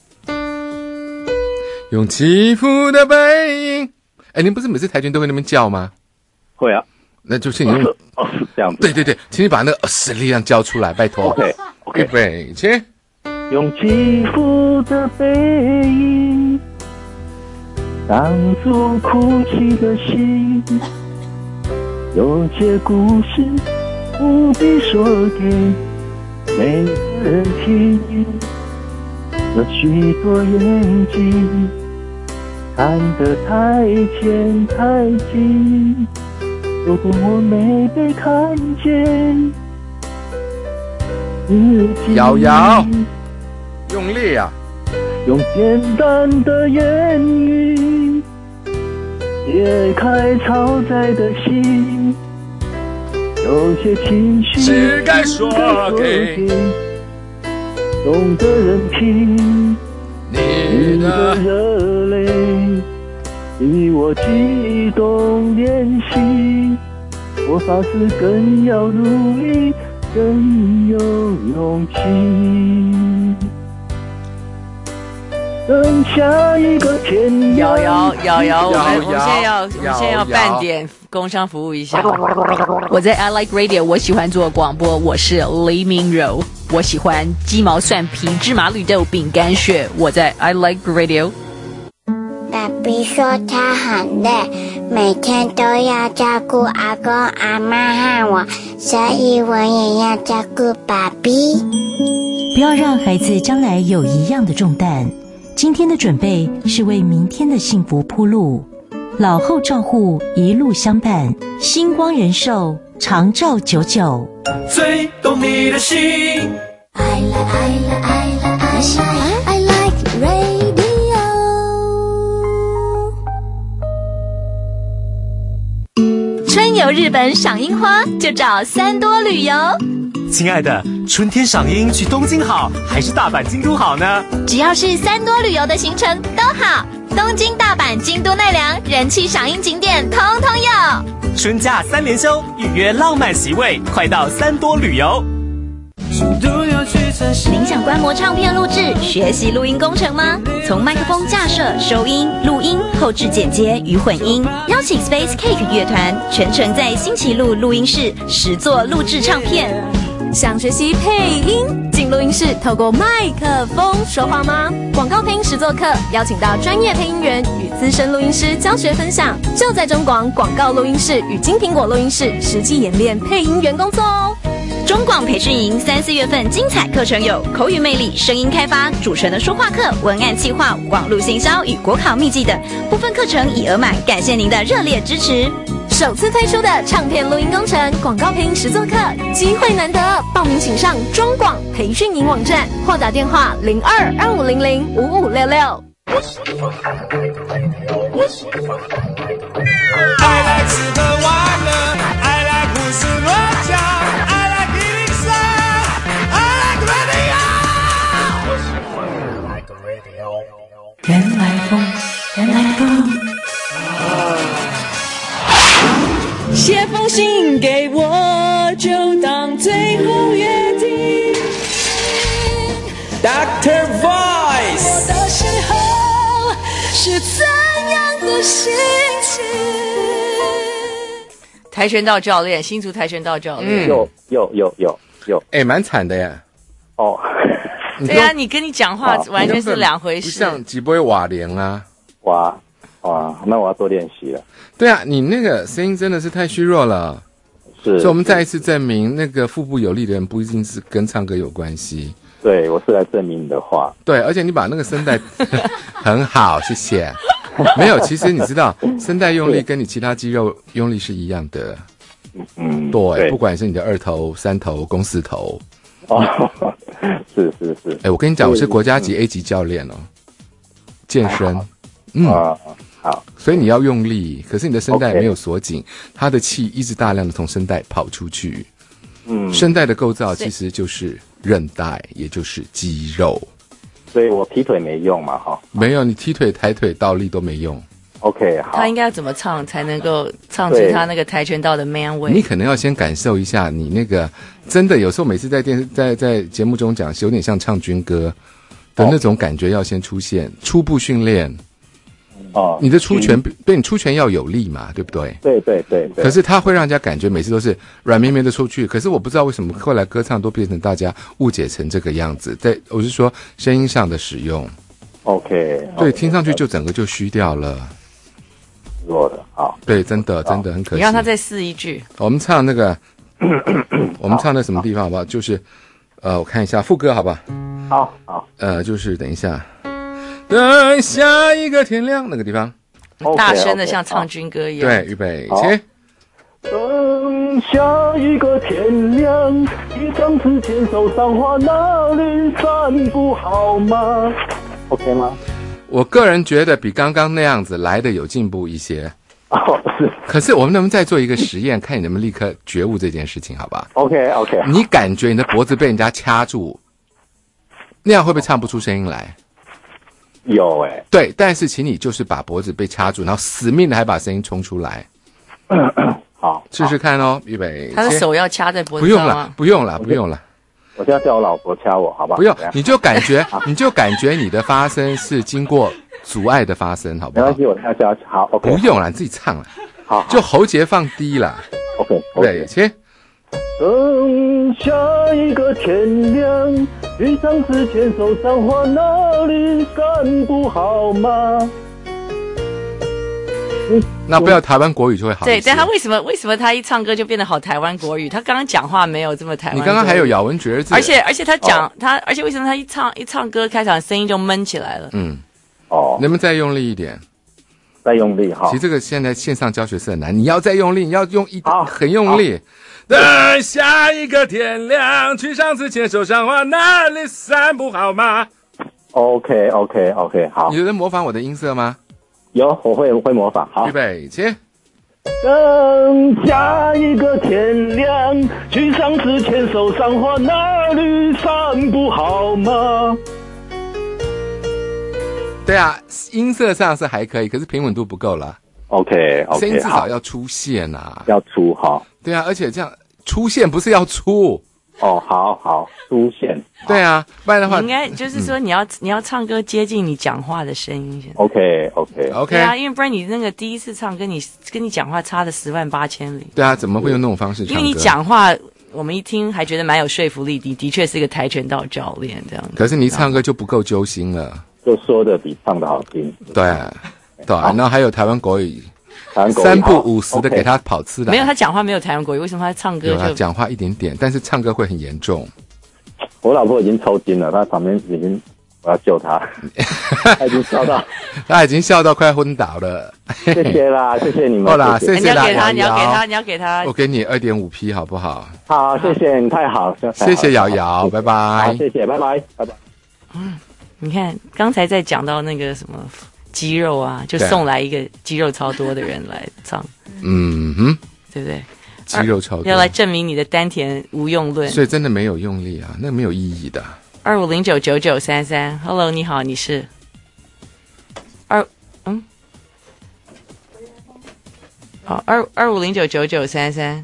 用起伏的背影。哎，您不是每次跆拳都会那边叫吗？ 会啊， 那就是你用哦，哦是这样子。 对对对，请你把那个使力量交出来，拜托。 OK OK， 预备起。 用起伏的背影。当初哭泣的心，有些故事不必说给每个人听。有许多眼睛看得太浅太近， 如果我没被看见，自己瑶瑶，用力啊！ 用简单的言语解开超载的心，有些情绪只该说给懂的人听。你的热泪比我激动练习，我发誓更要努力，更有勇气。等下一个天瑶瑶瑶瑶，我们我瑶们现在要我们现在要办点工商服务一下。我在 I Like Radio， 我喜欢做广播，我是黎明柔，我喜欢鸡毛蒜皮、芝麻绿豆、饼干屑，我在 I Like Radio。 爸比说他很累，每天都要照顾阿公阿妈和我，所以我也要照顾爸比。 不要让孩子将来有一样的重担。今天的准备是为明天的幸福铺路，老后照护一路相伴，星光人寿长照久久。 最懂你的心。 I like, I like, I like, I like radio。 春游日本赏樱花就找三多旅游。 亲爱的，春天赏樱去东京好，还是大阪、京都好呢？ 只要是三多旅游的行程都好，东京、大阪、京都、奈良人气赏樱景点通通有。 春假三连休，预约浪漫席位，快到三多旅游。 您想观摩唱片录制、学习录音工程吗？从麦克风架设、收音、录音、后置剪接与混音，邀请 Space Cake 乐团全程在新奇路录音室实作录制唱片。 想学习配音，进录音室透过麦克风说话吗？广告配音实作课邀请到专业配音员与资深录音师教学分享，就在中广广告录音室与金苹果录音室实际演练配音员工作哦。 中广培训营三四月份精彩课程有口语魅力、声音开发、主持人的说话课、文案企划、网络行销与国考秘籍等部分课程已额满，感谢您的热烈支持。 首次推出的唱片录音工程、广告配音实作课，机会难得，报名请上中广培训营网站或打电话零二二五零零五五六六。 I like 吃喝玩乐 I like 胡思乱想 I like 一零三 I like radio 原来风，原来风。写封信给我，就当最后约定。 Doctor Voice 我的时候是怎样的心情？ 跆拳道教练，新竹跆拳道教练， 有有有有有， 哎，蛮惨的耶。 哦， 对啊，你跟你讲话完全是两回事， 不像几波瓦莲啊。 哇哇，那我要多练习了。 对啊，你那个声音真的是太虚弱了。 是， 所以我们再一次证明，那个腹部有力的人不一定是跟唱歌有关系。 对，我是来证明你的话。 对，而且你把那个声带很好，谢谢。没有，其实你知道，声带用力跟你其他肌肉用力是一样的。 嗯， 对， 对不管是你的二头、三头、肱四头。 哦，是是是。 哎，我跟你讲，我是国家级 A 级教练哦，健身。嗯， 好。 所以你要用力，可是你的声带没有锁紧，它的气一直大量的从声带跑出去。 嗯， 声带的构造其实就是韧带，也就是肌肉。 所以我劈腿没用嘛，哈。 没有，你踢腿、抬腿、倒立都没用。 OK， 好。 他应该要怎么唱才能够唱出他那个跆拳道的 man way？ 你可能要先感受一下，你那个真的有时候每次在电视在在节目中讲，是有点像唱军歌的那种感觉，要先出现初步训练。 哦， 你的出拳，对你出拳要有力嘛，对不对？ 对对对对。 可是它会让人家感觉每次都是软绵绵的出去，可是我不知道为什么后来歌唱都变成大家误解成这个样子。在我是说声音上的使用 ，OK， 对，听上去就整个就虚掉了。 弱的，好， 对，真的真的很可惜。 你让他再试一句。 我们唱那个，我们唱的什么地方好不好？就是呃，我看一下副歌好不好？ 好好， 呃，就是等一下。等下一个天亮那个地方， 大声的像唱军歌一样。 对，预备起。 等下一个天亮，你上次牵手赏花那里散步好吗 ？OK 吗？ 我个人觉得比刚刚那样子来的有进步一些。 哦，是。 可是我们能不能再做一个实验，看你能不能立刻觉悟这件事情，好吧 ？OK OK。 你感觉你的脖子被人家掐住，那样会不会唱不出声音来？ 有哎、欸。 对，但是请你就是把脖子被掐住，然后死命的还把声音冲出来。 好， 试试看哦，预备。 他的手要掐在脖子不上吗？ 不用了，不用了，不用了。 我现在叫我老婆掐我，好不好？ 不用，你就感觉，你就感觉你的发声是经过阻碍的发声，好不好？ 没关系，我现在叫好 ，OK。 不用了，你自己唱了。 好， 就喉结放低了。 OK， 对，切。 等下一个天亮，遇上次牵手赏花那里散步好吗？ 那不要台湾国语就会好一些。 对，但他为什么为什么他一唱歌就变得好台湾国语？他刚刚讲话没有这么台湾国语。 你刚刚还有咬文嚼字， 而且而且他讲、哦、他，而且为什么他一唱一唱歌开场声音就闷起来了？ 嗯， 哦， 能不能再用力一点？ 再用力哈。 其实这个现在线上教学是很难，你要再用力，你要用一很用力。等下一个天亮，去上次牵手赏花那里散步好吗 ？OK OK OK， 好。 你能模仿我的音色吗？ 有，我会我会模仿。好， 预备，切。 等下一个天亮，去上次牵手赏花那里散步好吗？ 对啊，音色上是还可以，可是平稳度不够了。 OK OK， 声音至少要出现啊， 要出哈。 对啊，而且这样出现不是要出。 哦，好好出现。 对啊，不然的话， 你应该就是说你要、嗯、你要唱歌接近你讲话的声音。 OK OK OK。 对啊，因为不然你那个第一次唱跟你跟你讲话差的十万八千里。 对啊，怎么会用那种方式唱歌？ 因为你讲话，我们一听还觉得蛮有说服力，你的确是一个跆拳道教练这样子。 可是你唱歌就不够揪心了， 就说的比唱的好听。 对对，然后还有台湾国语。三不五时的给他跑吃的， 没有他讲话没有台湾国语，为什么他唱歌就？ 有他讲话一点点，但是唱歌会很严重。 我老婆已经抽筋了，她旁边已经，我要救她，她已经笑到， 她已经笑到快昏倒了。 谢谢啦，谢谢你们。 好啦，谢谢啦， 你要给他，你要给他，你要给他。 我给你二点五批，好不好？ 好，谢谢你，太好， 谢谢瑶瑶，拜拜。 好，谢谢，拜拜，拜拜。 嗯，你看刚才在讲到那个什么。肌肉啊，就送来一个肌肉超多的人来唱， 嗯哼， 对不对？ 肌肉超多， 要来证明你的丹田无用论， 所以真的没有用力啊，那没有意义的。 二五零九九九三三 ，Hello， 你好，你是二嗯，好，二二五零九九九三三，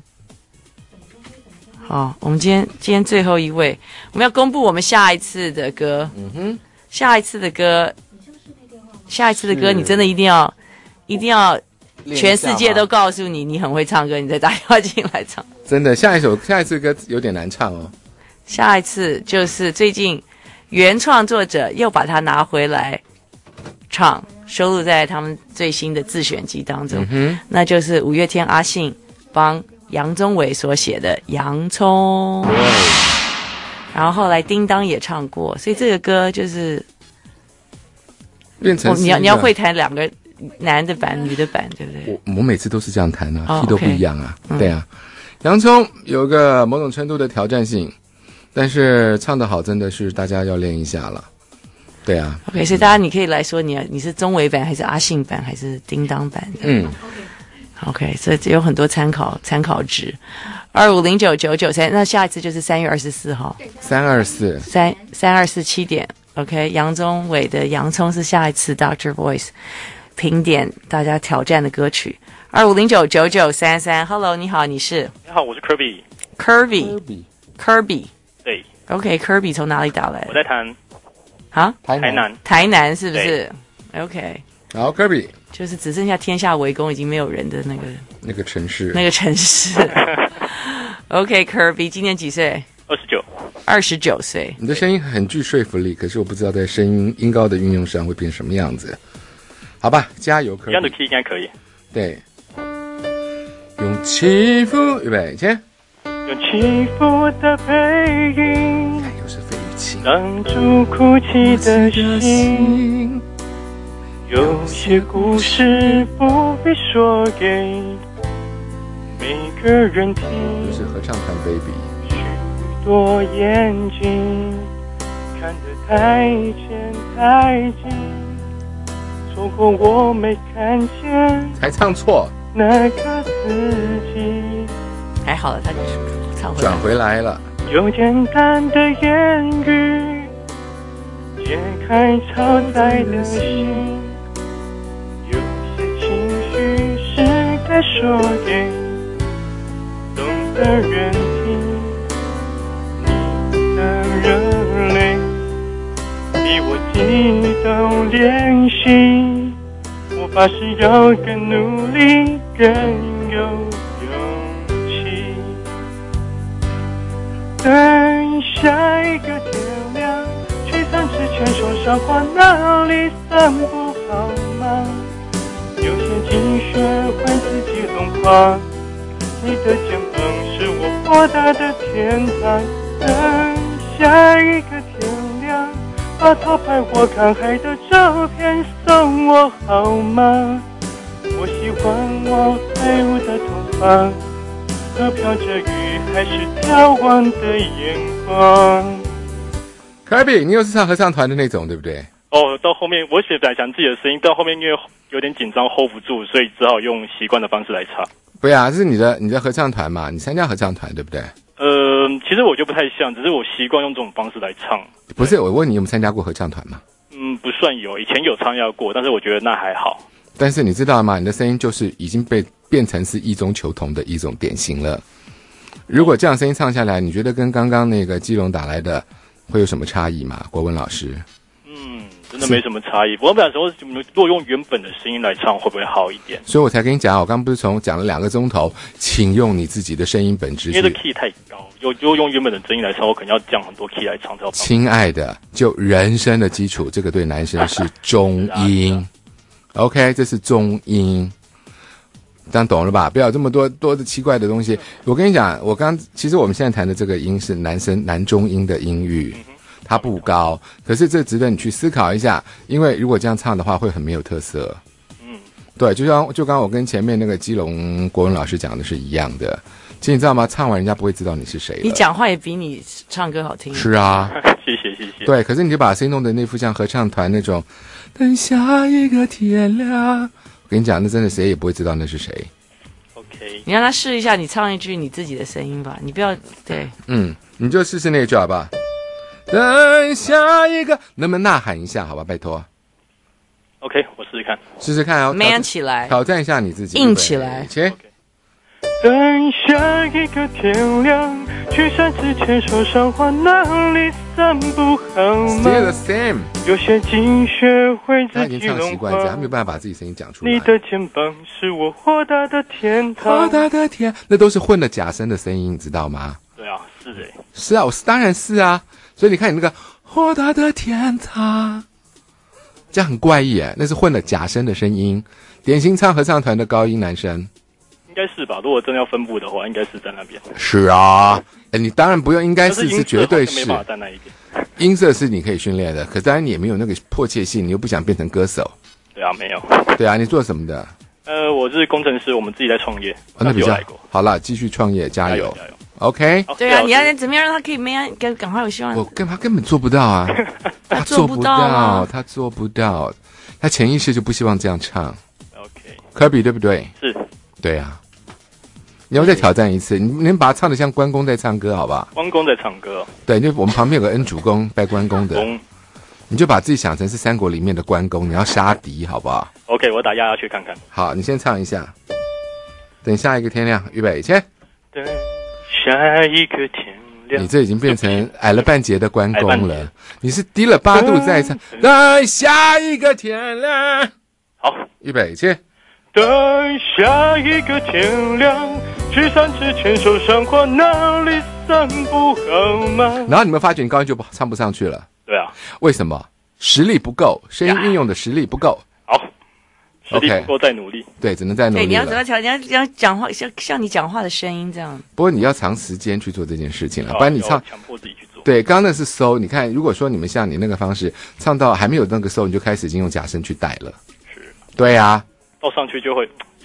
好，我们今天今天最后一位，我们要公布我们下一次的歌， 嗯哼， 下一次的歌。下一次的歌，你真的一定要，一定要，全世界都告诉你你很会唱歌，你再打电话进来唱。 真的，下一首下一次歌有点难唱哦。 下一次就是最近原创作者又把它拿回来唱，收录在他们最新的自选集当中， 嗯、 那就是五月天阿信帮杨宗纬所写的《洋葱》，然后后来叮当也唱过，所以这个歌就是。 变成你要你要会弹两个男的版女的版，对不对？ 我我每次都是这样弹啊， oh, ，key 都不一样啊， 嗯、 对啊。洋葱有个某种程度的挑战性，但是唱得好真的是大家要练一下了，对啊。 OK， 所以大家你可以来说你你是宗纬版还是阿信版还是叮当版的？ 嗯 ，OK， 所以有很多参考参考值。二五零九九九三，那下一次就是三月二十四号， 三二四三三二四七点。OK， 杨宗纬的《洋葱》是下一次 Doctor Voice 评点大家挑战的歌曲。二五零九九九三三 ，Hello， 你好，你是？ 你好，我是 Kirby。Kirby。Kirby。 对。 OK，Kirby 从哪里打来的？ 我在谈。 啊？ 台南。 台南是不是 ？OK。 好 ，Kirby。 就是只剩下天下为公，已经没有人的那个那个城市。 那个城市。OK，Kirby 今年几岁？ 二十九。 二十九岁， 你的声音很具说服力，可是我不知道在声音音高的运用上会变什么样子。好吧，加油！ 这样的 key 应该可以。 对，用起伏，预备，起。 用起伏的背影， 又是费玉清， 挡住哭泣的心。有些故事不必说给每个人听。 这是合唱团 Baby。 许多眼睛看得太前太近，错过我没看见， 才唱错， 那个自己。 还好了，他就是唱回来转回来了。 有简单的言语解开超载的心，有些情绪是该说给懂的人听。你的热泪比我激动练习，我发誓要更努力更有勇气。等下一个天亮，去三之前手上花哪里散不好吗？有些积雪会自己融化，你的肩膀是我豁达的天堂。等下一个天亮，把偷拍我看海的照片送我好吗？我喜欢我飞舞的头发和飘着雨还是眺望的眼光。 凯比，你又是唱合唱团的那种，对不对？ 哦，到后面我写本来想自己的声音，到后面因为有点紧张 hold 不住，所以只好用习惯的方式来唱。 不呀，这是你的你的合唱团嘛？你参加合唱团对不对？ 呃，其实我就不太像，只是我习惯用这种方式来唱。 不是，我问你有没有参加过合唱团吗？ 嗯，不算有，以前有参加过，但是我觉得那还好。 但是你知道吗？你的声音就是已经被变成是异中求同的一种典型了。如果这样声音唱下来，你觉得跟刚刚那个基隆打来的会有什么差异吗？国文老师？ 嗯，真的没什么差异。我本来说，如果用原本的声音来唱，会不会好一点？ 所以我才跟你讲，我刚不是从讲了两个钟头，请用你自己的声音本质去。 因为这 key 太高，就就用原本的声音来唱，我可能要降很多 key 来唱才有。 亲爱的，就人声的基础，这个对男生是中音。OK， 这是中音，这样懂了吧？不要有这么多多的奇怪的东西。我跟你讲，我刚其实我们现在谈的这个音是男生男中音的音域，它不高，可是这值得你去思考一下，因为如果这样唱的话，会很没有特色。嗯，对，就像就刚我跟前面那个基隆国文老师讲的是一样的。其实你知道吗？唱完人家不会知道你是谁了。 你讲话也比你唱歌好听。 是啊， 谢谢谢谢。 对，可是你就把声音弄得那副像合唱团那种。等下一个天亮，我跟你讲，那真的谁也不会知道那是谁。 OK， 你让他试一下，你唱一句你自己的声音吧，你不要对。 嗯，你就试试那一句好吧？等下一个，能不能呐喊一下？好吧，拜托。 OK， 我试试看。 试试看哦 ，man 起来， 挑战一下你自己， 硬起来。 切。 等下一个天亮，去山之前手上花哪里散不好吗 ？Still the same。 有些积雪会自己融化。 他已经唱习惯这样，他没有办法把自己声音讲出来。 你的肩膀是我豁达的天堂。 豁达的天，那都是混了假声的声音，你知道吗？ 对啊，是的。 是啊，我当然是啊。所以你看你那个豁达的天堂，这样很怪异哎，那是混了假声的声音，典型唱合唱团的高音男生。 应该是吧，如果真的要分布的话，应该是在那边。 是啊，哎，你当然不用，应该是是绝对是。 没办法在那一边。 音色是你可以训练的，可当然你也没有那个迫切性，你又不想变成歌手。 对啊，没有。 对啊，你做什么的？ 呃，我是工程师，我们自己在创业。 哦，那比较好了，继续创业，加油， 加油。 OK。 对啊，你要怎么样让他可以没赶赶快有希望？ 我根他根本做不到啊，他做不到，他做不到，他潜意识就不希望这样唱。 OK。 科比对不对？ 是。 对啊。你要再挑战一次，你能把它唱得像关公在唱歌，好不好？ 关公在唱歌、哦。 对，就我们旁边有个恩主公拜关公的，你就把自己想成是三国里面的关公，你要杀敌，好不好 ？OK， 我打压下去看看。 好，你先唱一下。等下一个天亮，预备，起。 等下一个天亮。 你这已经变成矮了半截的关公了，你是低了八度在唱。等下一个天亮。 好， 预备，起。 等下一个天亮，去山之前手上花哪里散不好吗？ 然后你们发觉你高音就唱不上去了。 对啊。 为什么？实力不够，声音运用的实力不够。 好，实力不够再努力。 对，只能再努力了。 对，你要怎么调？你要要讲话像像你讲话的声音这样。 不过你要长时间去做这件事情了，不然你唱强迫自己去做。 对，刚刚那是收，你看，如果说你们像你那个方式唱到还没有那个收，你就开始已经用假声去带了。 是。 对呀、啊。 到上去就会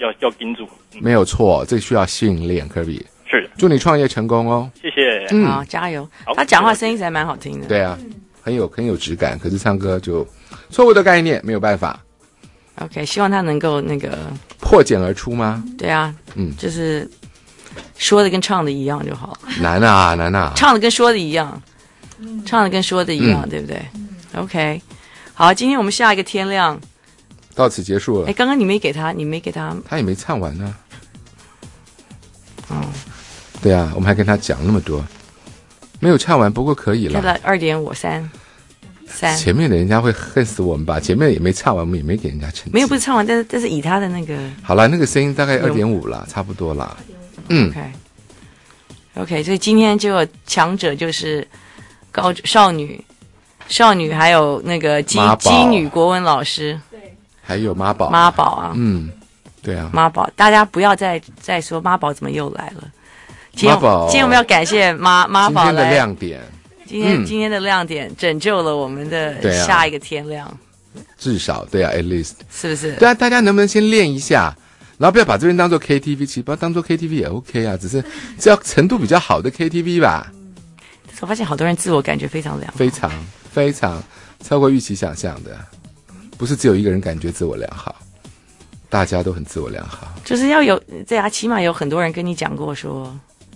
要要盯住。 没有错，这需要训练，科比。 是， 祝你创业成功哦！ 谢谢， 嗯， 好，加油。他讲话声音才蛮好听的。 对啊，很有很有质感，可是唱歌就错误的概念，没有办法。 OK， 希望他能够那个破茧而出吗？ 对啊， 嗯， 就是说的跟唱的一样就好。 难啊，难啊！ 唱的跟说的一样，唱的跟说的一样， 嗯、 对不对 ？OK， 好，今天我们下一个天亮到此结束了。 哎，刚刚你没给他，你没给他， 他也没唱完呢、 啊。哦， 对啊，我们还跟他讲那么多，没有唱完，不过可以了。 看到二点五三。三前面的人家会恨死我们吧？前面也没唱完，我们也没给人家成绩。 没有，不是唱完，但是但是以他的那个好了，那个声音大概二点五啦，差不多啦。嗯 ，OK OK， 所以今天就强者就是高少女、少女，还有那个基基女国文老师， 对，还有妈宝妈宝啊， 嗯，对啊， 妈宝，大家不要再再说妈宝怎么又来了。今天妈宝， 今天我们要感谢妈妈宝今天的亮点。 今天、嗯、今天的亮点拯救了我们的下一个天亮，啊、 至少对啊 ，at least 是不是？ 对啊，大家能不能先练一下，然后不要把这边当做 K T V， 其实不要当做 K T V 也 OK 啊，只是只要程度比较好的 K T V 吧。 但是我发现好多人自我感觉非常良好， 非常非常超过预期想象的，不是只有一个人感觉自我良好，大家都很自我良好， 就是要有对啊，起码有很多人跟你讲过说。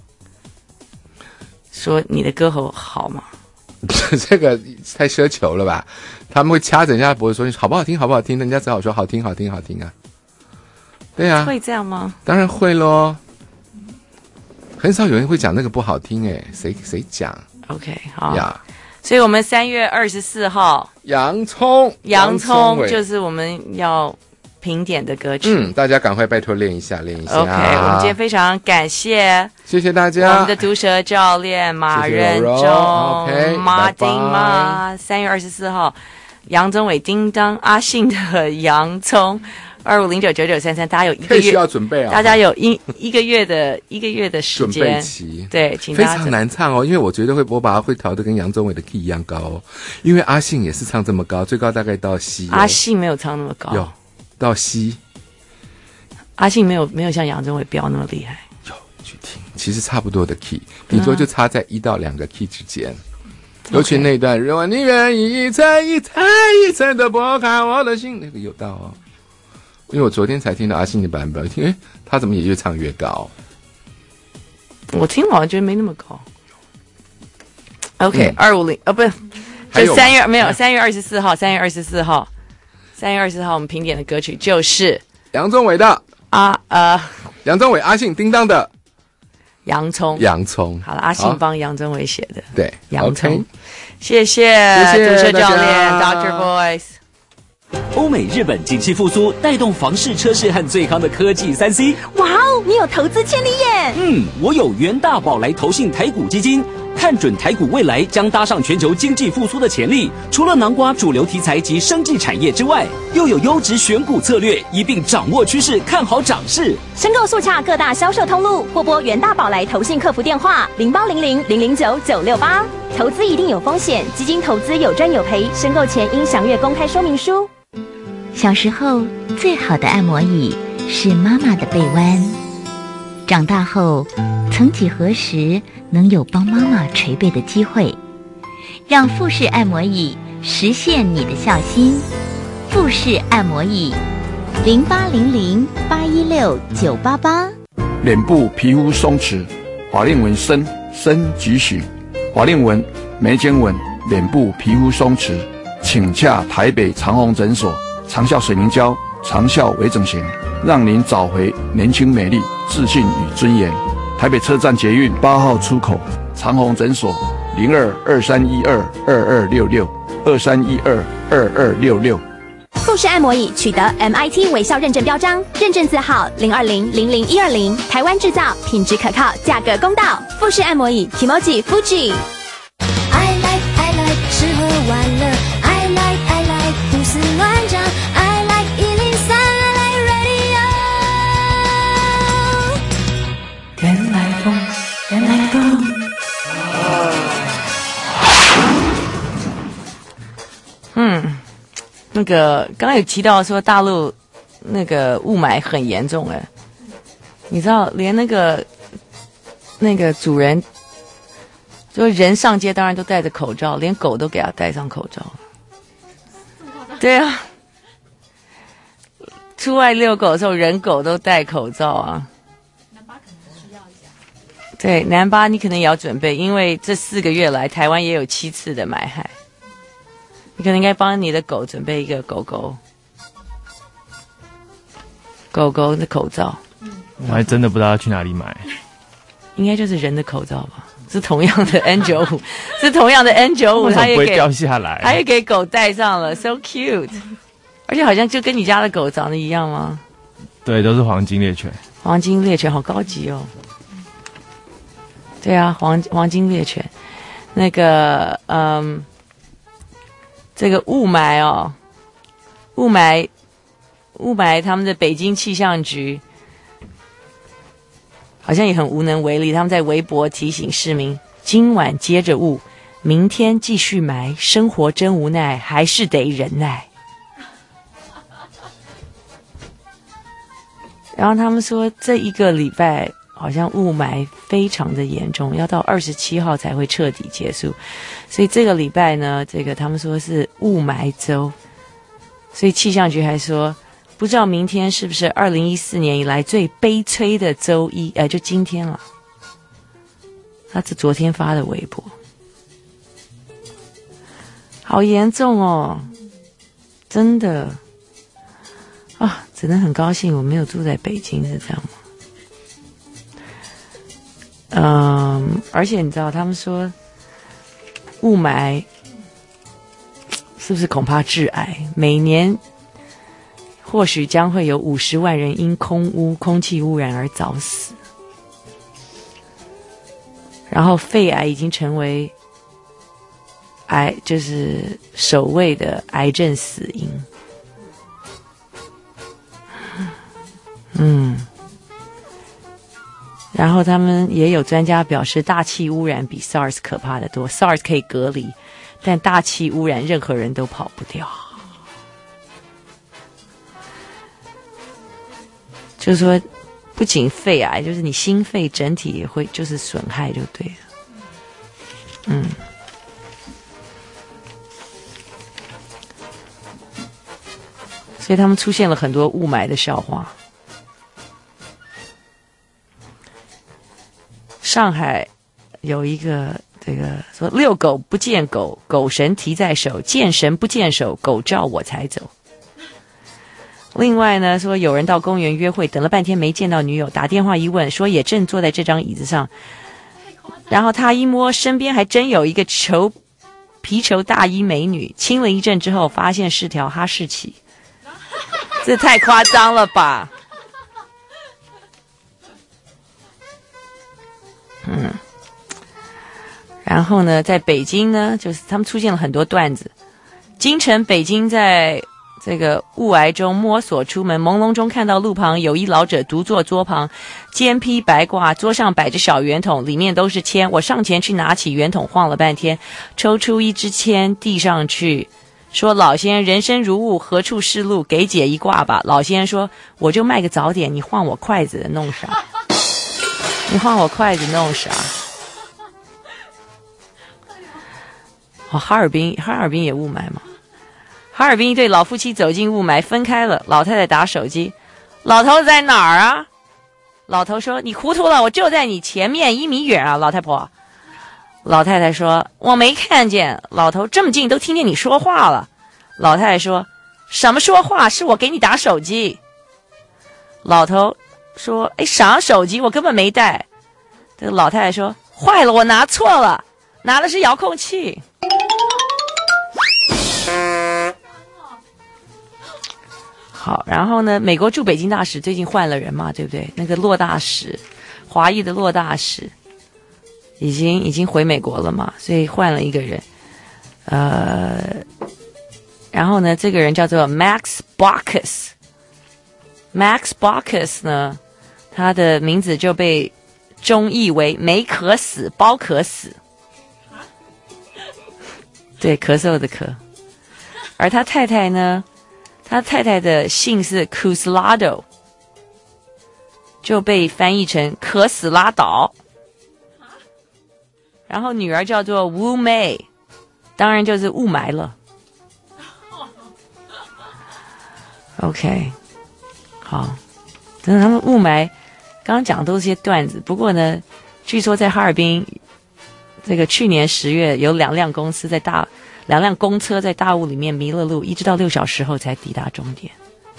说你的歌喉好吗？ 这个太奢求了吧？他们会掐着人家的脖子说：“好不好听？好不好听？”人家只好说：“好听，好听，好听啊！”对啊， 会这样吗？ 当然会咯。很少有人会讲那个不好听哎，谁谁讲 ？OK， 好呀。 所以我们三月二十四号， 洋葱， 洋葱就是我们要评点的歌曲。 嗯，大家赶快拜托练一下，练一下。 OK， 我们今天非常感谢， 谢谢大家。 我们的毒舌教练马仁忠 ，OK， 马丁马，三月二十四号，杨宗纬叮当阿信的洋葱。二五零九九九三三，大家有一个月需要准备啊！ 大家有一一个月的一个月的时间准备期， 对，请大家非常难唱哦，因为我觉得会我把它会调的跟杨宗纬的 key 一样高哦，因为阿信也是唱这么高，最高大概到 C、哦。 阿信没有唱那么高， 有到 C。 阿信没有没有像杨宗纬飙那么厉害， 有去听，其实差不多的 key， 顶多就差在一到两个 key 之间。尤其那段，如果你愿意一层一层一层的剥开我的心，那个有到哦。因为我昨天才听到阿信的版本，听哎，他怎么也越唱越高？ 我听好像觉得没那么高。OK， 二五零啊，不是，就三月没有，三月二十四号，三月二十四号，三月二十四号，我们评点的歌曲就是杨宗纬的啊呃， 杨宗纬阿信叮当的洋葱， 洋葱。 好了，阿信帮杨宗纬写的， 对， 洋葱， okay 谢谢， 谢谢毒舌教练 Doctor Voice。 欧美日本景气复苏，带动房市车市和最夯的科技三 C。 哇哦，你有投资潜力耶！ 嗯，我有元大宝来投信台股基金，看准台股未来将搭上全球经济复苏的潜力。除了囊括主流题材及生技产业之外，又有优质选股策略，一并掌握趋势，看好涨势。 申购速洽各大销售通路，或拨元大宝来投信客服电话零八零零零零九九六八。投资一定有风险，基金投资有赚有赔，申购前应详阅公开说明书。 小时候最好的按摩椅是妈妈的背弯，长大后曾几何时能有帮妈妈捶背的机会，让富士按摩椅实现你的孝心。富士按摩椅零八零零八一六九八八。 脸部皮肤松弛，法令纹深深即许，法令纹、眉间纹、脸部皮肤松弛，请洽台北长虹诊所。长效水凝胶，长效微整形，让您找回年轻美丽、自信与尊严。台北车站捷运八号出口，长虹诊所零二二三一二二二六六二三一二二二六六。 富士按摩椅取得 M I T 微笑认证标章，认证字号零二零零零一二零，台湾制造，品质可靠，价格公道。富士按摩椅 Kimoji Fuji。I like I like 吃喝玩乐 ，I like I like 胡思乱想 ，I like 一零三 I like radio。 原来风，原来风。 嗯，那个刚刚有提到说大陆那个雾霾很严重哎，你知道，连那个那个主人，就人上街当然都戴着口罩，连狗都给他戴上口罩。对啊，出外遛狗的时候，人狗都戴口罩啊。对，南巴你可能也要准备，因为这四个月来，台湾也有七次的霾害，你可能应该帮你的狗准备一个狗狗狗狗的口罩。 我还真的不知道要去哪里买， 应该就是人的口罩吧？是同样的 N 九五，是同样的 N 九五，它也给掉下来， 它也给狗戴上了 ，so cute， 而且好像就跟你家的狗长得一样吗？ 对，都是黄金猎犬。 黄金猎犬好高级哦。对啊，黄黄金猎犬，那个嗯，这个雾霾哦，雾霾，雾霾，他们的北京气象局好像也很无能为力，他们在微博提醒市民：今晚接着雾，明天继续霾，生活真无奈，还是得忍耐。然后他们说，这一个礼拜好像雾霾非常的严重，要到二十七号才会彻底结束。所以这个礼拜呢，这个他们说是雾霾周。所以气象局还说，不知道明天是不是二零一四年以来最悲催的周一，呃，就今天了。他是昨天发的微博，好严重哦，真的啊，只能很高兴我没有住在北京，是这样吗？嗯，而且你知道，他们说雾霾是不是恐怕致癌？每年或许将会有五十万人因空污、空气污染而早死，然后肺癌已经成为癌，就是首位的癌症死因。嗯。然后他们也有专家表示，大气污染比 SARS 可怕的多。SARS 可以隔离，但大气污染任何人都跑不掉。就是说，不仅肺癌，就是你心肺整体也会就是损害就对了。嗯。所以他们出现了很多雾霾的笑话。上海有一个这个说遛狗不见狗，狗绳提在手，见神不见手，狗照我才走。另外呢，说有人到公园约会，等了半天没见到女友，打电话一问，说也正坐在这张椅子上，然后他一摸，身边还真有一个球皮球大衣美女，亲了一阵之后，发现是条哈士奇，这太夸张了吧？嗯，然后呢，在北京呢，就是他们出现了很多段子。京城北京在这个雾霭中摸索出门，朦胧中看到路旁有一老者独坐桌旁，肩披白褂，桌上摆着小圆筒，里面都是签。我上前去拿起圆筒，晃了半天，抽出一支签递上去，说：“老先生，人生如雾，何处是路？给姐一卦吧。”老先生说：“我就卖个早点，你晃我筷子弄啥？你晃我筷子弄啥？”哦，哈尔滨，哈尔滨也雾霾嘛。哈尔滨一对老夫妻走进雾霾，分开了。老太太打手机，老头子在哪儿啊？老头说：“你糊涂了，我就在你前面一米远啊，老太婆。”老太太说：“我没看见。”老头这么近都听见你说话了。老太太说：“什么说话？是我给你打手机。”老头说：“哎，啥手机？我根本没带。”这个老太太说：“坏了，我拿错了，拿的是遥控器。”好，然后呢，美国驻北京大使最近换了人嘛，对不对？那个骆大使，华裔的骆大使，已经已经回美国了嘛，所以换了一个人。呃，然后呢，这个人叫做 Max Baucus。Max Baucus 呢，他的名字就被中译为梅可死，包可死。对，咳嗽的咳。而他太太呢， 他太太的姓是 Cuslado， 就被翻译成可死拉倒。然后女儿叫做 Wu Mei， 当然就是雾霾了。OK， 好，真的他们雾霾，刚刚讲的都是些段子。不过呢，据说在哈尔滨，这个去年十月有两辆公司在大两辆公车在大雾里面迷了路，一直到六小时后才抵达终点。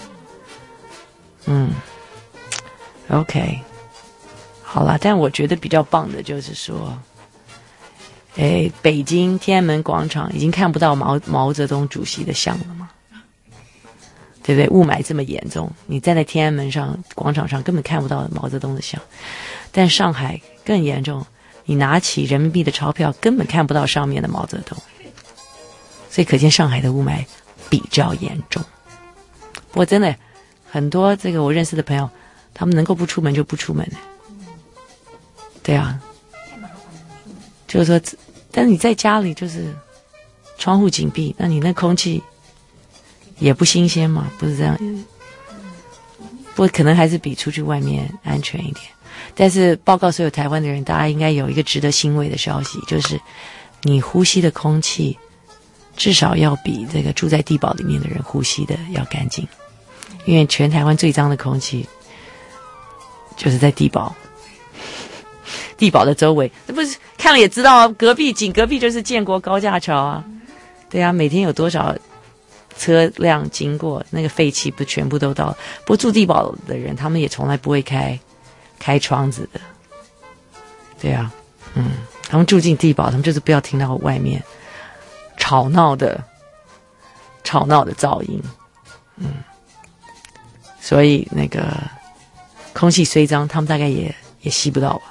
嗯 ，OK， 好啦，但我觉得比较棒的就是说。诶，北京天安门广场已经看不到毛毛泽东主席的像了吗？对不对？雾霾这么严重，你站在天安门上广场上根本看不到毛泽东的像。但上海更严重，你拿起人民币的钞票根本看不到上面的毛泽东。所以可见上海的雾霾比较严重。不过真的很多这个我认识的朋友，他们能够不出门就不出门。对啊，就是说。但是你在家里就是窗户紧闭，那你那空气也不新鲜嘛，不是这样？不过可能还是比出去外面安全一点。但是报告所有台湾的人，大家应该有一个值得欣慰的消息，就是你呼吸的空气至少要比这个住在地堡里面的人呼吸的要干净，因为全台湾最脏的空气就是在地堡。地堡的周围，那不是看了也知道啊，隔壁紧隔壁就是建国高架桥啊，对啊，每天有多少车辆经过，那个废气不全部都到了。不过住地堡的人，他们也从来不会开开窗子的，对啊，嗯，他们住进地堡，他们就是不要听到外面吵闹的吵闹的噪音，嗯，所以那个空气虽脏，他们大概也也吸不到吧。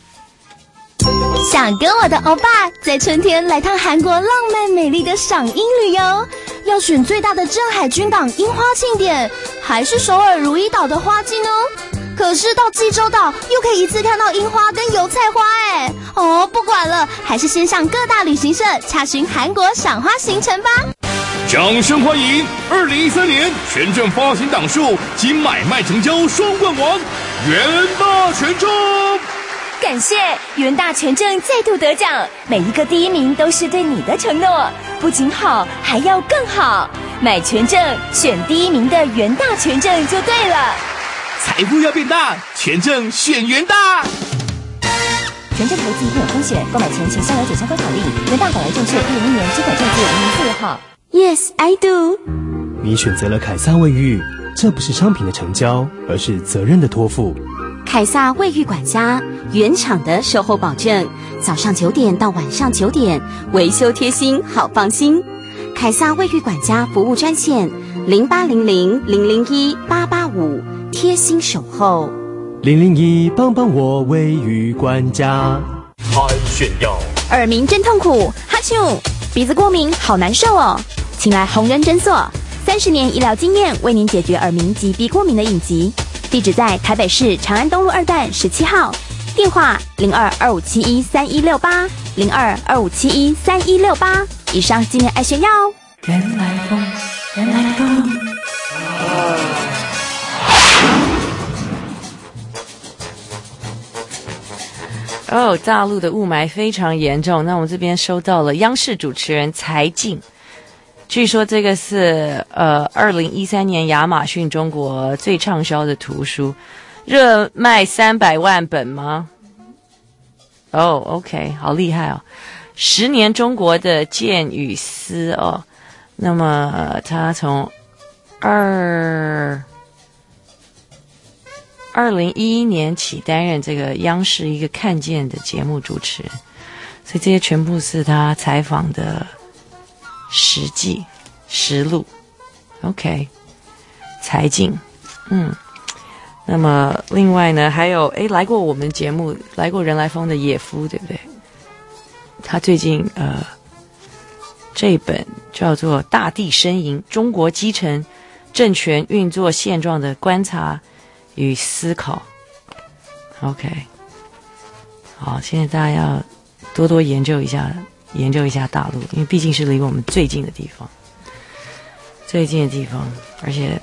想跟我的欧巴在春天来趟韩国浪漫美丽的赏樱旅游，要选最大的镇海军港樱花庆典，还是首尔如意岛的花季呢？可是到济州岛又可以一次看到樱花跟油菜花哎！哦，不管了，还是先向各大旅行社查询韩国赏花行程吧。 掌声欢迎二零一三年全证发行档数及买卖成交双冠王元大全证。 感谢元大全证再度得奖，每一个第一名都是对你的承诺，不仅好，还要更好。买全证选第一名的元大全证就对了。 财富要变大，全证选元大。 全证投资一定有风险，购买前请详了解相关法律。元大宝来证券一零一年经管证字零零四号。Yes, I do。 你选择了凯撒卫浴，这不是商品的成交，而是责任的托付。 凯撒卫浴管家，原厂的售后保证，早上九点到晚上九点，维修贴心，好放心。凯撒卫浴管家服务专线零八零零零零一八八五，贴心守候。 零零一帮帮我卫浴管家。 爱炫耀， 耳鸣真痛苦，哈啾，鼻子过敏好难受哦，请来红人诊所，三十年医疗经验为您解决耳鸣及鼻过敏的隐疾。地址在台北市长安东路二段十七号，电话零二二五七一三一六八零二二五七一三一六八。以上纪念爱炫耀哦。 原来风，原来风。 哦，大陆的雾霾非常严重。那我们这边收到了央视主持人柴静。据说这个是呃，二零一三年亚马逊中国最畅销的图书，热卖三百万本吗？哦、oh, ，OK， 好厉害哦！十年中国的剑与丝哦，那么、呃、他从二二零一一年起担任这个央视一个看见的节目主持人，所以这些全部是他采访的实际实录 ，OK， 财经，嗯，那么另外呢，还有诶来过我们节目来过人来疯的野夫，对不对？他最近呃这本叫做《大地呻吟：中国基层政权运作现状的观察与思考》，OK， 好，现在大家要多多研究一下。研究一下大陆，因为毕竟是离我们最近的地方。 最近的地方，而且，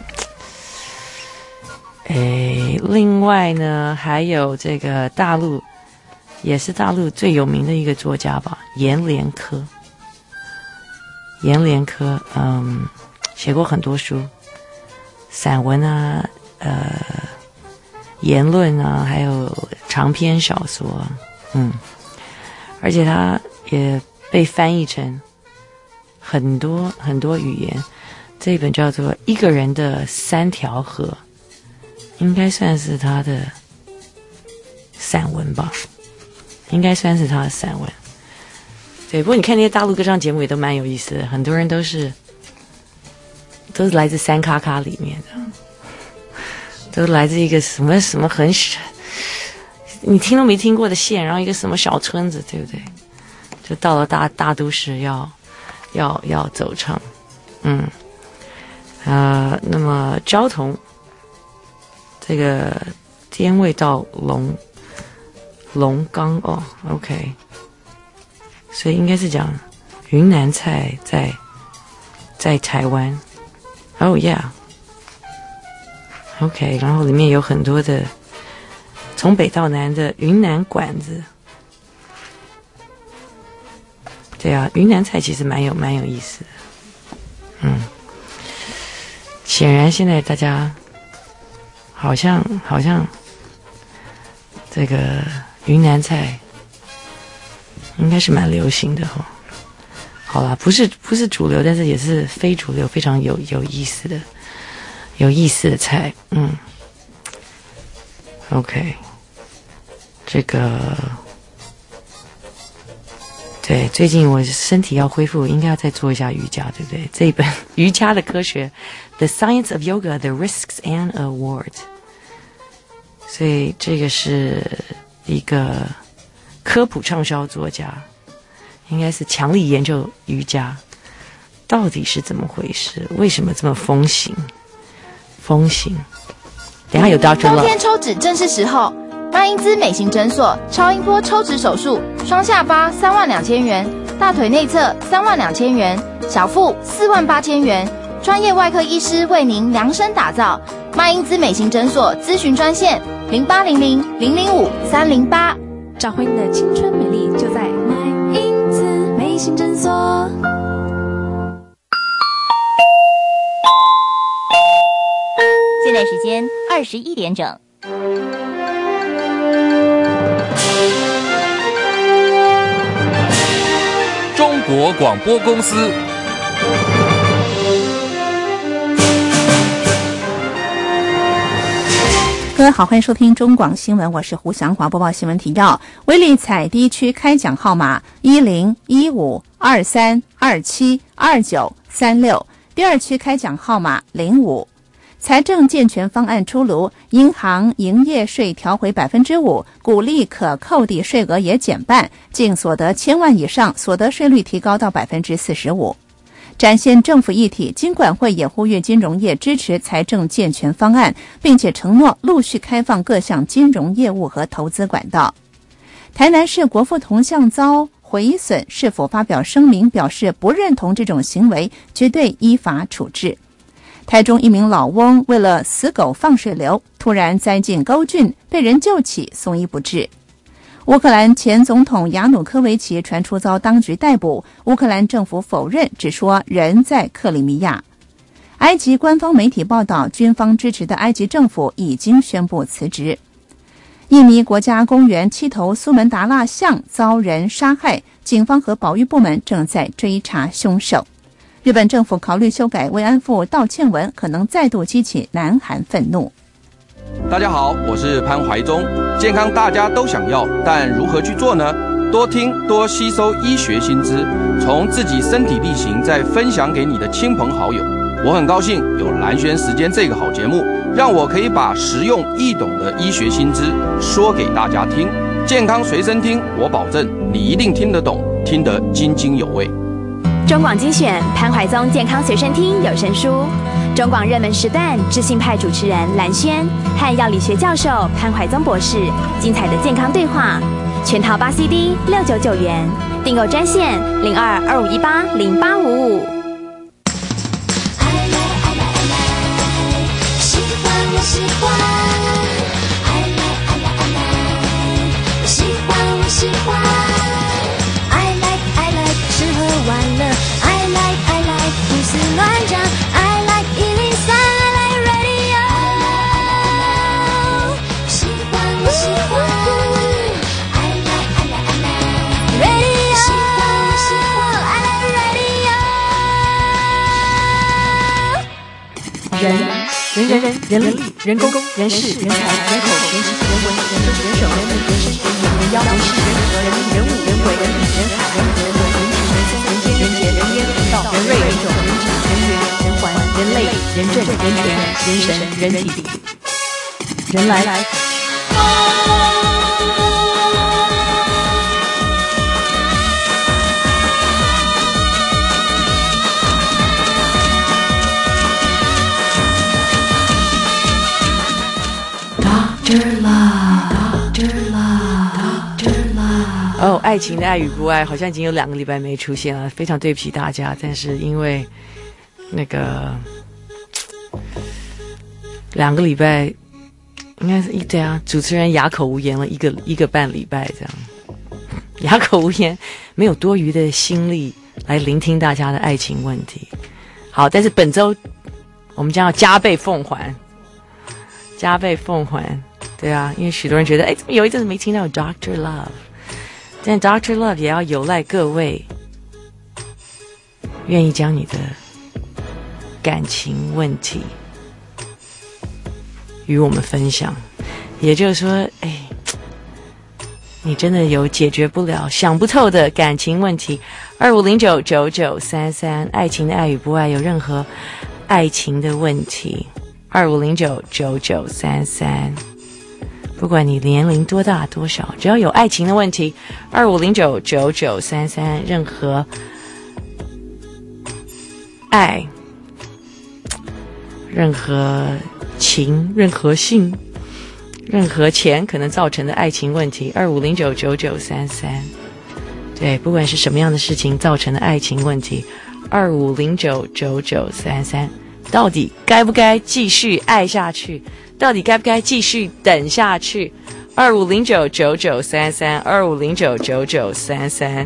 诶，另外呢，还有这个大陆，也是大陆最有名的一个作家吧，阎连科。阎连科，嗯，写过很多书，散文啊，呃，言论啊，还有长篇小说，嗯，而且他也被翻译成很多很多语言。这一本叫做《一个人的三条河》，应该算是他的散文吧，应该算是他的散文。对，不过你看那些大陆歌唱节目也都蛮有意思的，很多人都是都是来自三咖咖里面的，都是来自一个什么什么很你听都没听过的县，然后一个什么小村子，对不对？就到了大大都市要要要走唱，嗯。呃，那么焦桐这个滇味到龙龙岗哦 ，OK， 所以应该是讲云南菜在在台湾 ，Oh yeah，OK， 然后里面有很多的从北到南的云南馆子，对啊，云南菜其实蛮有蛮有意思的，嗯。显然，现在大家好像好像这个云南菜应该是蛮流行的哦。好啦，不是不是主流，但是也是非主流，非常有有意思的有意思的菜。嗯 ，OK， 这个对，最近我身体要恢复，应该要再做一下瑜伽，对不对？这一本瑜伽的科学。The Science of Yoga, The Risks and Awards。所以这个是一个科普畅销作家，应该是强力研究瑜伽到底是怎么回事，为什么这么风行？风行。等一下有 doctor Love。 冬天抽脂正是时候，麦因兹美型诊所超音波抽脂手术，双下巴三万两千元，大腿内侧三万两千元，小腹四万八千元。专业外科医师为您量身打造，麦因兹美型诊所咨询专线零八零零零零五三零八， 找回你的青春美丽，就在麦因兹美型诊所。 现在时间二十一点整。 中国广播公司。 各位好，欢迎收听中广新闻，我是胡祥华，播报新闻提要。威力彩第一区开奖号码一零一五二三二七二九三六，第二区开奖号码零五。财政健全方案出炉，银行营业税调回百分之五，鼓励可扣抵税额也减半，净所得千万以上，所得税率提高到百分之四十五。展现政府议题，金管会也呼吁金融业支持财政健全方案，并且承诺陆续开放各项金融业务和投资管道。台南市国父铜像遭毁损，是否发表声明表示不认同这种行为，绝对依法处置。台中一名老翁为了死狗放水流，突然栽进沟浚，被人救起，送医不治。乌克兰前总统亚努科维奇传出遭当局逮捕，乌克兰政府否认，只说人在克里米亚。埃及官方媒体报道，军方支持的埃及政府已经宣布辞职。印尼国家公园七头苏门答腊象遭人杀害，警方和保育部门正在追查凶手。日本政府考虑修改慰安妇道歉文，可能再度激起南韩愤怒。 大家好，我是潘怀忠。健康大家都想要，但如何去做呢？多听多吸收医学新知，从自己身体力行，再分享给你的亲朋好友。我很高兴有蓝轩时间这个好节目，让我可以把实用易懂的医学新知说给大家听。健康随身听，我保证你一定听得懂，听得津津有味。 中广精选潘怀宗健康随身听有声书，中广热门时段知性派主持人蓝轩和药理学教授潘怀宗博士精彩的健康对话，全套八 C D 六九九元，订购专线零二二五一八零八五五。 人人人人人力人工人事人才人口人情人文人政人手人民人生人眼人妖人事人和人力人物人鬼人理人海人和人文人情人生人间人杰人烟人道人瑞人种人质人缘人环人类人政人权人神人体人来来。 Doctor Love，Doctor Love，Doctor Love。哦，爱情的爱与不爱好像已经有两个礼拜没出现了，非常对不起大家。但是因为那个两个礼拜，应该是一对啊，主持人哑口无言了一个一个半礼拜这样，哑口无言，没有多余的心力来聆听大家的爱情问题。好，但是本周我们将要加倍奉还，加倍奉还。对啊，因为许多人觉得，哎，怎么有一阵子没听到 Doctor Love？ 但 Doctor Love 也要有赖各位愿意将你的感情问题与我们分享。也就是说，哎，你真的有解决不了、想不透的感情问题，二五零九九九三三，爱情的爱与不爱，有任何爱情的问题，二五零九九九三三。不管你年龄多大多少，只要有爱情的问题，二五零九九九三三，任何爱、任何情、任何性、任何钱可能造成的爱情问题，二五零九九九三三。对，不管是什么样的事情造成的爱情问题，二五零九九九三三。到底该不该继续爱下去？到底该不该继续等下去？二五零九九九三三，二五零九九九三三。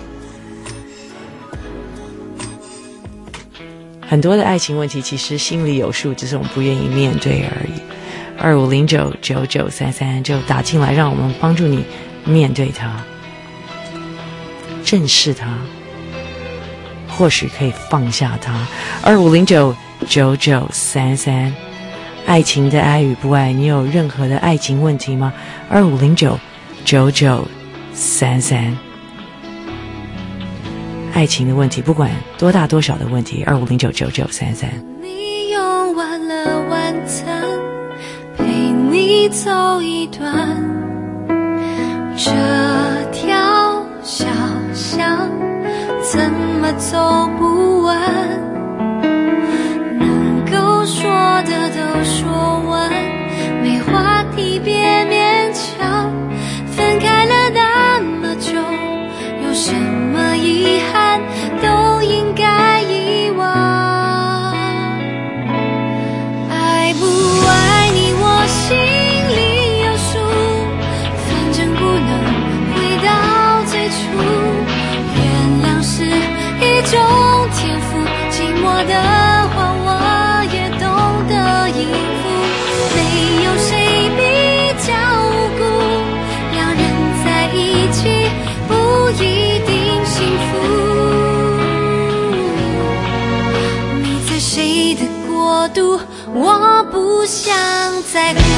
很多的爱情问题其实心里有数，只是我们不愿意面对而已。二五零九九九三三就打进来，让我们帮助你面对它，正视它，或许可以放下它。二五零九九九三三，爱情的爱与不爱，你有任何的爱情问题吗？二五零九九九三三，爱情的问题，不管多大多小的问题，二五零九九九三三。 你用完了晚餐，陪你走一段这条小巷，怎么走不完？说的都说完，没话题别勉强，分开了那么久，有什么遗憾都应该遗忘。爱不爱你我心里有数，反正不能回到最初，原谅是一种天赋，寂寞的话我的应付，没有谁比较无辜，两人在一起不一定幸福。你在谁的国度，我不想在乎。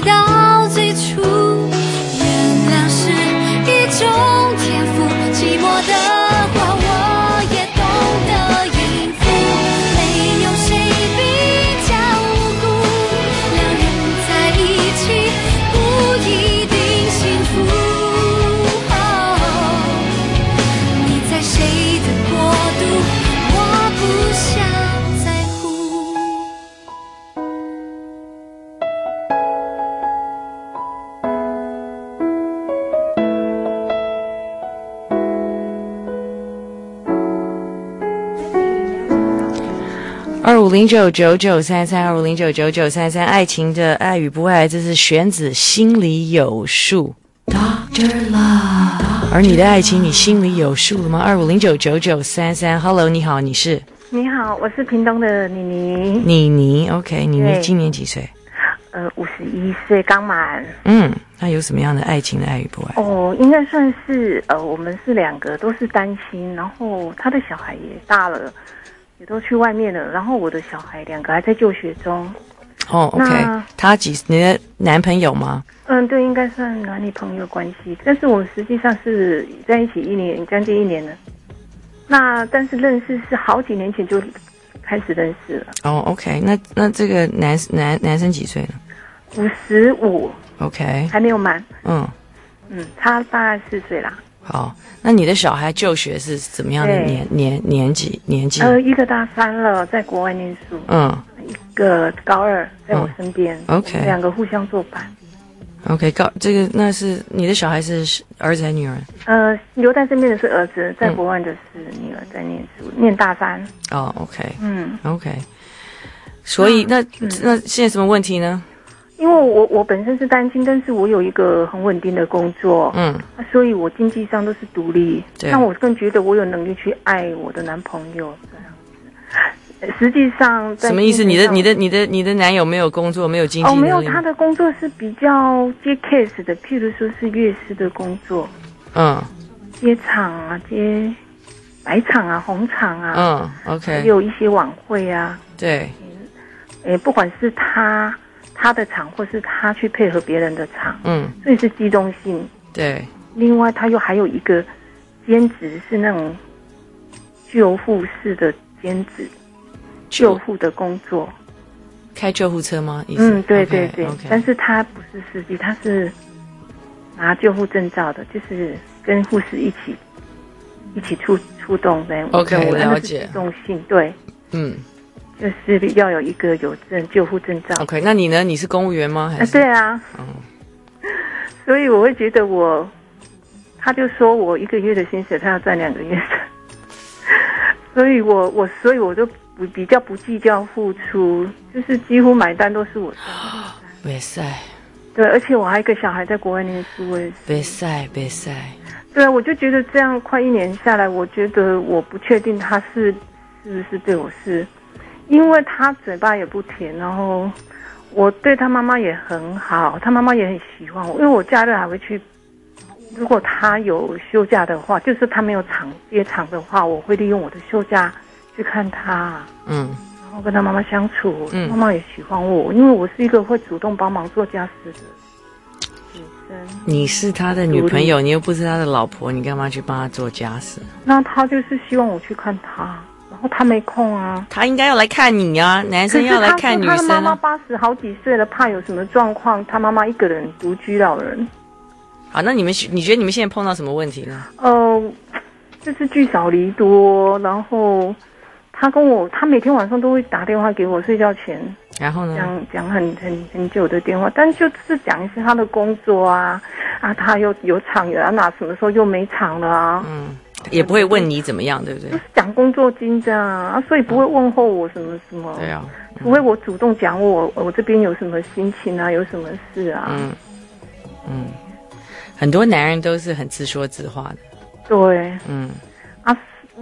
到最初，原谅是一种天赋，寂寞的话我也懂得应付，没有谁比较无辜，两人在一起不一定幸福。哦，你在谁的国度，我不想在乎。 二五零九九九三三，二五零九九九三三，爱情的爱与不爱，这是玄子心里有数。Doctor Love， 而你的爱情，你心里有数了吗？二五零九九九三三 ，Hello， 你好，你是？ 你好，我是屏东的妮妮。 妮妮 ，OK， 妮妮对今年几岁？ 呃，五十一岁，刚满。 嗯，那有什么样的爱情的爱与不爱？ 哦，应该算是呃，我们是两个都是单亲，然后他的小孩也大了，也都去外面了，然后我的小孩两个还在就学中。 哦 ，OK， 那他几？你的男朋友吗？ 嗯，对，应该算男女朋友关系，但是我们实际上是在一起一年，将近一年了。那但是认识是好几年前就开始认识了。 哦 ，OK， 那那这个男男男生几岁呢？ 五十五 ，OK， 还没有满。 嗯嗯，差大概四岁啦。 好，那你的小孩就学是怎么样的对年年年纪年纪？ 呃，一个大三了，在国外念书。 嗯一个高二，在我身边。 嗯，OK 我们两个互相作伴。 ，OK， 告这个那是你的小孩是儿子还是女儿？ 呃，留在身边的是儿子，在国外的是女儿在念书，念大三。 哦 ，OK， 嗯 OK，所以那、 嗯那现在什么问题呢？ 因为我我本身是单亲，但是我有一个很稳定的工作， 嗯， 所以我经济上都是独立。 对那我更觉得我有能力去爱我的男朋友这样子。呃实际上，在什么意思？你的精神上你的你的你的男友没有工作，没有经济哦， 能力？ 没有，他的工作是比较接 case 的，譬如说是乐师的工作， 嗯接场啊，接白场啊、红场啊， 嗯，OK， 还有一些晚会啊， 对， 诶，不管是他他的场，或是他去配合别人的场， 嗯， 所以是机动性。 对， 另外，他又还有一个兼职，是那种救护式的兼职，救护的工作。 开救护车吗？意思嗯，对对对 OK， 但是他不是司机，他是拿救护证照的，就是跟护士一起一起出出动的。 OK， 我了解机动性对， 嗯就是要有一个有证救护证照。 ，OK， 那你呢？你是公务员吗？还啊， 是？ 对啊， 嗯所以我会觉得我，他就说我一个月的薪水，他要赚两个月的，所以我我所以我就不比较不计较付出，就是几乎买单都是我赚。 别塞， 对，而且我还有一个小孩在国外念书，我也是。 别塞，别塞。 对啊，我就觉得这样快一年下来，我觉得我不确定他是是不是对我是，因为他嘴巴也不甜，然后我对他妈妈也很好，他妈妈也很喜欢我，因为我假日还会去，如果他有休假的话，就是他没有场接场的话，我会利用我的休假去看他， 嗯然后跟他妈妈相处， 嗯妈妈也喜欢我，因为我是一个会主动帮忙做家事的女生。 你是他的女朋友，你又不是他的老婆，你干嘛去帮他做家事？ 那他就是希望我去看他，然后他没空啊。 他应该要来看你啊，男生要来看女可是他说他的妈妈生啊。 八十好几岁了，怕有什么状况，他妈妈一个人独居老人。 好，那你们你觉得你们现在碰到什么问题呢？ 呃，就是聚少离多，然后他跟我，他每天晚上都会打电话给我睡觉前， 然后呢？ 讲讲很很很久的电话，但就是讲一些他的工作啊，啊，他又有场有啊，哪什么时候又没场了啊， 嗯，也不会问你怎么样，对不对？ 讲工作经这样啊，所以不会问候我什么什么。 对啊， 除非我主动讲我我这边有什么心情啊，有什么事啊。 嗯嗯，很多男人都是很自说自话的。 对， 嗯啊，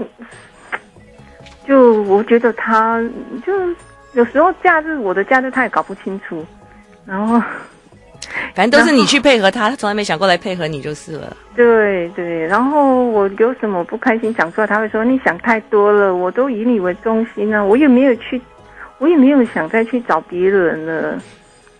就我觉得他就有时候假日我的假日他也搞不清楚，然后反正都是你去配合他，他从来没想过来配合你就是了。 对对，然后我有什么不开心讲出来，他会说你想太多了，我都以你为中心啊，我也没有去，我也没有想再去找别人了。嗯，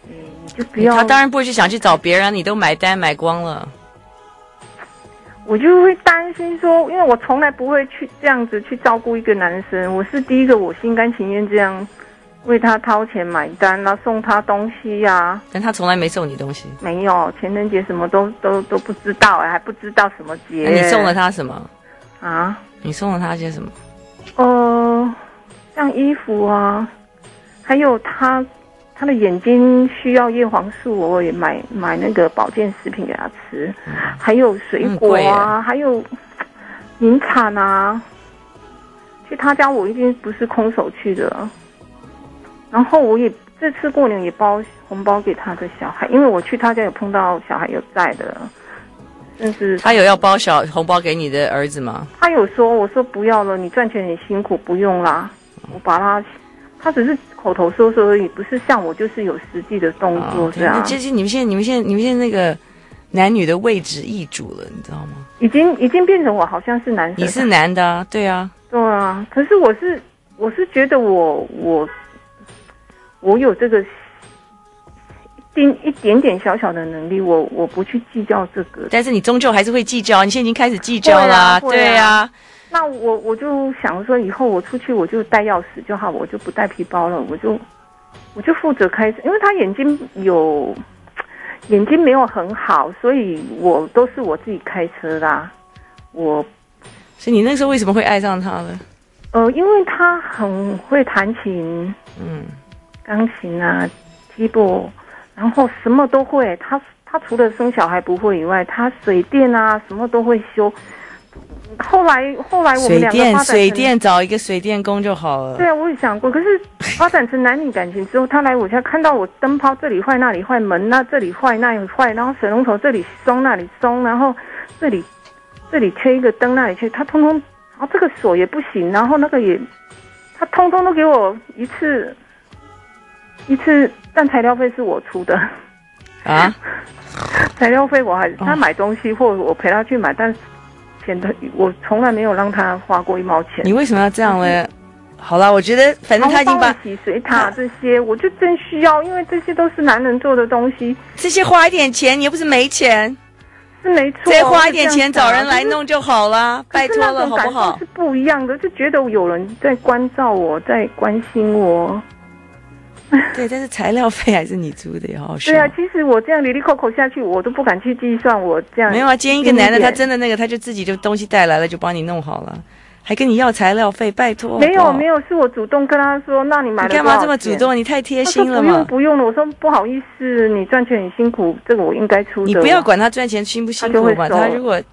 你就不要。 他当然不会去想去找别人，你都买单买光了。 我就会担心说，因为我从来不会去这样子去照顾一个男生，我是第一个，我心甘情愿这样为他掏钱买单啊，送他东西呀、啊。 但他从来没送你东西。 没有，情人节什么都都都不知道哎，还不知道什么节。 那你送了他什么？ 啊？ 你送了他些什么？ 呃，像衣服啊，还有他。他的眼睛需要叶黄素，我也买买那个保健食品给他吃，嗯、还有水果啊，还有名产啊。去他家我一定不是空手去的，然后我也这次过年也包红包给他的小孩，因为我去他家有碰到小孩有在的，但是他有要包小红包给你的儿子吗？ 他有说，我说不要了，你赚钱很辛苦，不用啦，我把他。他只是口头说说而已，不是像我就是有实际的动作这样。 那其实你们现在、你们现在、你们现在那个男女的位置易主了，你知道吗？ 已经已经变成我好像是男生。 你是男的啊，对啊， 对啊。可是我是我是觉得我我我有这个一丁一点点小小的能力，我我不去计较这个。 但是你终究还是会计较，你现在已经开始计较啦，对啊。 那我我就想说，以后我出去我就带钥匙就好，我就不带皮包了，我就我就负责开车，因为他眼睛有眼睛没有很好，所以我都是我自己开车啦。我， 所以你那时候为什么会爱上他呢？ 呃，因为他很会弹琴， 嗯， 钢琴啊 keyboard， 然后什么都会。他他除了生小孩不会以外，他水电啊什么都会修。后来，后来我们两个发展成水电找一个水电工就好了。 对啊，我也想过。可是发展成男女感情之后，他来我家看到我灯泡这里坏那里坏，门那这里坏那里坏，然后水龙头这里松那里松，然后这里这里缺一个灯那里缺，他通通，然后这个锁也不行，然后那个也，他通通都给我一次一次，但材料费是我出的啊， 材料费我还他买东西或我陪他去买，但是。我从来没有让他花过一毛钱。 你为什么要这样呢？好了，我觉得反正他已经把洗水塔这些，我就真需要，因为这些都是男人做的东西。 这些花一点钱，你又不是没钱， 是没错。 再花一点钱找人来弄就好了，拜托了，好不好？ 是不一样的，就觉得有人在关照我，在关心我。 对，但是材料费还是你出的，也好笑。 对啊，其实我这样里里扣扣下去，我都不敢去计算。我这样没有啊，今天一个男的，他真的那个，他就自己就东西带来了，就帮你弄好了，还跟你要材料费，拜托。 没有没有，是我主动跟他说，那你买了多少钱？ 你干嘛这么主动？你太贴心了嘛。 不用不用了，我说不好意思，你赚钱很辛苦，这个我应该出的。 你不要管他赚钱辛不辛苦嘛，他如果。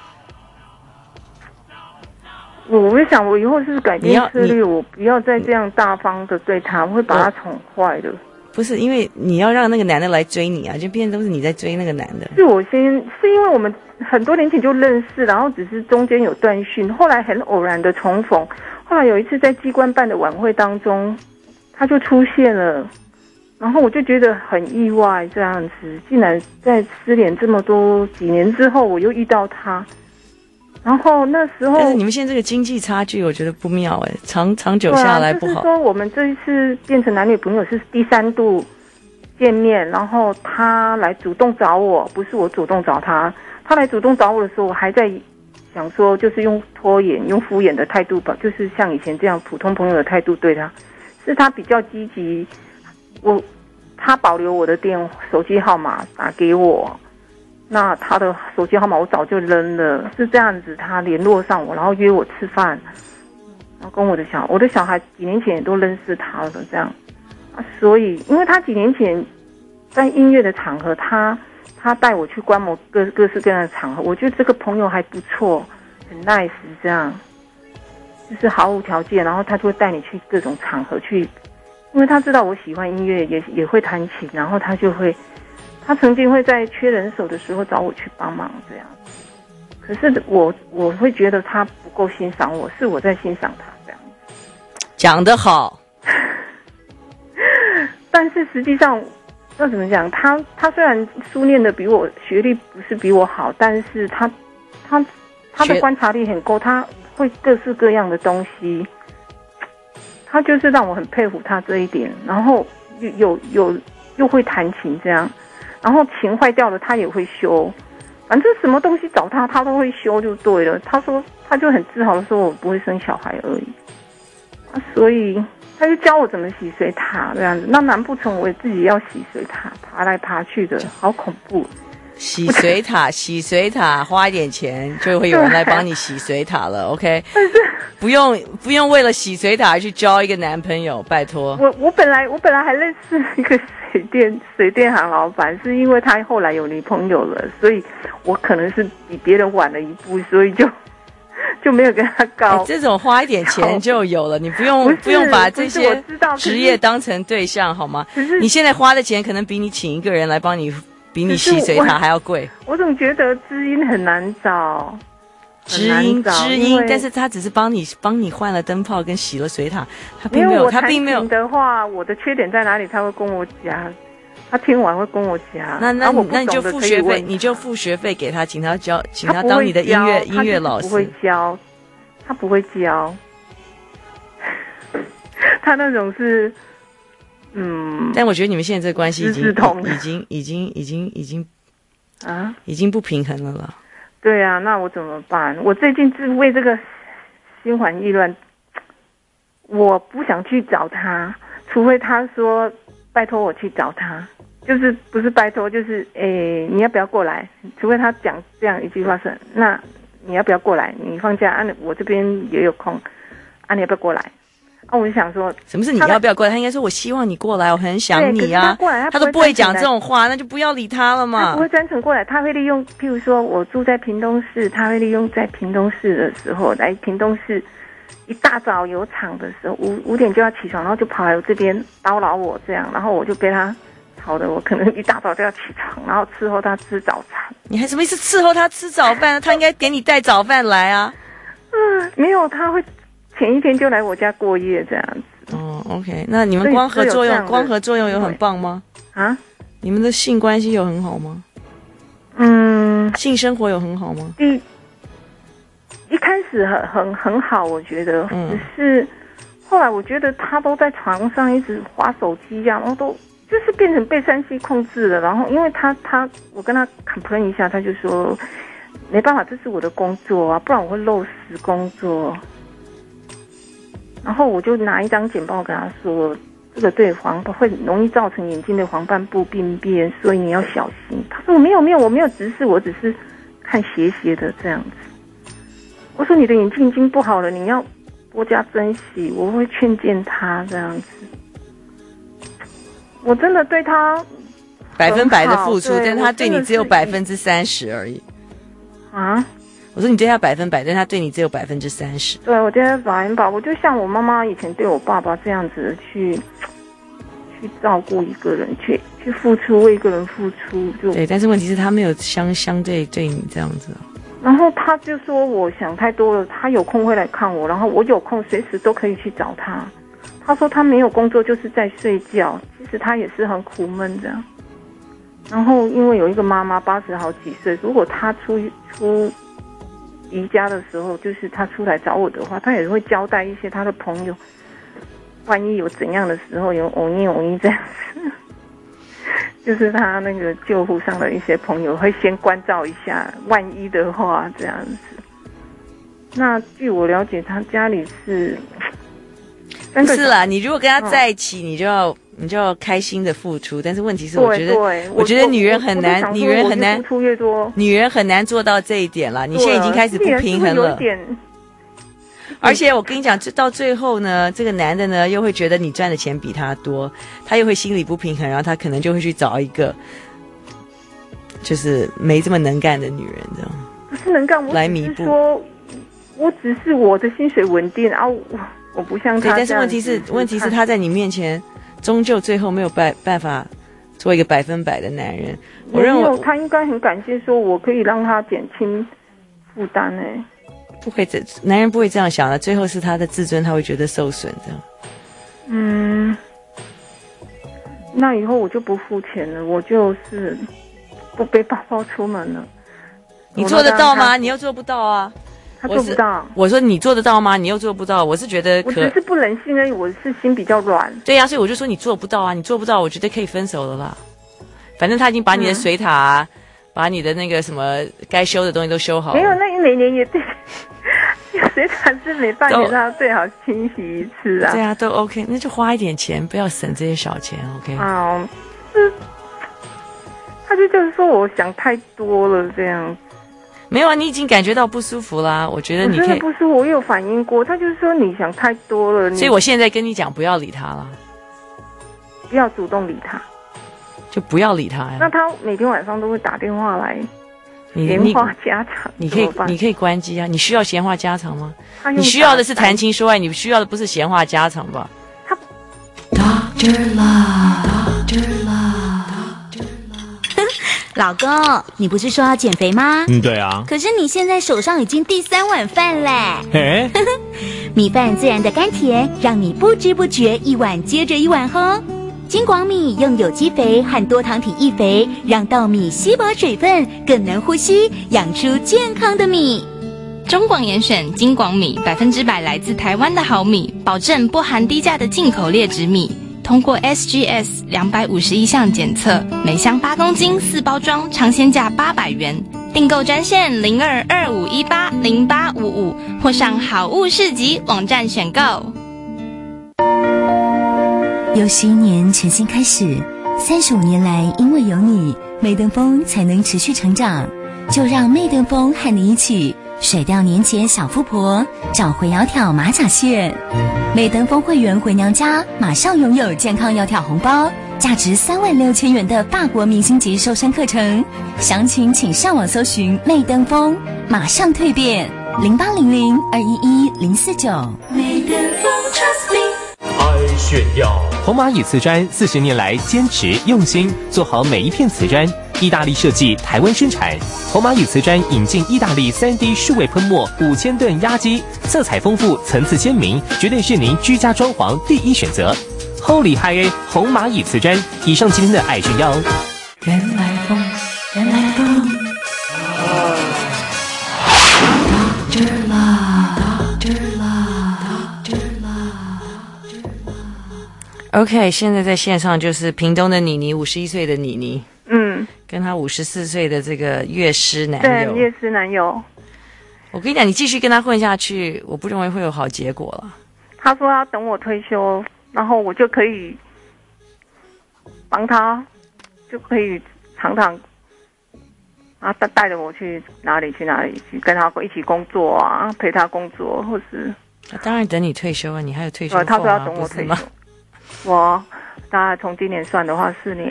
我会想，我以后是改变策略，我不要再这样大方的对他，我会把他宠坏的。 不是，因为你要让那个男的来追你啊，就变成都是你在追那个男的。 是我先，是因为我们很多年前就认识，然后只是中间有断讯，后来很偶然的重逢。后来有一次在机关办的晚会当中，他就出现了，然后我就觉得很意外，这样子竟然在失联这么多几年之后，我又遇到他。然后那时候， 但是你们现在这个经济差距，我觉得不妙哎，长长久下来不好。 就是说，我们这一次变成男女朋友是第三度见面，然后他来主动找我，不是我主动找他。他来主动找我的时候，我还在想说，就是用拖延、用敷衍的态度吧，就是像以前这样普通朋友的态度对他，是他比较积极。我他保留我的电手机号码打给我。那他的手机号码我早就扔了，是这样子，他联络上我，然后约我吃饭，然后跟我的小我的小孩几年前也都认识他了，这样啊，所以因为他几年前在音乐的场合，他他带我去观摩各各式各样的场合，我觉得这个朋友还不错，很 nice， 这样就是毫无条件，然后他就会带你去各种场合去，因为他知道我喜欢音乐，也也会弹琴，然后他就会。他曾经会在缺人手的时候找我去帮忙，这样。可是我我会觉得他不够欣赏我，是我在欣赏他这样。 讲得好。 但是实际上要怎么讲？他他虽然书念的比我学历不是比我好，但是他他他的观察力很够，他会各式各样的东西。他就是让我很佩服他这一点。然后有有有。 又会弹琴这样，然后琴坏掉了他也会修，反正什么东西找他他都会修就对了。他说他就很自豪的说我不会生小孩而已，啊、所以他就教我怎么洗水塔这样子。那难不成我自己要洗水塔，爬来爬去的，好恐怖。 洗水塔，洗水塔，花一点钱就会有人来帮你洗水塔了。OK， 不用不用为了洗水塔去交一个男朋友，拜托。 我我本来我本来还认识一个水电水电行老板，是因为他后来有女朋友了，所以我可能是比别人晚了一步，所以就就没有跟他搞、 欸。这种花一点钱就有了，你不用 不, 不用把这些职业当成对象好吗？你现在花的钱可能比你请一个人来帮你。比你洗水塔还要贵。 我, 我总觉得知音很难找， 知音知音，但是他只是帮你帮你换了灯泡跟洗了水塔，他并没有他并没有的话，我的缺点在哪里？他会跟我讲，他听完会跟我讲。 那那、啊、那你就付学费，你就付学费给他，请他教，请他当你的音乐音乐老师。 他不会教，他不会教，他那种是。嗯， 但我觉得你们现在这个关系已经已经已经已经已经啊，已经不平衡了啦。 对啊，那我怎么办？我最近是为这个心烦意乱，我不想去找他，除非他说拜托我去找他，就是不是拜托，就是诶你要不要过来？除非他讲这样一句话是，那你要不要过来？你放假啊，我这边也有空啊，你要不要过来？啊，我就想说， 什么是你要不要过来？他应该说我希望你过来，我很想你啊。 他过来，他, 他都不会讲这种话，那就不要理他了嘛。 他不会专程过来，他会利用，譬如说我住在屏东市，他会利用在屏东市的时候来屏东市，一大早有场的时候，五五点就要起床，然后就跑来我这边叨扰我这样，然后我就被他吵得我可能一大早就要起床，然后伺候他吃早餐。 你还什么意思伺候他吃早饭？他应该给你带早饭来啊。 嗯，没有，他会。前一天就来我家过夜这样子。 哦 ，OK， 那你们光合作用，光合作用有很棒吗？ 啊， 你们的性关系有很好吗？ 嗯， 性生活有很好吗？ 一一开始很很很好，我觉得，嗯、只是后来我觉得他都在床上一直滑手机呀、啊，然后都就是变成被三 C 控制了。然后因为他他我跟他 complain 一下，他就说没办法，这是我的工作啊，不然我会漏失工作。然后我就拿一张简报跟他说，这个对黄会容易造成眼睛的黄斑部病变，所以你要小心。他说我没有没有，我没有直视，我只是看斜斜的这样子。我说你的眼睛已经不好了，你要多加珍惜，我会劝谏他这样子。我真的对他百分百的付出，但他对你只有百分之三十而已。 啊？ 我说你对他百分百，但他对你只有百分之三十。 对，我对他百分百，我就像我妈妈以前对我爸爸这样子去去照顾一个人，去去付出，为一个人付出。就对，但是问题是他没有相相对对你这样子。 然后他就说我想太多了，他有空会来看我，然后我有空随时都可以去找他。他说他没有工作就是在睡觉，其实他也是很苦闷这样。然后因为有一个妈妈八十好几岁，如果他出出离家的时候，就是他出来找我的话，他也会交代一些他的朋友，万一有怎样的时候有偶一偶一这样子，就是他那个救护上的一些朋友会先关照一下，万一的话这样子。那据我了解，他家里是不是啦，你如果跟他在一起，嗯、你就要你就要开心的付出。但是问题是，我觉得我, 我觉得女人很难，女人很难， 付出越多， 女人很难做到这一点啦。你现在已经开始不平衡了。而且我跟你讲，到最后呢，这个男的呢又会觉得你赚的钱比他多，他又会心里不平衡，然后他可能就会去找一个就是没这么能干的女人，这样不是能干，我来弥补。 说，我只是我的薪水稳定，然后我我不像他这样。 对，但是问题是，问题是他在你面前，终究最后没有办办法做一个百分百的男人。我认为他应该很感谢，说我可以让他减轻负担诶。 不会，这男人不会这样想的，最后是他的自尊，他会觉得受损这样。 嗯，那以后我就不付钱了，我就是不背包包出门了。 你做得到吗？你又做不到啊！ 他做不到。 我说你做得到吗？你又做不到。我是觉得可， 我只是不忍心而已，我是心比较软。 对呀、啊，所以我就说你做不到啊，你做不到，我觉得可以分手了啦。反正他已经把你的水塔、啊嗯、把你的那个什么该修的东西都修好了。 没有，那每年也对。水塔是每半年他最好清洗一次啊。 对啊，都 OK， 那就花一点钱，不要省这些小钱 ，OK。 啊，是，他就就是说我想太多了这样。 没有啊，你已经感觉到不舒服啦。我觉得你可以。 我真的不舒服，我有反应过，他就是说你想太多了。 所以我现在跟你讲，不要理他了， 不要主动理他， 就不要理他呀。 那他每天晚上都会打电话来。闲话家常， 你可以你可以关机啊！你需要闲话家常吗？ 你需要的是谈情说爱，你需要的不是闲话家常吧？ 他 Doctor Love，Doctor Love，Doctor Love。老公，你不是说要减肥吗？ 嗯，对啊。 可是你现在手上已经第三碗饭嘞。 嘿， 米饭自然的甘甜，让你不知不觉一碗接着一碗喝。金广米用有机肥和多糖体易肥，让稻米吸饱水分，更能呼吸，养出健康的米。 中广严选金广米，百分之百来自台湾的好米，保证不含低价的进口劣质米。通过 S G S 两百五十一项检测，每箱八公斤，四包装，尝鲜价八百元。订购专线零二二五一八零八五五，或上好物市集网站选购。 又是一年全新开始，三十五年来，因为有你，媚登峰才能持续成长。就让媚登峰和你一起甩掉年前小富婆，找回窈窕马甲线。媚登峰会员回娘家，马上拥有健康窈窕红包，价值三万六千元的法国明星级瘦身课程。详情请上网搜寻媚登峰，马上蜕变。零八零零二一一零四九。 媚登峰 Trust me。 爱炫耀，红蚂蚁瓷砖四十年来坚持用心做好每一片瓷砖，意大利设计，台湾生产。红蚂蚁瓷砖引进意大利 三 D 数位喷墨五千吨压机，色彩丰富，层次鲜明，绝对是您居家装潢第一选择。Holy High A 红蚂蚁瓷砖。以上今天的爱炫耀。 原来风，原来风。Doctor Love，Doctor Love，Doctor Love。OK， 现在在线上就是屏东的妮妮，五十一岁的妮妮， 嗯， 跟她五十四岁的这个乐师男友， 对，乐师男友。 我跟你讲，你继续跟他混下去，我不认为会有好结果了。 他说要等我退休，然后我就可以帮他，就可以常常啊带带着我去哪里去哪里去，跟他一起工作啊，陪他工作，或是。 啊、当然等你退休啊，你还有退休、啊、 他说要等我退休。我大概从今年算的话，四年。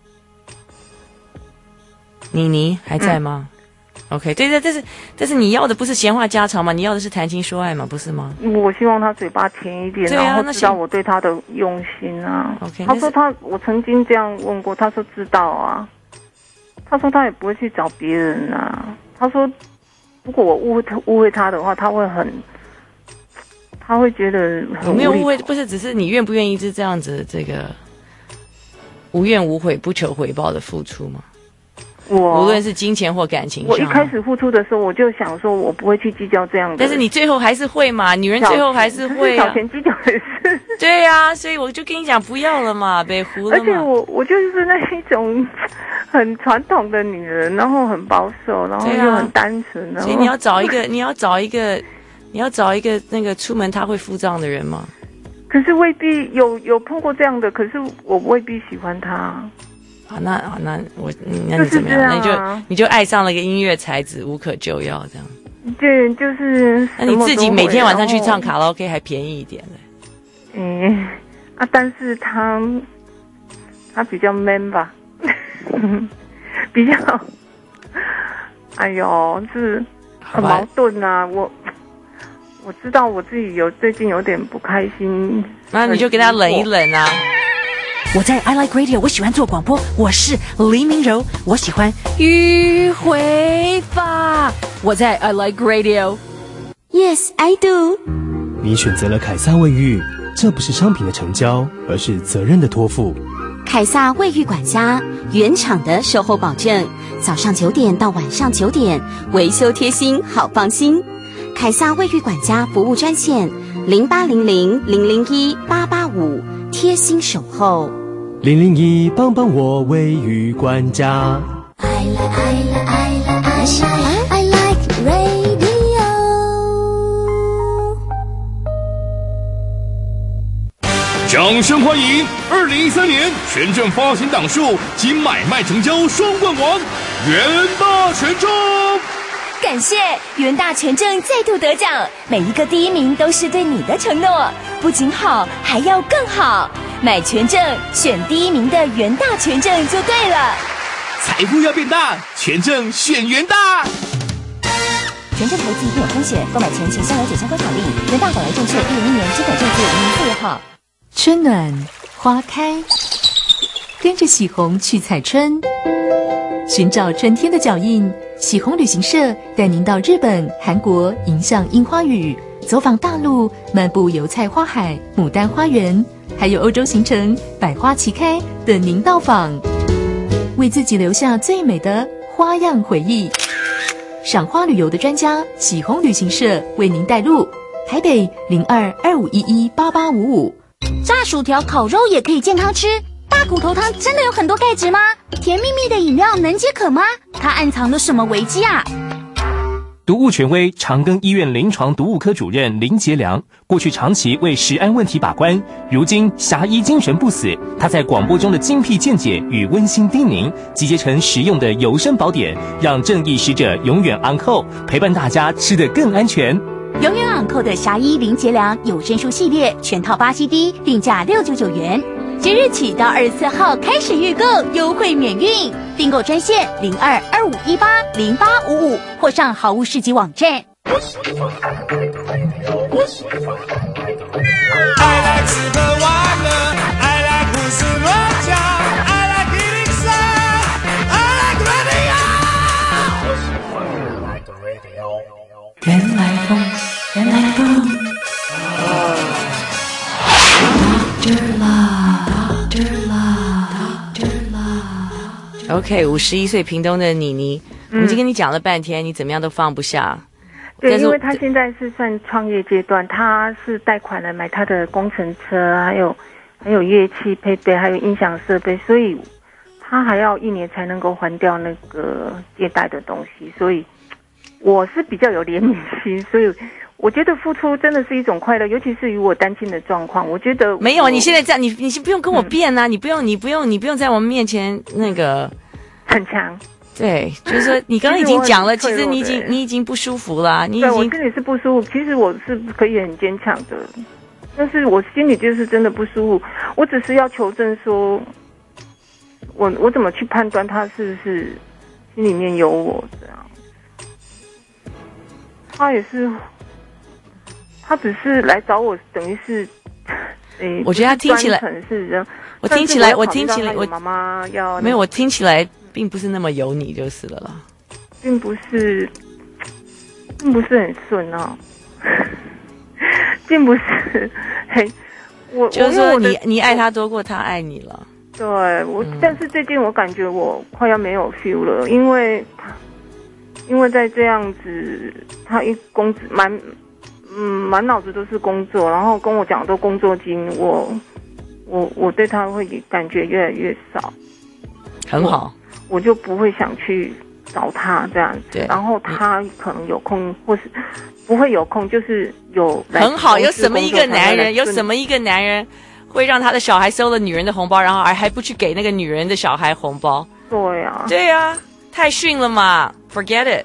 妮妮还在吗、嗯、？OK， 对对，但是但是你要的不是闲话家常吗？你要的是谈情说爱嘛，不是吗？ 我希望他嘴巴甜一点， 对啊、 然后知道我对他的用心啊。 OK， 他说他，我曾经这样问过，他说知道啊。他说他也不会去找别人啊。他说，如果我误会误会他的话，他会很。他会觉得很没有误会，不是只是你愿不愿意是这样子，这个无怨无悔、不求回报的付出吗？ 我无论是金钱或感情上， 我一开始付出的时候，我就想说我不会去计较这样的。 但是你最后还是会嘛？女人最后还是会啊。 小钱计较的事。 对呀、啊，所以我就跟你讲，不要了嘛，别胡了嘛。 而且我我就是那一种很传统的女人，然后很保守，然后又很单纯。啊、 所以你要找一个，你要找一个。你要找一个那个出门他会付账的人吗？ 可是未必有有碰过这样的，可是我未必喜欢他。 啊，那啊那我那你怎么样？ 就是、 啊、那你就你就爱上了一个音乐才子，无可救药这样。 对，就是那你自己每天晚上去唱卡拉 OK 还便宜一点的。 嗯啊，但是他他比较 man 吧，比较，哎呦，是很矛盾啊，我。我知道我自己有最近有点不开心， 那你就给他冷一冷啊。 我在 I Like Radio， 我喜欢做广播，我是黎明柔，我喜欢迂回法。我在 I Like Radio。Yes, I do。 你选择了凯撒卫浴，这不是商品的成交，而是责任的托付。 凯撒卫浴管家，原厂的售后保证，早上九点到晚上九点，维修贴心，好放心。 凯撒卫浴管家服务专线零八零零零零一八八五，贴心守候。 零零一帮帮我卫浴管家。 I like I like I like I like radio。 掌声欢迎二零一三年全证发行档数及买卖成交双冠王元大权证。 感谢元大权证再度得奖，每一个第一名都是对你的承诺，不仅好，还要更好。买权证选第一名的元大权证就对了。 财富要变大，权证选元大。 权证投资一定有风险，购买前请详了解相关法令。元大宝来证券一零一年经管证字零零四号。 春暖花开，跟着喜红去采春，寻找春天的脚印。喜红旅行社带您到日本、韩国迎向樱花雨，走访大陆，漫步油菜花海、牡丹花园，还有欧洲行程，百花齐开，等您到访，为自己留下最美的花样回忆。赏花旅游的专家喜红旅行社为您带路，台北零二二五一一八八五五。 炸薯条、烤肉也可以健康吃。大骨头汤真的有很多钙质吗？甜蜜蜜的饮料能解渴吗？它暗藏了什么危机啊？ 毒物权威长庚医院临床毒物科主任林杰良，过去长期为食安问题把关，如今侠医精神不死。他在广播中的精辟见解与温馨叮咛，集结成实用的有声宝典，让正义使者永远昂扣，陪伴大家吃得更安全。 永远昂扣的侠医林杰良有声书系列全套八 C D， 定价六九九元。即日起到二十四号开始预购，优惠免运。订购专线零二二五一八零八五五，或上好物市集网站。 I like 吃喝玩乐 I like 胡思乱想 I like 一零三 I like radio 原来风原来风 Doctor Love Doctor Love Doctor Love OK， 五十一岁屏东的妮妮，我们已经跟你讲了半天，你怎么样都放不下。 对，因为他现在是算创业阶段，他是贷款来买他的工程车，还有还有乐器配备，还有音响设备，所以他还要一年才能够还掉那个借贷的东西。所以我是比较有怜悯心，所以我觉得付出真的是一种快乐，尤其是与我单亲的状况，我觉得没有。你现在这样，你你不用跟我辩啊，嗯、你不用，你不用，你不用在我们面前那个很强。 对，就是说你刚刚已经讲了，其实你已经你已经不舒服了、啊，你已经对我心里是不舒服。其实我是可以很坚强的，但是我心里就是真的不舒服。我只是要求证说，我我怎么去判断他是不是心里面有我这样？他也是，他只是来找我，等于是，诶， 我觉得他听起来是人， 我听起来我我听起来我妈妈要没有，我听起来。并不是那么有你就是了啦， 并不是，并不是很顺啊，并不是，嘿，我就是说你你爱他多过他爱你了。 对我、嗯，但是最近我感觉我快要没有 feel 了，因为他，因为在这样子，他一工资满，嗯，满脑子都是工作，然后跟我讲都工作金，我，我我对他会感觉越来越少。 很好。 我就不会想去找他这样子，然后他可能有空，或是不会有空，就是有很好。有什么一个男人，有什么一个男人会让他的小孩收了女人的红包，然后还还不去给那个女人的小孩红包？ 对啊， 对啊，太逊了嘛 ！Forget it。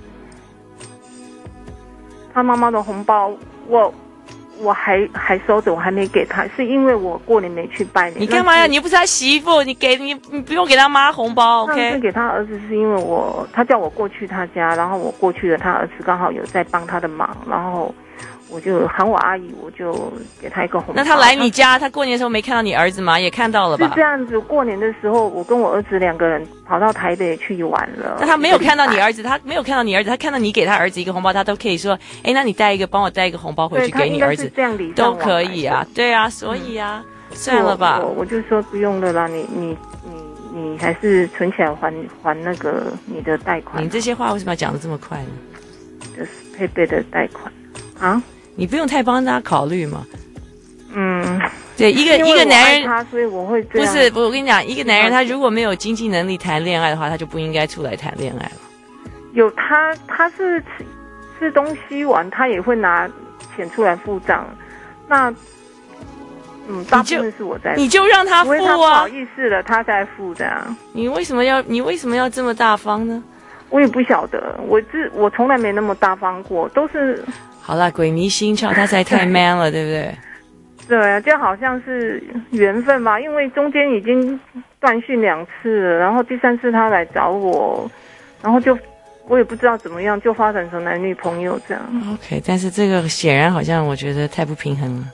他妈妈的红包，我。我还还收着，我还没给他，是因为我过年没去拜年。 你干嘛呀？你又不是他媳妇，你给你你不用给他妈红包 ，OK？ 上次给他儿子是因为我他叫我过去他家，然后我过去了，他儿子刚好有在帮他的忙，然后我就喊我阿姨，我就给他一个红包。 那他来你家，他过年的时候没看到你儿子吗？也看到了吧？ 是这样子，过年的时候我跟我儿子两个人跑到台北去玩了。 那他没有看到你儿子，他没有看到你儿子，他看到你给他儿子一个红包，他都可以说，哎，那你带一个，帮我带一个红包回去给你儿子， 这样礼都可以啊。对啊，所以啊，嗯、算了吧。 我我就说不用了啦，你你你你还是存起来还还那个你的贷款。 你这些话为什么要讲得这么快呢？ 的配备的贷款啊。 你不用太帮他考虑嘛。 嗯， 对，一个一个男人， 他所以我会这样不是，我跟你讲，一个男人他如果没有经济能力谈恋爱的话，他就不应该出来谈恋爱了。 有他，他是吃吃东西玩，他也会拿钱出来付账。那，嗯，大部分是我在付， 你就让他付啊， 因为他不好意思了，他在付这样。 你为什么要你为什么要这么大方呢？ 我也不晓得，我自我从来没那么大方过，都是。 好啦，鬼迷心窍，他实在太 man 了，对不对？ 对啊，就好像是缘分吧，因为中间已经断讯两次了，然后第三次他来找我，然后就我也不知道怎么样，就发展成男女朋友这样。 OK， 但是这个显然好像我觉得太不平衡了。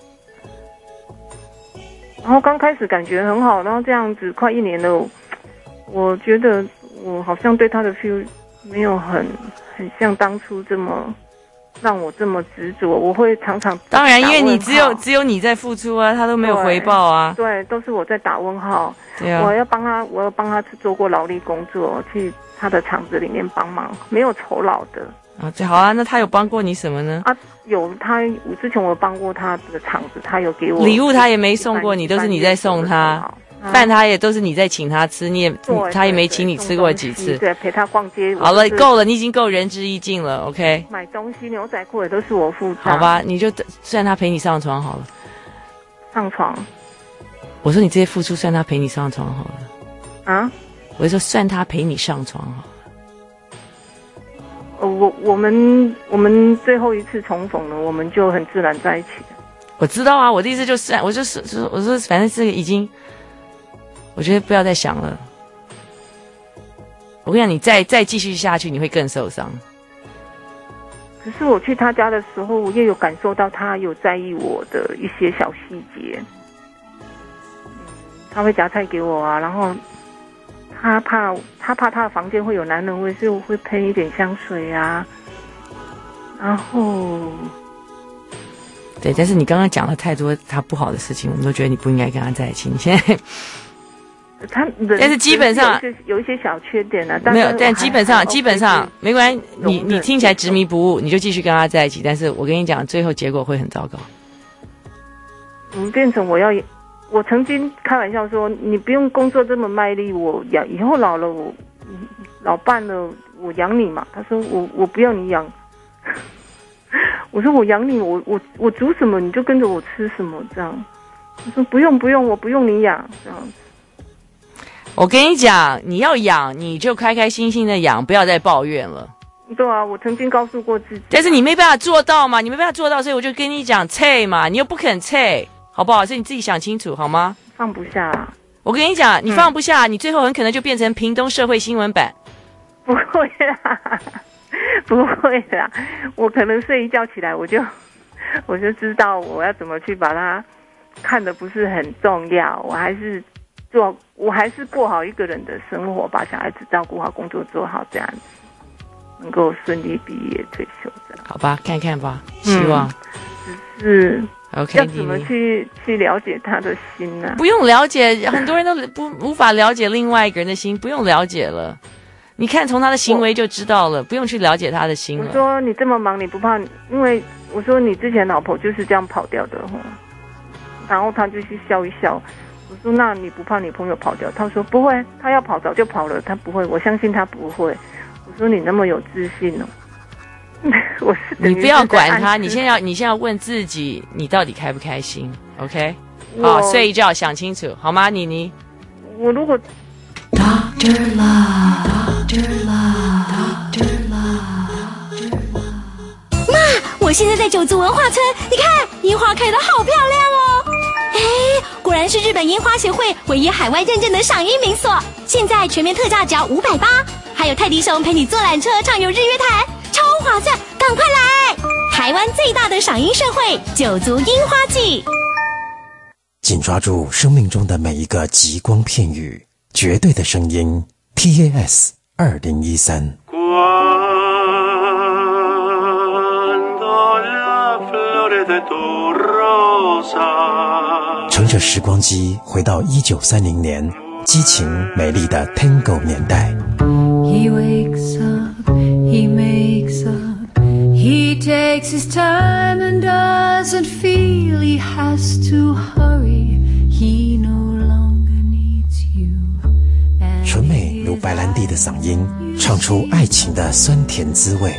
然后刚开始感觉很好，然后这样子快一年了，我觉得我好像对他的 feel 没有很很像当初这么。让我这么执着，我会常常当然，因为你只有只有你在付出啊，他都没有回报啊。 对，都是我在打问号。 对啊， 我要帮他，我要帮他去做过劳力工作，去他的厂子里面帮忙，没有酬劳的。 啊，最好啊，那他有帮过你什么呢？ 啊，有他，我之前我帮过他的厂子，他有给我礼物，他也没送过你，都是你在送他。饭他也都是你在请他吃，你也他也没请你吃过几次。 对，陪他逛街。 好了，够了，你已经够仁至义尽了 ，OK。 买东西，牛仔裤也都是我付账。 好吧，你就算他陪你上床好了。 上床？ 我说你这些付出算他陪你上床好了。 啊？ 我就说算他陪你上床好了。 呃，我我们我们最后一次重逢了，我们就很自然在一起了。 我知道啊，我的意思就是，我就是我说反正这个已经。我觉得不要再想了。我跟你讲，你再再继续下去，你会更受伤。 可是我去他家的时候，我也有感受到他有在意我的一些小细节。嗯，他会夹菜给我啊，然后他怕他怕他的房间会有男人味，所以我会喷一点香水啊。然后， 对，但是你刚刚讲了太多他不好的事情，我们都觉得你不应该跟他在一起。你现在。 他但是基本上有一些有一些小缺点啊，但没有，但基本上 OK, 基本上没关系，你你听起来执迷不悟，你就继续跟他在一起。但是我跟你讲，最后结果会很糟糕。 嗯，变成我要，我曾经开玩笑说，你不用工作这么卖力，我养以后老了我老伴了，我养你嘛。他说我我不要你养，我说我养你，我我我煮什么你就跟着我吃什么这样。他说不用不用，我不用你养这样。 我跟你讲，你要养你就开开心心的养，不要再抱怨了。 对啊，我曾经告诉过自己， 但是你没办法做到嘛，你没办法做到，所以我就跟你讲切嘛，你又不肯切，好不好？所以你自己想清楚好吗？ 放不下啊。 我跟你讲，你放不下，嗯、你最后很可能就变成屏东社会新闻版。 不会啦，不会啦，我可能睡一觉起来，我就我就知道我要怎么去把它看得不是很重要，我还是。做，我还是过好一个人的生活，把小孩子照顾好，工作做好，这样子能够顺利毕业退休这样。 好吧，看看吧，希望。 嗯、只是 OK， 要怎么去去了解他的心呢、啊？ 不用了解，很多人都不无法了解另外一个人的心，不用了解了。你看从他的行为就知道了，不用去了解他的心了。 我说你这么忙，你不怕？因为我说你之前老婆就是这样跑掉的哈，然后他就去笑一笑。我说那你不怕你朋友跑掉？他说不会，他要跑早就跑了，他不会，我相信他不会。我说你那么有自信哦，我是你不要管他，你现在要你现在要问自己，你到底开不开心 ？OK， 好，睡一觉想清楚好吗？妮妮， 我如果 Doctor Love Doctor Love Doctor Love 妈，我现在在九族文化村，你看樱花开得好漂亮哦。哎，果然是日本樱花协会唯一海外认证的赏樱名所。现在全面特价只要五百八，还有泰迪熊陪你坐缆车畅游日月潭，超划算，赶快来！台湾最大的赏樱盛会——九族樱花季。 紧抓住生命中的每一个极光片语，绝对的声音 T A S 二零一三。乘着时光机回到一九三零年，激情美丽的 Tango 年代。 He wakes up, he makes up, has to hurry, he no longer needs you. 纯美如白兰地的嗓音，唱出爱情的酸甜滋味。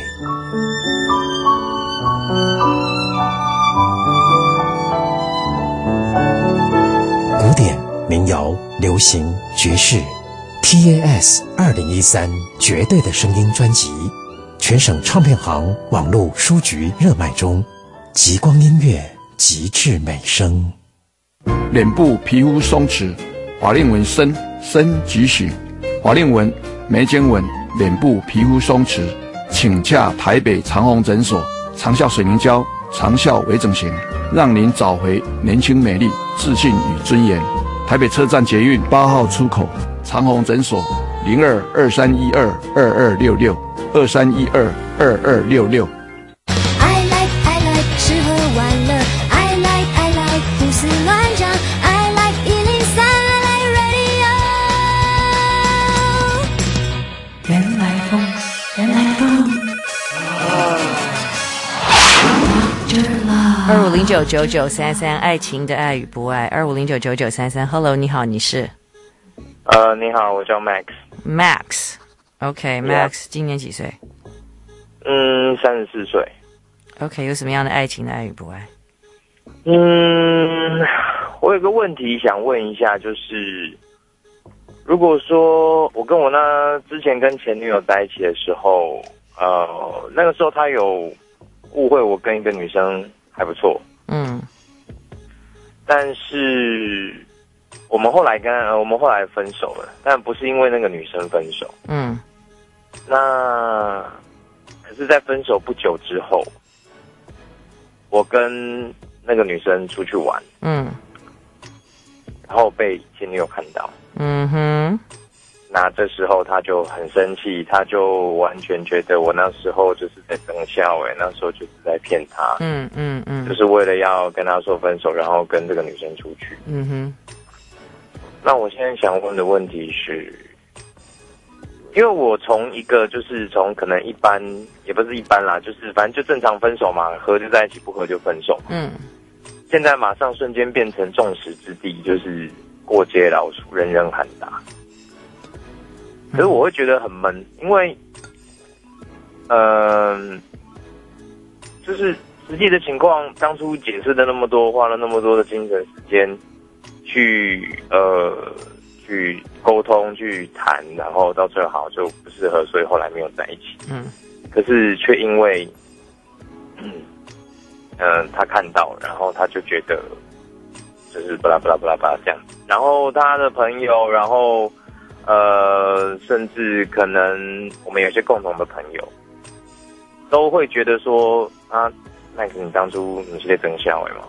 古典、民谣、流行、爵士 ，T A S 二零一三绝对的声音专辑，全省唱片行、网络、书局热卖中。极光音乐，极致美声。 脸部皮肤松弛，法令纹深深即许，法令纹、眉间纹、脸部皮肤松弛，请洽台北长虹诊所，长效水凝胶，长效微整形，让您找回年轻美丽、自信与尊严。台北车站捷运八号出口，长虹诊所零二二三一二二二六六二三一二二二六六。 I like I like 吃喝玩乐 I like I like 胡思乱想 I like 一零三 I like radio 原来风原来风二五零九九九三三，爱情的爱与不爱。二五零九九九三三 ，Hello， 你好，你是？ 呃，你好，我叫 Max。Max，OK，Max，、okay, 今年几岁？ 嗯，三十四岁。 OK， 有什么样的爱情的爱与不爱？ 嗯，我有个问题想问一下，就是如果说我跟我那之前跟前女友在一起的时候，呃，那个时候她有误会我跟一个女生还不错， 嗯， 但是我们后来跟我们后来分手了，但不是因为那个女生分手， 嗯， 那可是在分手不久之后，我跟那个女生出去玩， 嗯， 然后被前女友看到， 嗯哼， 那这时候他就很生气，他就完全觉得我那时候就是在等笑哎，那时候就是在骗他， 嗯嗯嗯， 就是为了要跟他说分手，然后跟这个女生出去， 嗯哼。 那我现在想问的问题是，因为我从一个就是从可能一般也不是一般啦，就是反正就正常分手嘛，合就在一起，不合就分手， 嗯， 现在马上瞬间变成众矢之的，就是过街老鼠，人人喊打。可是我会觉得很闷，因为，嗯、呃，就是实际的情况，当初解释的那么多，花了那么多的精神时间，去呃去沟通、去谈，然后到最后好就不适合，所以后来没有在一起。 嗯， 可是却因为，嗯，呃，他看到，然后他就觉得，就是巴拉巴拉巴拉巴拉这样，然后他的朋友，然后。呃，甚至可能我们有些共同的朋友，都会觉得说啊，那个你当初你是在争笑哎吗？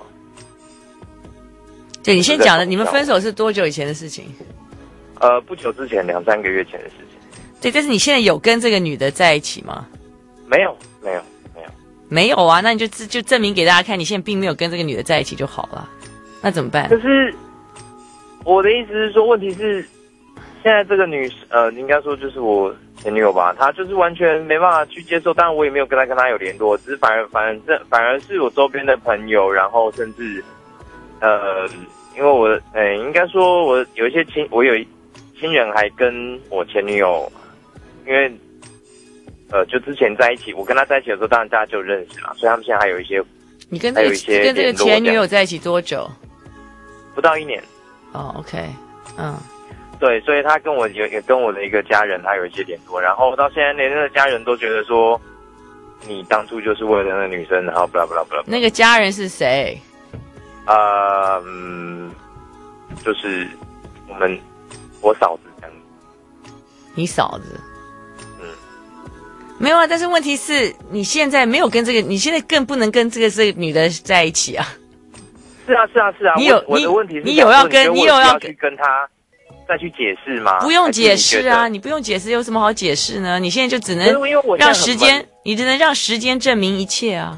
对，你先讲的，你们分手是多久以前的事情？ 呃，不久之前，两三个月前的事情。 对，但是你现在有跟这个女的在一起吗？ 没有，没有，没有， 没有啊！那你就就证明给大家看，你现在并没有跟这个女的在一起就好了。那怎么办？ 可是我的意思是说，问题是。现在这个女呃，应该说就是我前女友吧，她就是完全没办法去接受，当然我也没有跟她跟她有联络，只是反而反正反而是我周边的朋友，然后甚至呃，因为我呃，应该说我有一些亲，我有亲人还跟我前女友，因为呃，就之前在一起，我跟她在一起的时候，当然大家就认识嘛，所以他们现在还有一些， 你跟这个跟这个前女友在一起多久？ 不到一年。 哦 ，OK， 嗯。 对，所以他跟我有也跟我的一个家人，他有一些联络，然后到现在连那个家人都觉得说，你当初就是为了那个女生，然后不啦不啦不啦。 那个家人是谁？ 呃，嗯，就是我们我嫂子这样子。 你嫂子？嗯，没有啊，但是问题是你现在没有跟这个，你现在更不能跟这个这个女的在一起啊。 是啊是啊是啊， 你有我我的问题是， 你有要跟你有要去跟他。再去解释吗？ 不用解释啊，你不用解释，有什么好解释呢？你现在就只能让时间，你只能让时间证明一切啊。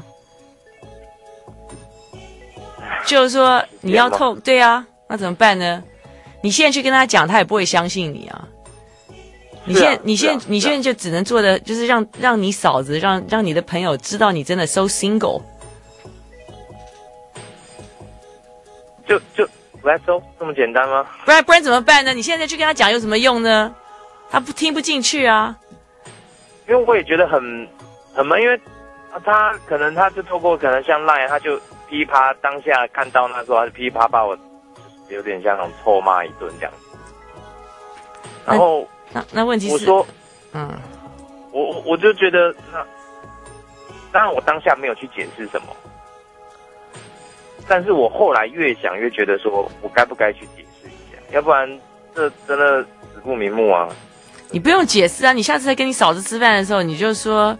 就是说你要透，对啊，那怎么办呢？你现在去跟他讲，他也不会相信你啊。你现在，你现在，你现在就只能做的就是让让你嫂子，让让你的朋友知道你真的 so single。 就就 let's go 这么简单吗？ 不然不然怎么办呢？你现在去跟他讲有什么用呢？他不听不进去啊。 因为我也觉得很很闷，因为他可能他就透过可能像 Line， 他就噼啪当下看到那时候他就噼啪把我有点像那种臭骂一顿这样子。然后那那问题是， 我说， 嗯， 我我就觉得那，当然我当下没有去解释什么，但是我后来越想越觉得说我该不该去解释一下，要不然这真的死不瞑目啊。 你不用解释啊，你下次再跟你嫂子吃饭的时候，你就说，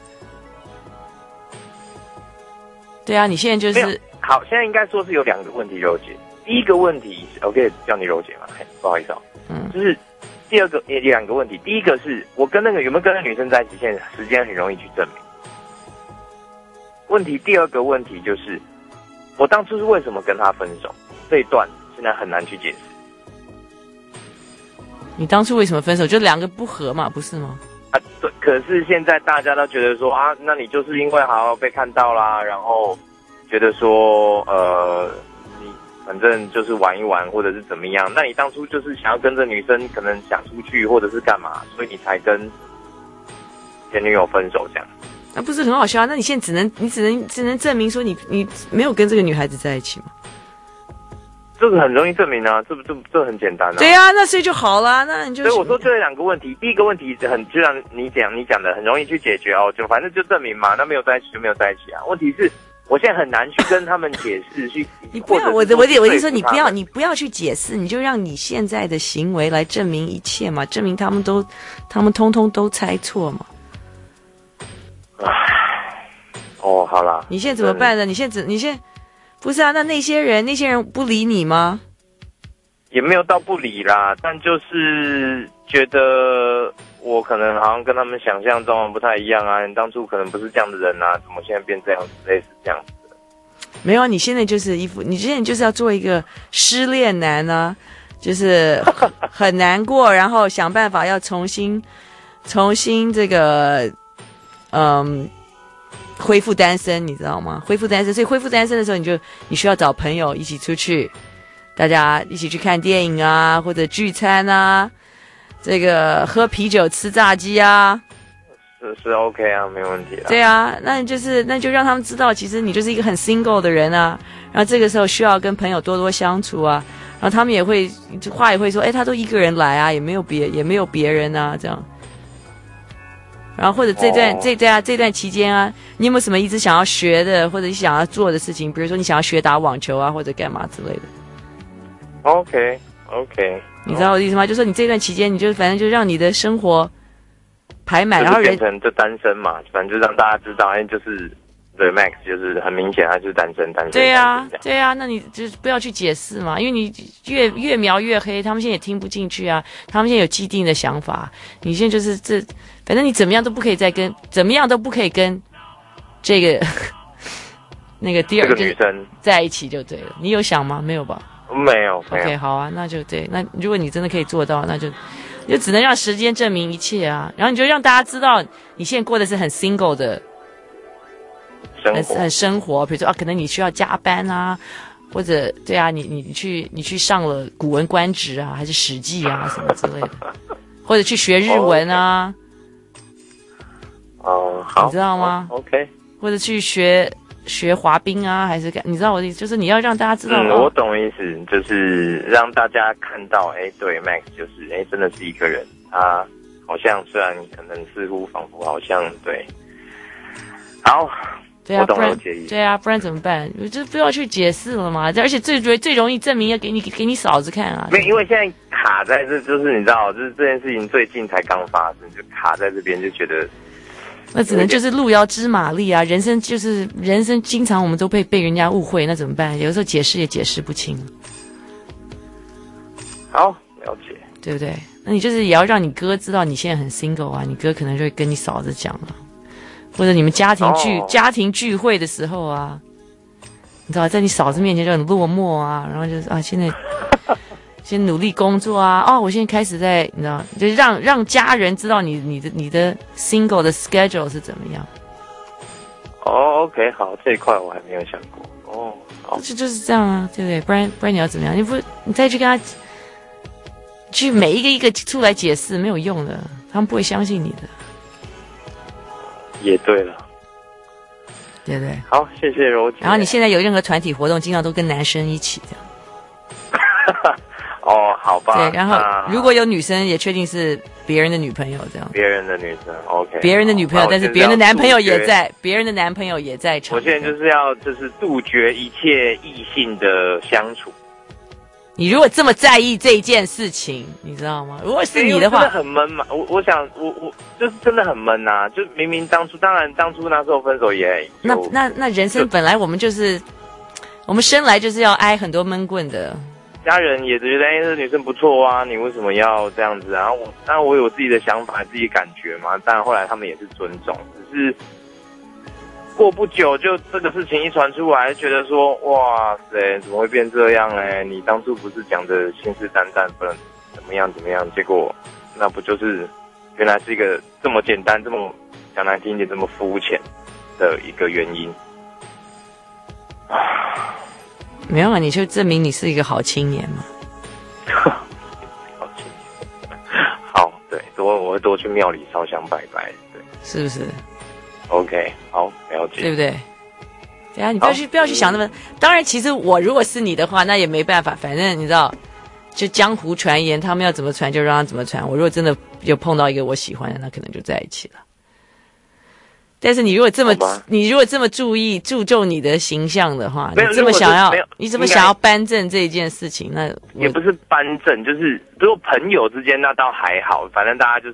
对啊，你现在就是好，现在应该说是有两个问题，柔姐。第一个问题是，我可以叫你柔姐吗？不好意思哦， 嗯， 就是第二个也两个问题，第一个是我跟那个有没有跟那个女生在一起，现在时间很容易去证明。问题第二个问题就是，我当初是为什么跟她分手？这一段现在很难去解释。 你当初为什么分手？就两个不合嘛，不是吗？ 啊，对。可是现在大家都觉得说啊，那你就是因为好好被看到啦，然后觉得说呃，你反正就是玩一玩或者是怎么样。那你当初就是想要跟这女生可能想出去或者是干嘛，所以你才跟前女友分手这样。 那不是很好笑啊？那你现在只能你只能只能证明说你你没有跟这个女孩子在一起吗？ 这个很容易证明啊，这不这这很简单啊。 对啊，那所以就好了，那你就。 所以我说这两个问题，第一个问题很就像你讲你讲的很容易去解决哦，就反正就证明嘛，那没有在一起就没有在一起啊。问题是，我现在很难去跟他们解释，去你不要我的我的我的说你不要你不要去解释，你就让你现在的行为来证明一切嘛，证明他们都他们通通都猜错嘛。 唉，哦，好啦， 你现在怎么办呢？你现在你现在。不是啊，那那些人那些人不理你吗？ 也没有到不理啦，但就是觉得我可能好像跟他们想象中不太一样啊。你当初可能不是这样的人啊，怎么现在变这样子，类似这样子的？ 没有啊，你现在就是一副，你现在就是要做一个失恋男啊，就是很难过，然后想办法要重新重新这个嗯。恢复单身，你知道吗？恢复单身，所以恢复单身的时候，你就你需要找朋友一起出去，大家一起去看电影啊，或者聚餐啊，这个喝啤酒、吃炸鸡啊， 是是 OK 啊，没问题啊。 对啊，那就是那就让他们知道，其实你就是一个很 single 的人啊。然后这个时候需要跟朋友多多相处啊，然后他们也会话也会说，哎，他都一个人来啊，也没有别也没有别人啊，这样。然后或者这段、哦、这段、啊、这段期间啊，你有没有什么一直想要学的，或者你想要做的事情？比如说你想要学打网球啊，或者干嘛之类的。 OK OK， 你知道我的意思吗？就是说你这段期间，你就反正就让你的生活排满， 然后变成就单身嘛，反正就让大家知道，哎，就是对 Max 就是很明显他就是单身单身。 对啊，对啊，那你就是不要去解释嘛，因为你越越描越黑，他们现在也听不进去啊，他们现在有既定的想法，你现在就是这。反正你怎么样都不可以再跟，怎么样都不可以跟这个那个第二个女生在一起就对了。你有想吗？没有吧？ 没有。没有 OK， 好啊，那就对。那如果你真的可以做到，那就就只能让时间证明一切啊。然后你就让大家知道，你现在过的是很 single 的生活， 很很生活。比如说啊，可能你需要加班啊，或者对啊，你你你去你去上了《古文观止》啊，还是《史记》啊什么之类的，或者去学日文啊。 哦、uh, 好， 你知道吗 ？OK， 或者去学学滑冰啊，还是干？你知道我的意思，就是你要让大家知道。 嗯，我懂意思，就是让大家看到，哎，对 ，Max 就是，哎，真的是一个人，他好像虽然可能似乎仿佛好像对，好， 对啊， 我懂了解意。 对啊，不然怎么办？就不要去解释了嘛。而且最最最容易证明要给你给你嫂子看啊。 没，因为现在卡在这，就是你知道，就是这件事情最近才刚发生，就卡在这边，就觉得。 那只能就是路遥知马力啊！人生就是人生，经常我们都被被人家误会，那怎么办？有的时候解释也解释不清。 好，了解， 对不对？那你就是也要让你哥知道你现在很 single 啊，你哥可能就会跟你嫂子讲了，或者你们家庭聚、哦、家庭聚会的时候啊，你知道，在你嫂子面前就很落寞啊，然后就是啊，现在。先努力工作啊！哦，我现在开始在，你知道，就让让家人知道你你的你的 single 的 schedule 是怎么样。 哦 ，OK， 好，这一块我还没有想过。哦， 这就是这样啊，对不对？不然不然你要怎么样？你不你再去跟他去每一个一个出来解释，没有用的，他们不会相信你的。 也对了， 对不对？ 好，谢谢柔姐。 然后你现在有任何团体活动，经常都跟男生一起这样。 哦，好吧。 对，然后如果有女生，也确定是别人的女朋友这样。 别人的女生 ，OK。 别人的女朋友，但是别人的男朋友也在，别人的男朋友也在场。 我现在就是要就是杜绝一切异性的相处。 你如果这么在意这一件事情，你知道吗？如果是你的话， 真的很闷嘛。我我想，我我就是真的很闷呐、啊。就明明当初，当然当初那时候分手也那那那人生本来我们就是，我们生来就是要挨很多闷棍的。 家人也觉得哎，这女生不错啊，你为什么要这样子？然后我当然我有自己的想法、自己感觉嘛。当然后来他们也是尊重，只是过不久就这个事情一传出来，觉得说哇塞，怎么会变这样呢？你当初不是讲的信誓旦旦，不能怎么样怎么样，结果那不就是原来是一个这么简单、这么讲难听一点、这么肤浅的一个原因啊。 没有啊，你就证明你是一个好青年嘛。 好青年，好，对，多我会多去庙里烧香拜拜，对， 是不是 ？OK， 好，了解， 对不对？对啊，你不要去不要去想那么。当然，其实我如果是你的话，那也没办法，反正你知道，就江湖传言，他们要怎么传就让他怎么传。我如果真的有碰到一个我喜欢的，那可能就在一起了。但是你如果这么，你如果这么注意注重你的形象的话，你这么想要，你怎么想要扳正这一件事情？那也不是扳正，就是如果朋友之间那倒还好，反正大家就是，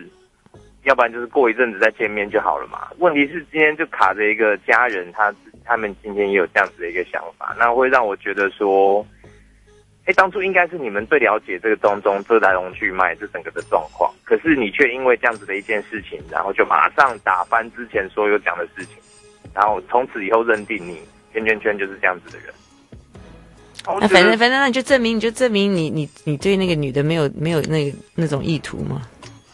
要不然就是过一阵子再见面就好了嘛。问题是今天就卡着一个家人，他他们今天也有这样子的一个想法，那会让我觉得说，哎，当初应该是你们最了解这个当中这来龙去脉，这整个的状况。可是你却因为这样子的一件事情，然后就马上打翻之前所有讲的事情，然后从此以后认定你圈圈圈就是这样子的人。 那反正反正那你就证明，你就证明你你你对那个女的没有没有那个那种意图嘛。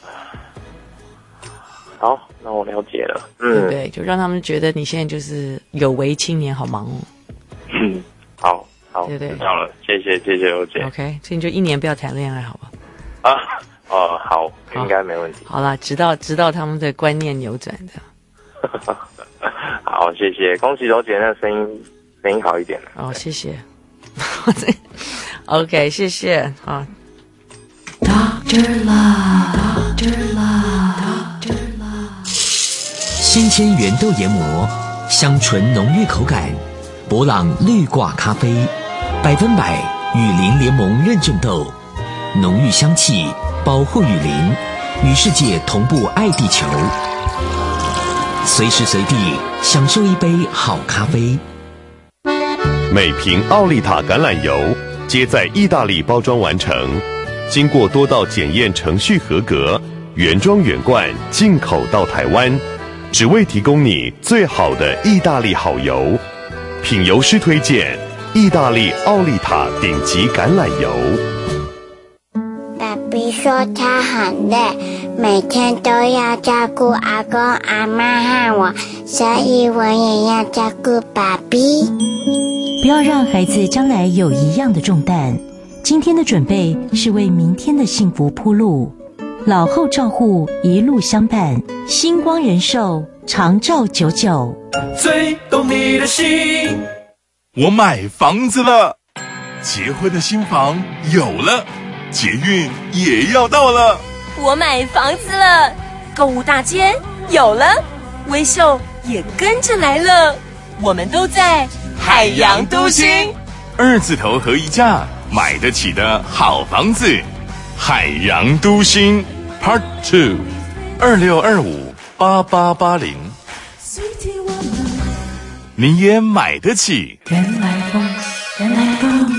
好，那我了解了。嗯， 对不对？就让他们觉得你现在就是有为青年，好忙哦。 嗯，好。好， 对对， 知道了，谢谢谢谢欧姐。 OK， 所以你就一年不要谈恋爱，好吧？ 啊，哦、呃，好，应该没问题。 好啦，直到直到他们的观念扭转的。 好，谢谢，恭喜柔姐，那声音声音好一点了。 哦，谢谢。OK， 谢谢，好。Doctor Love，Doctor Love，Doctor Love。新鲜原豆研磨，香醇浓郁口感。博朗绿挂咖啡，百分百雨林联盟认证豆，浓郁香气，保护雨林，与世界同步爱地球，随时随地享受一杯好咖啡。 每瓶奥利塔橄榄油皆在意大利包装完成，经过多道检验程序合格，原装原罐进口到台湾，只为提供你最好的意大利好油。品油师推荐意大利奥利塔顶级橄榄油。 爸比说他很累，每天都要照顾阿公阿嬷和我，所以我也要照顾爸比。 不要让孩子将来有一样的重担。今天的准备是为明天的幸福铺路。老后照护，一路相伴。星光人寿长照久久。 最懂你的心。我买房子了，结婚的新房有了，捷运也要到了。 我买房子了，购物大街有了，微秀也跟着来了。我们都在海洋都心， 二字头和一价，买得起的好房子。海洋都心 Part Two， 二六二五八八八零。你也买得起。 原来风，原来风。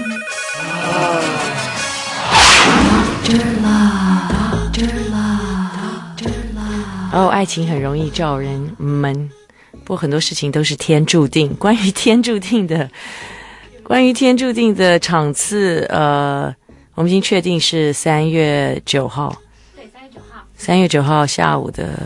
哦，爱情很容易招人闷，不过很多事情都是天注定。关于天注定的，关于天注定的场次，呃，我们已经确定是三月九号。对，三月九号。三月九号下午的礼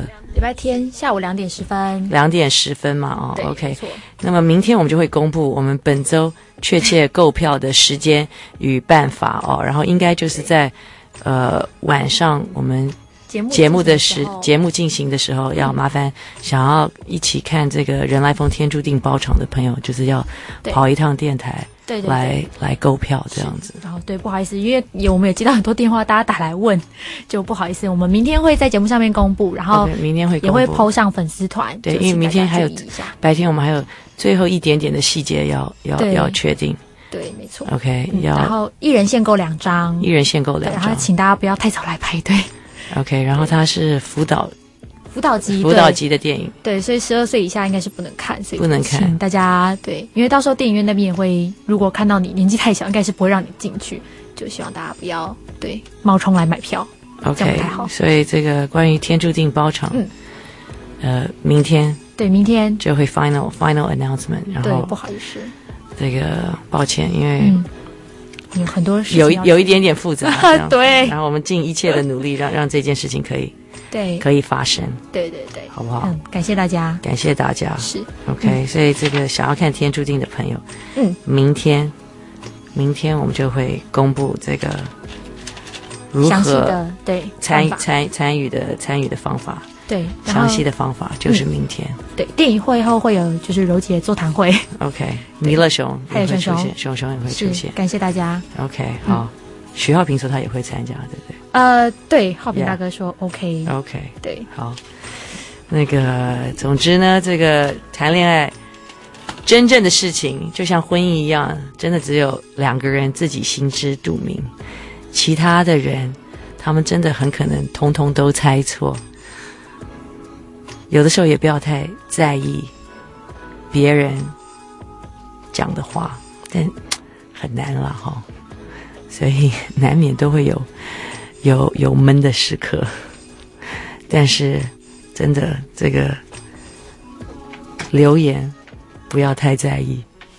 拜天下午两点十分， 两点十分嘛，哦对 ，OK 没错。 那么明天我们就会公布我们本周确切购票的时间与办法哦，然后应该就是在呃晚上我们节目节目的时进行的时候节目进行的时候，要麻烦想要一起看这个人来疯天注定包场的朋友，就是要对跑一趟电台， 对对对来来购票这样子。 然后对，不好意思，因为也我们也接到很多电话，大家打来问，就不好意思，我们明天会在节目上面公布，然后 OK，明天会公布也会 po 上粉丝团， 对， 就因为请大家明天还有注意一下白天我们还有最后一点点的细节要要对要确定。 对，没错。 OK，、 嗯要然后一人限购两张， 一人限购两对然后张。 请大家不要太早来排队。 OK，然后它是辅导辅导级， 辅导对级的电影， 对，所以十二岁以下应该是不能看，所以不能看请大家对，因为到时候电影院那边也会，如果看到你年纪太小，应该是不会让你进去，就希望大家不要对冒充来买票，这样 OK， 不太好。 所以这个关于天注定包场， 嗯， 呃，明天对，明天就会 final final announcement，然对， 后不好意思， 这个抱歉，因为嗯，有很多事情有要有一点点复杂，这样对然后我们尽一切的努力让让这件事情可以对可以发生， 对对对， 好不好？ 嗯，感谢大家， 感谢大家， 是 OK，、所以这个想要看天注定的朋友， 嗯， 明天明天我们就会公布这个如详细何的对参方法参参与的参与的方法， 对然后详细的方法就是嗯明天。 对电影会后会有就是柔姐座谈会， OK，弥勒熊还有熊熊也会出现，熊熊也会出是现。 感谢大家。 OK，好，徐浩平说他也会参加，对不对呃，对，浩平 Yeah 大哥说 OK， ？OK， 对， 好。那个，总之呢，这个谈恋爱真正的事情，就像婚姻一样，真的只有两个人自己心知肚明，其他的人，他们真的很可能通通都猜错。有的时候也不要太在意别人讲的话，但很难啦哈，所以难免都会有有有闷的时刻，但是真的这个留言不要太在意。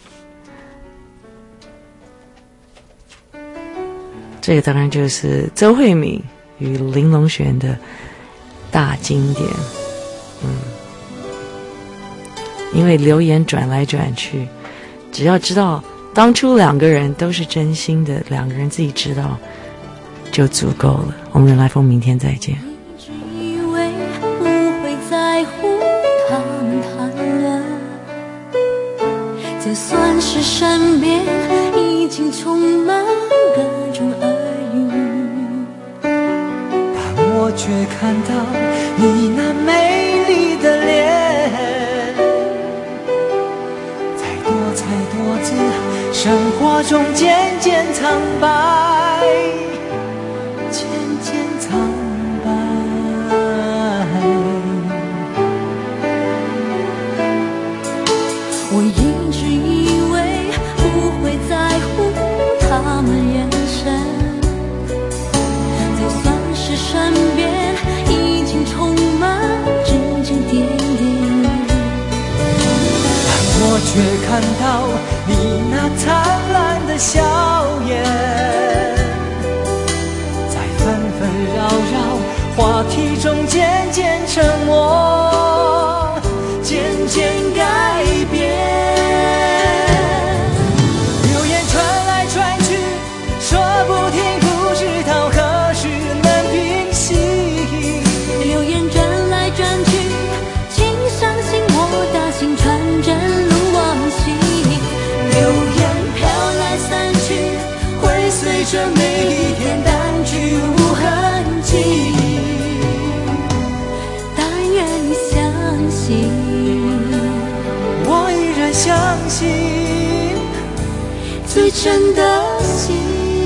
这个当然就是周慧敏与林隆璇的大经典，嗯，因为留言转来转去，只要知道当初两个人都是真心的，两个人自己知道就足够了。我们人来疯，明天再见。 以为不会在乎他们谈论，就算是身边已经充满各种耳语， 但我却看到你那美丽的脸，在多彩多姿生活中渐渐苍白，渐渐苍白。 我一直以为不会在乎他们眼神，就算是身边已经充满指指点点， 但我却看到你那灿烂的笑颜，在纷纷扰扰话题中渐渐沉默，渐渐改变。流言传来传去，说不停，不知道何时能平息。 流言转来转去，请相信我大心传真如往昔。流言飘来散去，会随着每一天淡去无痕迹。但愿你相信， 我依然相信最真的心。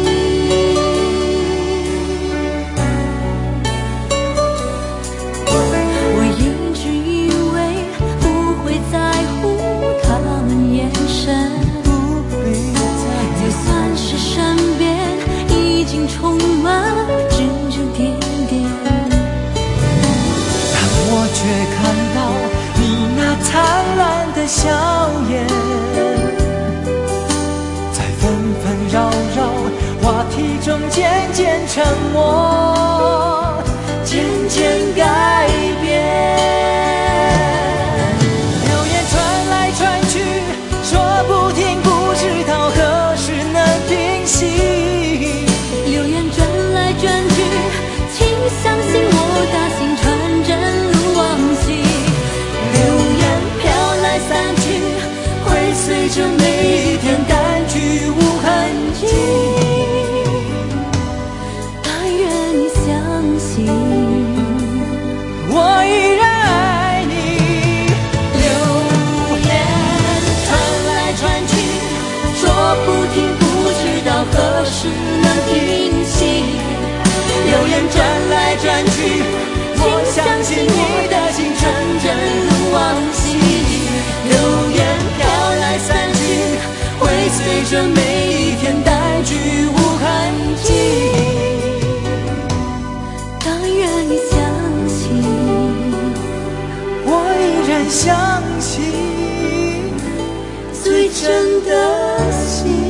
我一直以为不会在乎他们眼神，就算是身边已经充满指指点点， 但我却看到你那灿烂的笑颜，在纷纷扰扰话题中渐渐沉默，渐渐改变。 间转来转去，我相信你的心纯真如往昔，流言飘来散去，会随着每一天带去无痕迹。但愿你相信，我依然相信最真的心。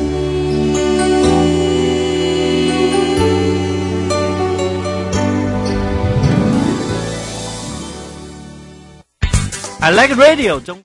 I like radio 中。